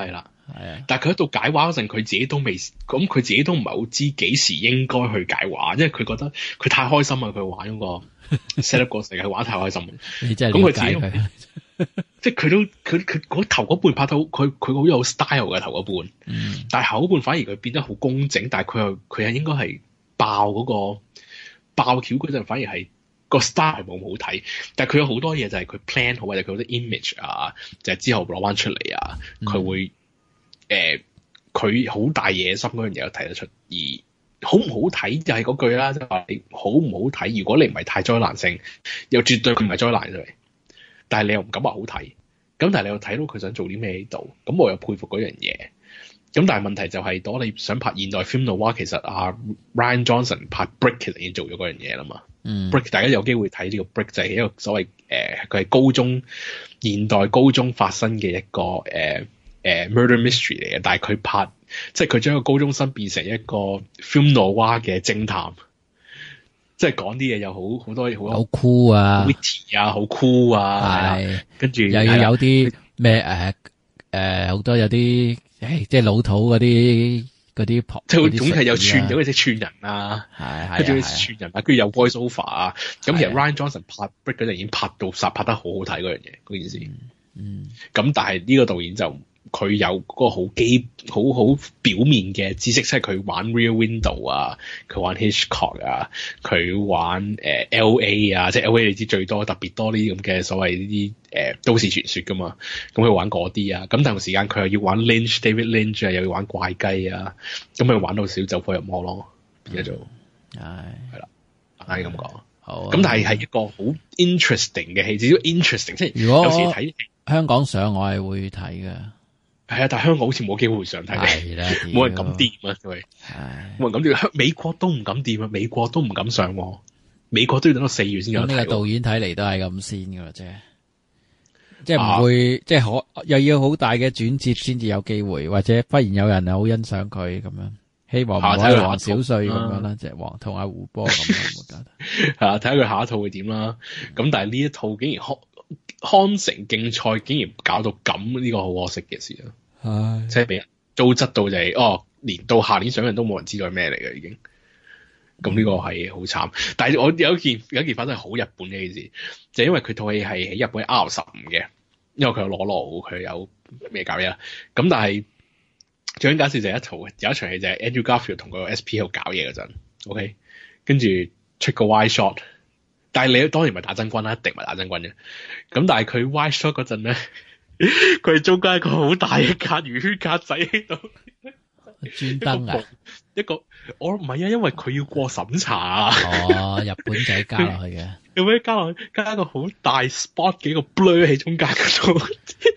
係啊， 但係佢喺度解畫嗰陣，佢自己都未，咁佢自己都唔係好知幾時應該去解畫，因為佢覺得佢太開心啊！佢玩嗰個 set up 個世界玩太開心， 你真係咁佢了解佢。 即係佢都佢佢嗰頭嗰半拍到佢佢好有 style 嘅頭嗰半， 嗯， 但係後嗰半反而佢變得好工整，但係佢又佢係應該係爆嗰、個爆橋嗰陣，反而係個 style 係冇咁好睇，但係佢有好多嘢就係佢 plan 好，或者佢好多 image 啊，就係、是、之後攞翻出嚟啊，佢、嗯、會誒佢好大野心嗰樣嘢都睇得出，而好唔好睇就係嗰句啦，即係話你好唔好睇，如果你唔係太災難性，又絕對佢唔係災難嚟。但係你又唔敢話好睇，咁但係你又睇到佢想做啲咩喺度，咁我又佩服嗰樣嘢。咁但係問題就係、是，當你想拍現代 film 嘅話，其實阿、啊、Rian Johnson 拍 Brick 其實已經做咗嗰樣嘢啦嘛。 嗯 Brick 大家有機會睇呢個 Brick 就係一個所謂誒，佢、呃、係高中現代高中發生嘅一個誒誒、呃呃、murder mystery 嚟嘅，但係佢拍即係佢將個高中生變成一個 film noir 嘅偵探。即係講啲嘢又好好多好好酷啊 witty 啊，好酷啊， 係跟住又要有啲咩誒誒好多有啲誒即係老土嗰啲嗰啲即係總係有串咗嗰啲串人啊， 係係跟住串人啊，跟住有 voice over 啊，咁其實 Rian Johnson 拍 Brick 嗰陣已經拍到實拍得好好睇嗰樣嘢嗰件事， 嗯， 咁但係呢個導演就。佢有嗰個好基好好表面嘅知識，即係佢玩 Rear Window 啊，佢玩 Hitchcock 啊，佢玩誒、呃、L A 啊，即係 L A 你知最多特別多呢啲咁嘅所謂呢啲誒都市傳說噶嘛，咁佢玩嗰啲啊，咁同時間佢又要玩 Lynch David Lynch 啊，又要玩怪雞啊，咁佢玩到少走火入魔咯，而家就係係啦，可以咁講。好，咁但係係一個好 interesting 嘅戲，至少 interesting， 即係如果有時睇香港上我係會睇嘅。 係啊，但係香港好似冇機會上睇嘅，冇人敢掂啊，因為冇人敢掂。美國都唔敢掂啊，美國都唔敢上，美國都要等到四月先有睇。 呢個導演睇嚟都係咁先噶啦，啫，即係唔會，啊、即係可又要好大嘅轉折先至有機會，或者忽然有人係好欣賞佢咁樣，希望唔係黃小帥咁樣啦，即係黃同阿胡波咁樣，我覺得係啊，睇下佢下一套會點啦。咁但係呢一套竟然康康城競賽竟然搞到咁，呢個好可惜嘅事啊！唉，即係俾人糟質到就係、是、哦，連到下年上映都冇人知道係咩嚟嘅已經。咁呢個係好慘。但係我有一件有一件發生係好日本嘅件事，就係、因為佢套戲係喺日本 R 十五嘅，因為佢有裸露，佢有咩搞嘢啦。咁但係最緊搞笑就係一套有一場戲就係 Andrew Garfield 同個 S P 喺度搞嘢嗰陣 ，OK， 跟住出個 wide shot。但係你當然唔係打真軍啦，一定唔係打真軍嘅。咁但係佢 wide shot 嗰陣咧，佢係中間一個好大嘅格魚圈格仔喺度， 專登啊！ 一個我唔係啊，因為佢要過審查啊。 哦，日本仔加落去嘅， 有咩加落去？加一個好大 spot 嘅一個 blur 喺中間嗰度，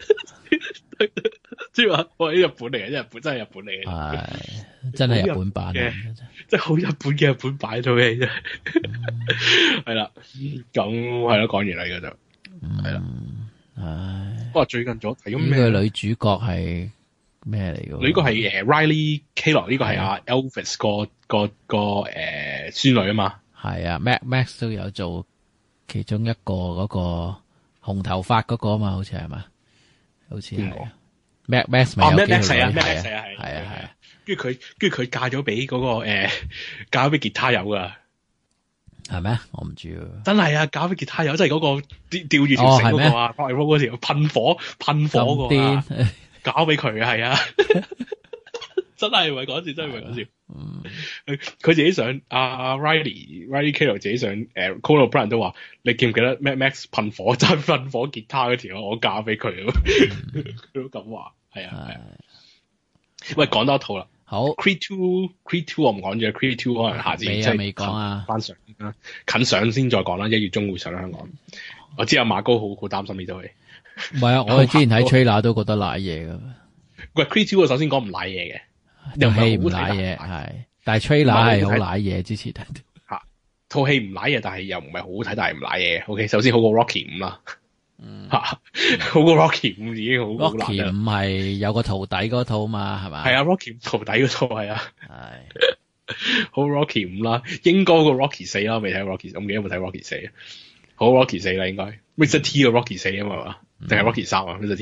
即係話我喺日本嚟嘅，日本真係日本嚟嘅， 係真係日本版嘅， 即係好日本嘅日本版套戲啫。係啦，咁係咯，講完啦，而家就係啦。唉，不過最近咗睇咗咩？ 呢個女主角係咩嚟嘅？ 呢個係誒 Riley Keough，呢個係阿 Elvis 個個個誒孫女啊嘛。 係啊 ，Max Max 都有做其中一個嗰個紅頭髮嗰個啊嘛，好似係嘛？好似係 Max Max 咪有機會係啊， 係啊， 係啊， 係啊，係啊。 跟住佢，跟住佢嫁咗俾嗰個誒，嫁咗俾吉他友噶。 係咩？我唔知啊！ 真係啊，搞俾吉他友，即係嗰個吊住條繩嗰個啊，嗰嗰條噴火噴火嗰個啊，搞俾佢啊，係啊，真係唔係講笑，真係唔係講笑。佢佢自己上阿 Riley Riley Keough 自己上誒 Conan O'Brien 都話，你記唔記得 Max Max 噴火真係噴火吉他嗰條，我嫁俾佢，佢都咁話，係啊係啊。喂，講多一套啦。 好 Creed two Creed two 我唔講住 Creed two 可能下次即係未講啊， 翻上啦，近上先再講啦，一月中會上香港。我知阿馬高好好擔心呢套戲。 唔係啊，我哋之前睇 trailer 都覺得瀨嘢噶。 喂 Creed two 我首先講唔瀨嘢嘅， 又唔係唔瀨嘢係，但係 trailer 係好瀨嘢。之前睇到吓套戲唔瀨嘢，但係又唔係好好睇，但係唔瀨嘢。OK， 首先好過 Rocky 五啦。 嗯， 吓好過 Rocky 五已經好。 Rocky 五係有個徒弟嗰套嘛，係嘛？ 係啊 Rocky 徒弟嗰套係啊。 係好 Rocky 五啦，應該個 Rocky 四啦，未睇 Rocky， 我唔記得有冇睇 Rocky 四。好 Rocky 四啦，應該 Mister T 個 Rocky 四啊嘛，定係 Rocky 三啊 Mister T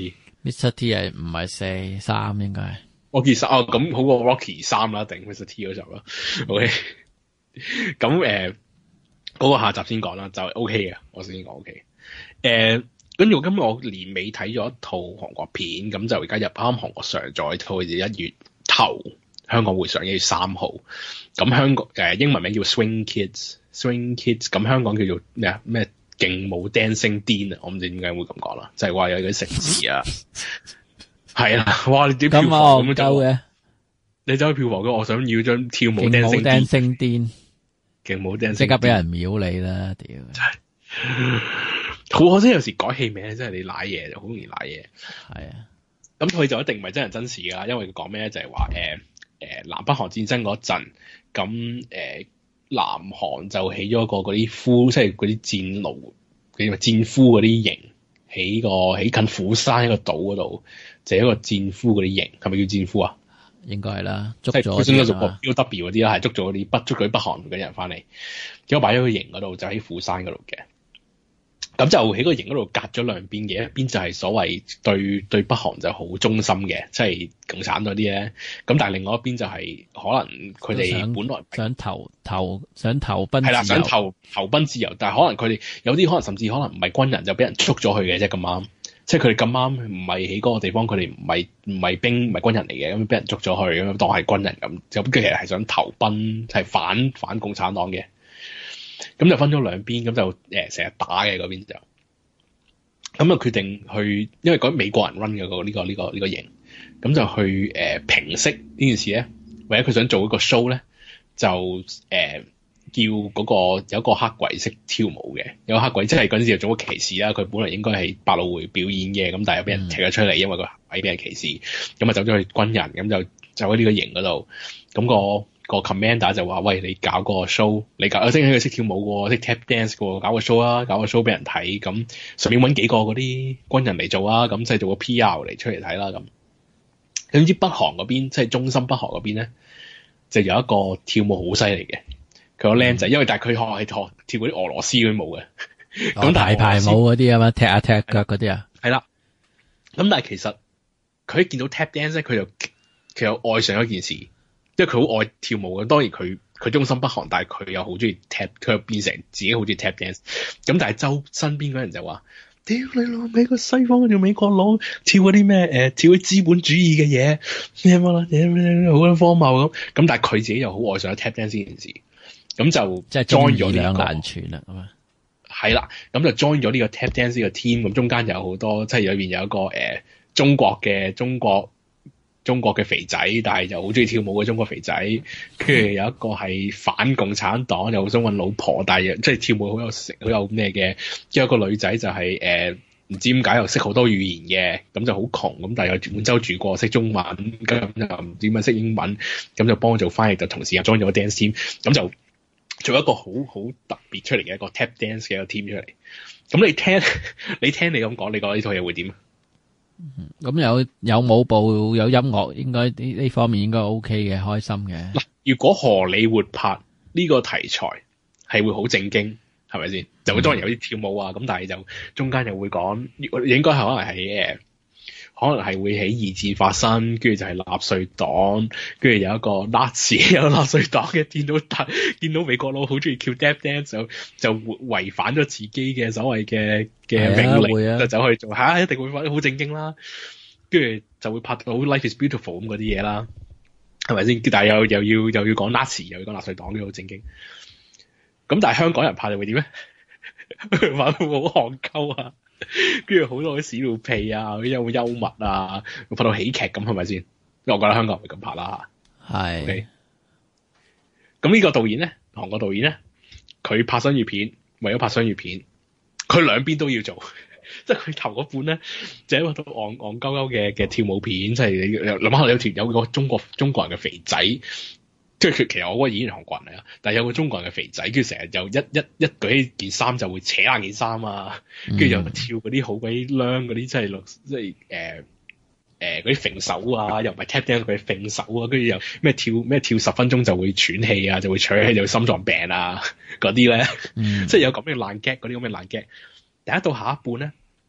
Mister T 係唔係四三應該係？ 我件衫哦，咁好過 Rocky 三啦，定 Mister T 嗰集啦。OK，咁誒嗰個下集先講啦，就 OK 嘅，我先講 OK。誒，跟住今日我年尾睇咗一套韓國片，咁就而家入啱韓國上咗一套，就一月頭香港會上一月三號。咁香港誒、呃、英文名叫 Swing Kids，Swing Kids，咁香港叫做咩啊咩勁舞 Dancing Dean 啊，我唔知點解會咁講啦，就係、是、話有啲城市啊。係啦，哇！你啲票房咁樣走嘅，你走去票房嘅，我想要張跳舞 dancing 癲，勁舞 dancing， 即刻俾人秒你啦！屌，真係好可惜，有時改戲名真係你瀨嘢就好容易瀨嘢。 係啊， 咁佢就一定唔係真人真事噶，因為佢講咩咧就係話誒誒南北韓戰爭嗰陣，咁誒南韓就起咗個嗰啲夫，即係嗰啲戰奴，嗰啲戰俘嗰啲營，起個起近釜山一個島嗰度。就係一個戰俘嗰啲營，係咪叫戰俘啊？ 應該係啦，捉咗即係做個 U W 嗰啲啦，係捉咗嗰啲北捉嗰啲北韓嘅人翻嚟，結果擺咗個營嗰度，就喺釜山嗰度嘅。咁就喺個營嗰度隔咗兩邊嘅，一邊就係所謂對對北韓就好忠心嘅，即係共產嗰啲咧。咁但係另外一邊就係可能佢哋本來想投投想投奔自由， 係啦，想投投奔自由，但係可能佢哋有啲可能甚至可能唔係軍人就俾人捉咗去嘅啫咁啱。即係佢哋咁啱唔係喺嗰個地方，佢哋唔係唔係兵唔係軍人嚟嘅，咁俾人捉咗去，咁當係軍人咁，就咁其實係想投奔，係反反共產黨嘅。咁就分咗兩邊，咁就誒成日打嘅嗰邊就，咁就決定去，因為嗰美國人 run 嘅個呢個呢個呢個營，咁就去誒、呃、平息呢件事咧，或者佢想做一個 show 咧，就誒。呃叫嗰、那個有一個黑鬼識跳舞嘅，有個黑鬼即係嗰陣時就做咗歧視啦。佢本來應該係百老匯表演嘅，咁但係又俾人踢咗出嚟，因為個黑鬼俾人歧視，咁啊走咗去軍人，咁就走喺呢個營嗰度。咁、那個個 commander 就話：喂，你搞個 show，你搞，即係佢識跳舞嘅，識 tap dance 嘅，搞個 show 啊，搞個 show 俾人睇。咁順便揾幾個嗰啲軍人嚟做啊，咁即係做個 P R 嚟出嚟睇啦。咁點知北韓嗰邊，即係中心北韓嗰邊咧，就有一個跳舞好犀利嘅。佢個僆仔，因為但係佢學係學跳嗰啲俄羅斯嗰啲舞嘅，咁、哦、大排舞嗰啲啊嘛，踢下踢腳嗰啲啊，係啦。咁但係其實佢一見到 tap dance 咧，佢就佢又愛上一件事，因為佢好愛跳舞嘅。當然佢佢忠心北韓，但係佢又好中意 tap，佢又變成自己好中意 tap dance。咁但係周身邊嗰人就話：屌你老味個西方嗰條美國佬跳嗰啲咩誒跳啲資本主義嘅嘢咩乜啦，好鬼荒謬咁。咁但係佢自己又好愛上 tap dance 呢件事。咁就即係 join 咗兩難全啦，係嘛？係啦，咁就 join 咗呢個 tap dance 呢個 team，咁中間有好多，即係裏邊有一個誒、呃、中國嘅中國中國嘅肥仔，但係就好中意跳舞嘅中國肥仔，跟住有一個係反共產黨，又好想揾老婆，但係即係跳舞好有食，好有咩嘅。有一個女仔就係誒唔知點解又識好多語言嘅，咁就好窮，咁但係又滿洲住過，識中文，咁又唔知點解識英文，咁就幫我做翻譯，就同時又 join 咗個 dance team，咁就。做一個好好特別出嚟嘅一個 tap dance 嘅一個 team 出嚟，咁你聽你聽你咁講，你覺得呢套嘢會點啊？咁、嗯、有有舞步有音樂，應該呢呢方面應該 OK 嘅，開心嘅。嗱，如果荷里活拍呢個題材係會好正經，係咪先？就會當然有啲跳舞啊，咁、嗯、但係就中間又會講，應該係可能係誒。可能係會喺二戰發生，跟住就係納粹黨，跟住有一個 Nazi 有納粹黨嘅，見到見到美國佬好中意跳 tap dance 就就違反咗自己嘅所謂嘅嘅命令，啊啊、就走去做嚇、啊，一定會發好正經啦。跟住就會拍到 Life is Beautiful 咁嗰啲嘢啦，係咪先？但係又又要又要講 Nazi，又要講納粹黨，都好正經。咁但係香港人拍就會點咧？拍到好戇鳩啊！跟住好多啲屎尿屁啊，啲有幽默啊，拍到喜劇咁，係咪先？因為我覺得香港人會咁拍啦嚇。係。咁、okay? 呢個導演咧，韓國導演咧，佢拍商業片，為咗拍商業片，佢兩邊都要做。即係佢頭嗰半咧，就係一個都戇戇鳩鳩嘅嘅跳舞片，即係你諗下有條有個中國中國人嘅肥仔。即係佢其實我嗰個演員韓國人嚟啊，但係有個中國人嘅肥仔，跟住成日又一一一舉起件衫就會扯爛件衫啊，跟住又跳嗰啲好鬼靚嗰啲，即係即係誒誒嗰啲揈手啊，又唔係 tap dance 佢揈手啊，跟住又咩跳咩跳十分鐘就會喘氣啊，就會喘氣就會心臟病啊嗰啲咧，嗯、即係有咁嘅爛 gag 嗰啲咁嘅爛 gag。第一到下一半咧，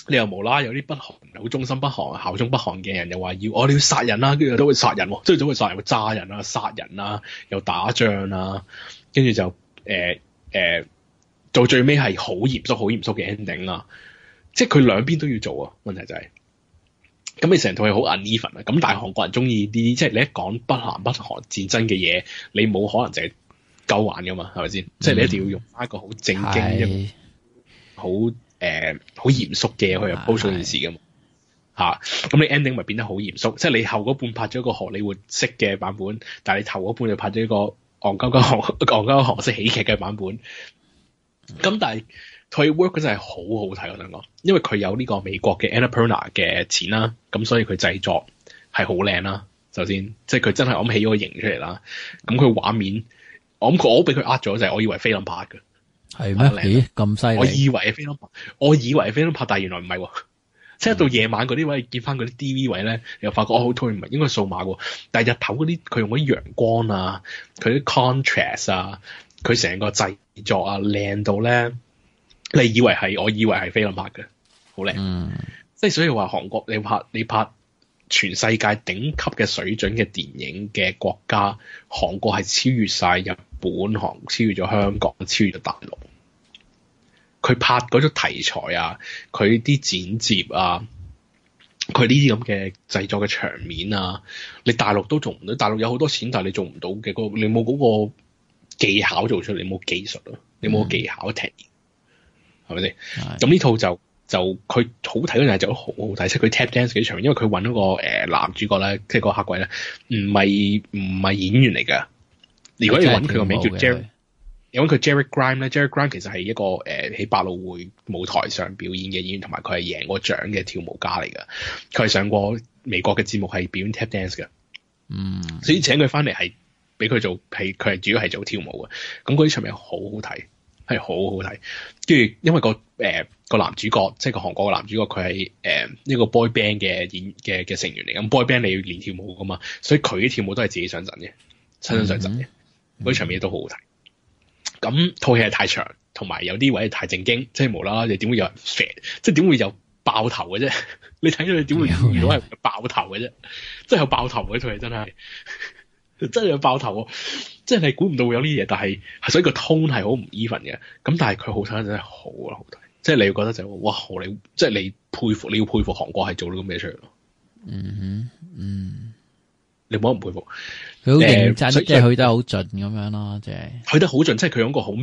你又無啦有啲北韓好忠心北韓效忠北韓嘅人又話要我哋要殺人啦，跟住都會殺人，即係都會殺人會炸人啊殺人啊又打仗啊，跟住就誒誒、呃呃、到最尾係好嚴肅好嚴肅嘅 ending 啊，即係佢兩邊都要做啊，問題就係、是。咁你成套戲好 uneven 啊！咁但係韓國人中意啲，即係你一講北韓北韓戰爭嘅嘢，你冇可能淨係鳩玩噶嘛，係咪先？嗯、即係你一定要用翻一個好正經、是一個好誒好嚴肅嘅去 approach 嗰件事噶嘛嚇。咁、啊、你 ending 咪變得好嚴肅，即係你後嗰半拍咗一個荷里活式嘅版本，但係你頭嗰半就拍咗一個戇鳩鳩韓戇鳩韓式喜劇嘅版本。咁、嗯、但係。佢 work 真係好好睇，我想講，因為佢有呢個美國嘅 Annapurna 嘅錢啦，咁所以佢製作係好靚啦。首先，即係佢真係我諗起咗個型出嚟啦。咁佢畫面，我諗我俾佢呃咗就係，我以為菲林拍嘅， 係咩？咦，咁犀利！ 我以為係菲林拍，我以為係菲林拍，但係原來唔係喎。即係到夜晚嗰啲位見翻嗰啲 D V 位咧，又發覺我好討厭，唔係應該數碼喎。但係日頭嗰啲佢用嗰啲陽光啊，佢啲 contrast 啊，佢成個製作啊靚到咧。你以為係，我以為係菲林拍嘅，好靚。嗯，即係所以話韓國你拍你拍全世界頂級嘅水準嘅電影嘅國家，韓國係超越晒日本、韓超越咗香港、超越咗大陸。佢拍嗰種題材啊，佢啲剪接啊，佢呢啲咁嘅製作嘅場面啊，你大陸都做唔到。大陸有好多錢，但係你做唔到嘅，個你冇嗰個技巧做出嚟，你冇技術咯，你冇技巧踢。係咪先？咁呢套就就佢好睇嗰陣係就好好睇，即係佢 tap dance 幾場，因為佢揾嗰個誒、呃、男主角咧，即係個黑鬼咧，唔係唔係演員嚟㗎。如果你揾佢個名叫 Jerry，你揾佢 Jerry Grime 咧 ，Jerry Grime 其實係一個誒喺、呃、百老匯舞台上表演嘅演員，同埋佢係贏過獎嘅跳舞家嚟㗎。佢係上過美國嘅節目係表演 tap dance 㗎。嗯，所以請佢翻嚟係俾佢做係佢係主要係做跳舞嘅。咁嗰啲場面好好睇。係好好睇，跟住因為個誒、呃、個男主角，即係個韓國嘅男主角，佢係誒一個 boy band 嘅演嘅嘅成員嚟，咁 boy band 你要練跳舞噶嘛，所以佢啲跳舞都係自己上陣嘅，親身上陣嘅，嗰啲、嗯、場面都好好睇。咁套戲係太長，同埋有啲位係太正經，即係無啦啦你點會有人肥，即係點會有爆頭嘅啫？你睇到你點會遇到係爆頭嘅啫？即係有爆頭嘅套戲真係。真係有爆頭喎！即係你估唔到會有呢啲嘢，但係所以個 tone 係好唔 even 嘅。咁但係佢好睇真係好啊，好睇！即係你會覺得就係、哇，你即係你佩服，你要佩服韓國係做到咁嘢出嚟咯。嗯哼，嗯，你冇得唔佩服？ 佢好認真，即係去得好盡咁樣咯，即係去得好盡，即係佢用個好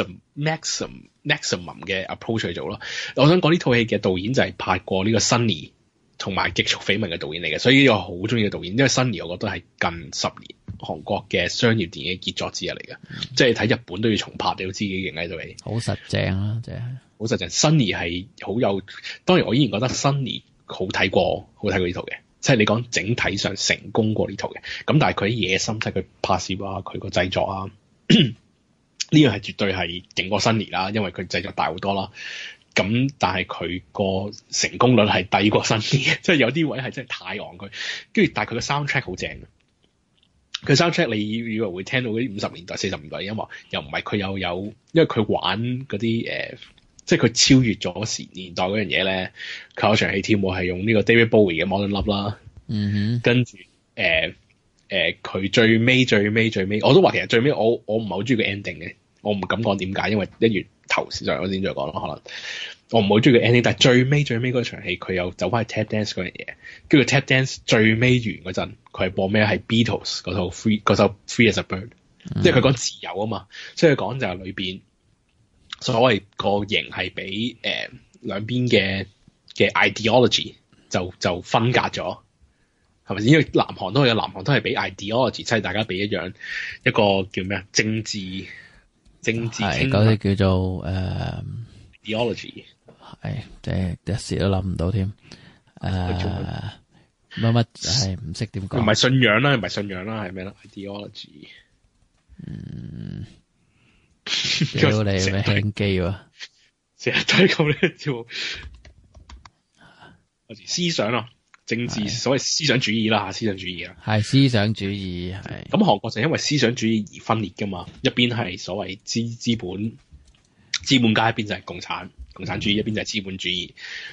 maximum、maximum、maximum 嘅 approach 去做咯。我想講呢套戲嘅導演就係拍過呢個 Sunny 同埋極速緋聞嘅導演嚟嘅，所以我好中意嘅導演，因為 Sunny 我覺得係近十年韓國嘅商業電影傑作之一嚟嘅，嗯、即係睇日本都要重拍，你都知幾勁喺度嚟。好實正啦，即係好實正。Sunny 係好有，當然我依然覺得 Sunny 好睇過，好睇過呢套嘅，即係你講整體上成功過呢套嘅。咁但係佢啲野心，即係佢拍攝啊，佢個製作啊，呢樣係絕對係勁過 Sunny 啦，因為佢製作大好多啦。咁但係佢個成功率係低過 Sunny 嘅，即係有啲位係真係太昂佢。跟住但係佢個 soundtrack 好正嘅。佢 soundtrack 你以為會聽到嗰啲五十年代、四十年代嘅音樂，又唔係，佢又有，因為佢玩嗰啲誒，即係佢超越咗時年代嗰樣嘢咧。佢有場戲跳舞係用呢個 David Bowie 嘅 Modern Love 啦，嗯哼，跟住誒誒，佢最尾最尾最尾，我都話其實最尾我我唔係好中意個 ending 嘅，我唔敢講點解，因為一月頭上我先再講咯，可能。我唔好中意個 ending，但係最尾最尾嗰場戲，佢又走翻去 tap dance 嗰樣嘢，跟住 tap dance 最尾完嗰陣，佢係播咩？係 Beatles 嗰套 Free 嗰首 Free as a Bird，即係佢講自由啊嘛，所以佢講就係裏邊所謂個型係俾誒兩邊嘅嘅 ideology 就就分隔咗，係咪先？因為南韓都有，南韓都係俾 ideology，即係大家俾一樣一個叫咩啊？政治政治傾嗰啲叫做誒、uh, ideology。 係，即係一時都諗唔到添。誒，乜乜係唔識點講？ 唔係信仰啦，唔係信仰啦，係咩啦 ？ideology。嗯， 屌你咩輕機喎？ 成日都係咁咧，叫思想啊，政治所謂思想主義啦，思想主義啊， 係思想主義係。 咁韓國就因為思想主義而分裂噶嘛，一邊係所謂資資本資本家，一邊就係共產。共產主義一邊就係資本主義，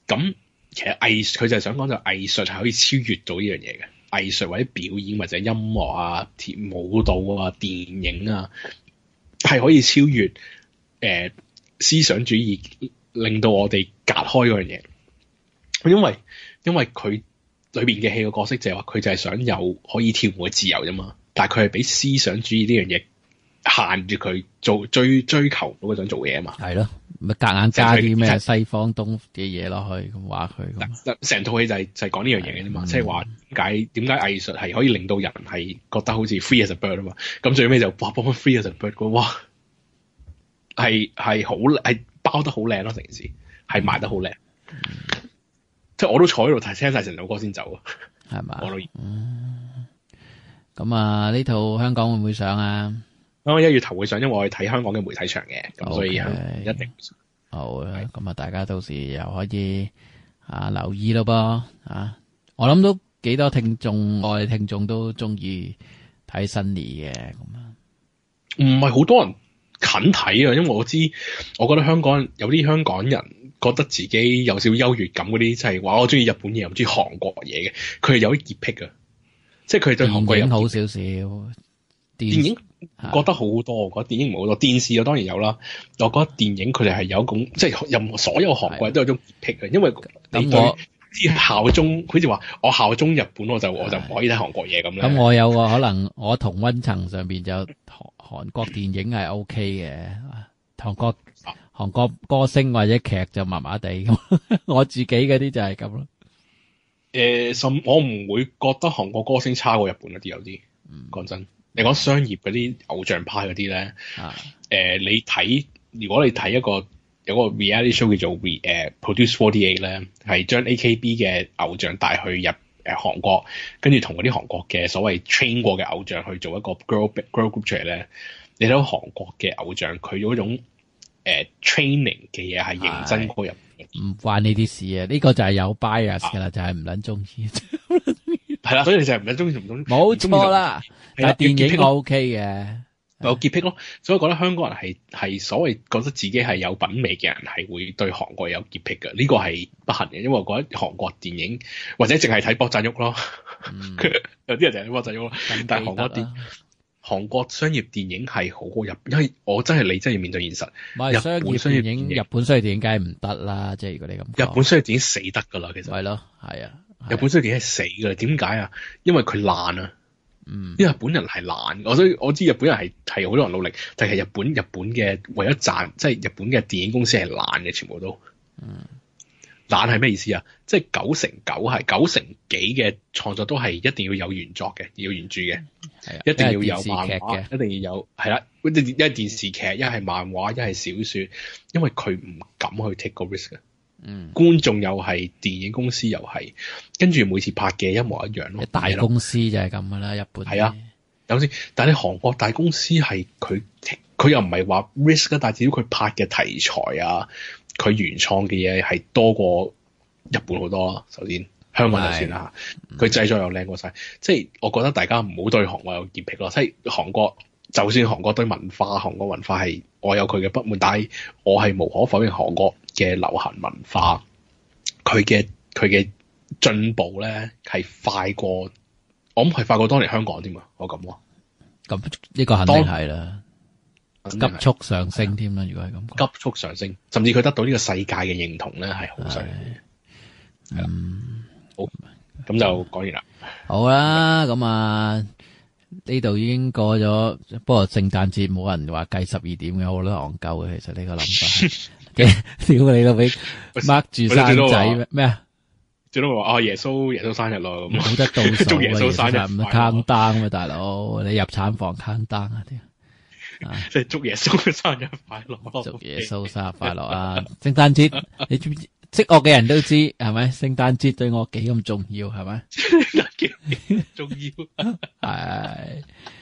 咁其實藝佢就係想講就藝術係可以超越到呢樣嘢嘅，藝術或者表演或者音樂啊、舞蹈啊、電影啊，係可以超越誒、呃、思想主義，令到我哋隔開嗰樣嘢。因為因為佢裏邊嘅戲嘅角色就係話佢就係想有可以跳舞嘅自由啫嘛，但係佢係俾思想主義呢樣嘢限住佢做追追求到佢想做嘢啊嘛。 係咯，咪夾硬加啲咩西方東嘅嘢落去，咁話佢咁。 成套戲就係、是、就係講呢樣嘢嘅啫嘛，即係話點解點解藝術係可以令到人係覺得好似 free as a bird 啊嘛，咁最尾就哇幫 free as a bird 嘅，哇係係好係包得好靚咯，成件事係賣得好靚。嗯即係我都坐喺度睇聽晒成首歌先走啊，係嘛？我都嗯，咁啊呢套香港會唔會上啊？ 香港一月頭會上，因為我係睇香港嘅媒體場嘅，咁 Okay, 所以一定好啊。咁啊，大家到時又可以啊留意咯噃啊！我諗都幾多聽眾，我哋聽眾都中意睇 Sunny 嘅咁啊。 唔係好多人近睇啊，因為我知，我覺得香港有啲香港人。覺得自己有少優越感嗰啲，即係話我中意日本嘢，又唔中意韓國嘢嘅，佢係有啲潔癖㗎，即係佢對韓國有好少少。 電影覺得好多，我覺得電影唔好多，電視啊當然有啦。我覺得電影佢哋係有一種，即係任何所有韓國人都有種潔癖嘅，因為你對啲效忠，好似話我效忠日本，我就我就唔可以睇韓國嘢咁咧。 咁我有個可能，我同溫層上邊就韓韓國電影係 O K 嘅，韓國。韓國歌星或者劇就麻麻地咁，我自己嗰啲就係咁咯。 誒、呃，甚我唔會覺得韓國歌星差過日本嗰啲有啲。講、嗯、真，你講商業嗰啲偶像派嗰啲咧，誒、啊呃，你睇如果你睇一個有個 reality show 叫做 re 誒、uh, Produce forty-eight 咧，係將 A K B 嘅偶像帶去入誒韓國，跟住同嗰啲韓國嘅所謂 train 過嘅偶像去做一個 girl girl group 出嚟咧，你睇到韓國嘅偶像佢嗰種。誒、uh, training 嘅嘢係認真過入， 唔關呢啲事啊！呢、這個就係有 bias 噶啦，啊、就係唔撚中意。 係啦，所以你就係唔撚中意唔中意。 冇錯啦，但係電影 O K 嘅， 有潔癖咯。所以我覺得香港人係係所謂覺得自己係有品味嘅人，係會對韓國有潔癖嘅。呢、這個係不幸嘅，因為我覺得韓國電影或者淨係睇博讚喐咯，嗯、有啲人就係睇博讚喐咯。但係韓國電韓國商業電影係好過日本，因為我真係你真係要面對現實。 唔係商業電影，日本商業電影梗係唔得啦。即係如果你咁講， 日本商業電影死得噶啦，其實係咯，係啊。 日本商業電影係死噶啦，點解啊？因為佢爛啊。 嗯， 因為日本人係爛，我所以我知日本人係係好多人努力，但係日本日本嘅為咗賺，即係日本嘅電影公司係爛嘅，全部都。嗯。爛係咩意思啊？即係九成九係九成幾嘅創作都係一定要有原作嘅，要原著嘅，係啊，一定要有漫畫，一定要有係啦，一一係電視劇，一係漫畫，一係小說，因為佢唔敢去 take 個 risk 嘅。嗯，觀眾又係，電影公司又係，跟住每次拍嘅一模一樣咯。 大公司就係咁噶啦，日本係啊，有先，但係你韓國大公司係佢佢又唔係話 risk 啊，但係至少佢拍嘅題材啊。佢原創嘅嘢係多過日本好多啦。首先，香港就算啦嚇，佢製作又靚過晒。即係我覺得大家唔好對韓國有潔癖咯。即係韓國，就算韓國對文化，韓國文化係我有佢嘅不滿，但係我係無可否認韓國嘅流行文化，佢嘅佢嘅進步咧係快過，我諗係快過當年香港添啊！我咁喎。 咁呢個肯定係啦。急速上升添啦，如果係咁， 急速上升，甚至佢得到呢個世界嘅認同咧，係好犀利。係啦，好，咁就講完啦。 好啦，咁啊呢度已經過咗，不過聖誕節冇人話計十二點嘅，好多戇鳩嘅，其實呢個諗法。屌你老味，mark 住生仔咩咩啊？ 最多話啊耶穌耶穌生日咯，咁冇得倒數， 祝耶穌生日唔得 countdown 咩大佬？你入產房 countdown 啊啲。 即係祝耶穌生日快樂， 祝耶穌生日快樂啊！聖誕節你知唔知？識我嘅人都知係咪？聖誕節對我幾咁重要係咪？ 幾重要係。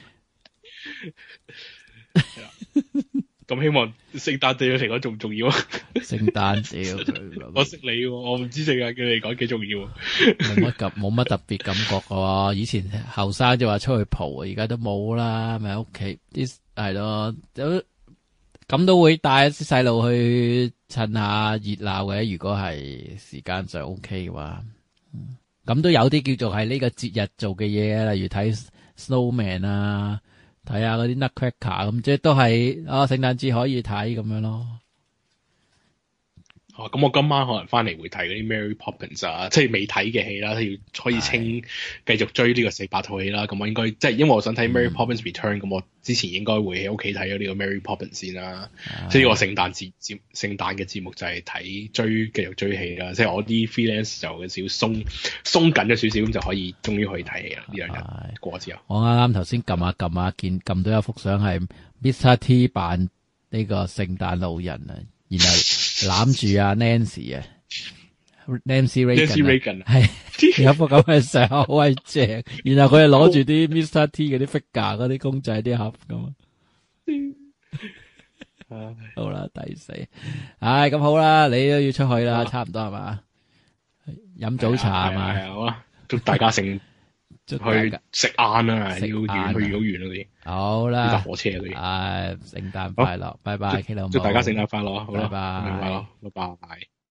咁希望聖誕對你嚟講重唔重要啊？ 聖誕節， 我識你，我唔知聖誕對你嚟講幾重要。 冇乜感，冇乜特別感覺嘅。以前後生就話出去蒲，而家都冇啦，咪喺屋企啲係咯。咁咁都會帶一啲細路去趁下熱鬧嘅，如果係時間上 OK 嘅話，咁、嗯、都有啲叫做係呢個節日做嘅嘢，例如睇 Snowman 啊，睇下嗰啲 Nutcracker 咁，即係都係啊聖誕節可以睇咁樣咯。 哦，咁我今晚可能翻嚟會睇嗰啲 Mary Poppins 啊，即係未睇嘅戲啦，要可以清繼續追呢個四百套戲啦。咁我應該即係因為我想睇 Mary Poppins Return，咁、嗯、我之前應該會喺屋企睇咗呢個 Mary Poppins 先啦。即係呢個聖誕節節聖誕嘅節目就係睇追繼續追戲啦。即係我啲 freelance 就有少少鬆鬆緊咗少少，咁就可以終於可以睇戲啦。呢兩日過之後，我啱啱頭先撳下撳下見撳到一幅相係 Mister T 扮呢個聖誕老人啊，然後攬住阿 Nancy 啊 ，Nancy Reagan 係有幅咁嘅相好鬼正，然後佢係攞住啲 Mister T 嗰啲 figure 嗰啲公仔啲盒咁啊。好啦，第四，唉，咁好啦，你都要出去啦，差唔多係嘛？飲早茶係嘛？ 係啊，好啦，祝大家成去食晏啦，要遠去好遠嗰啲。 好啦， 搭火車嗰啲。 唉，聖誕快樂，拜拜，K 老母。 祝大家聖誕快樂，好啦， 拜拜， 聖誕快樂，拜拜。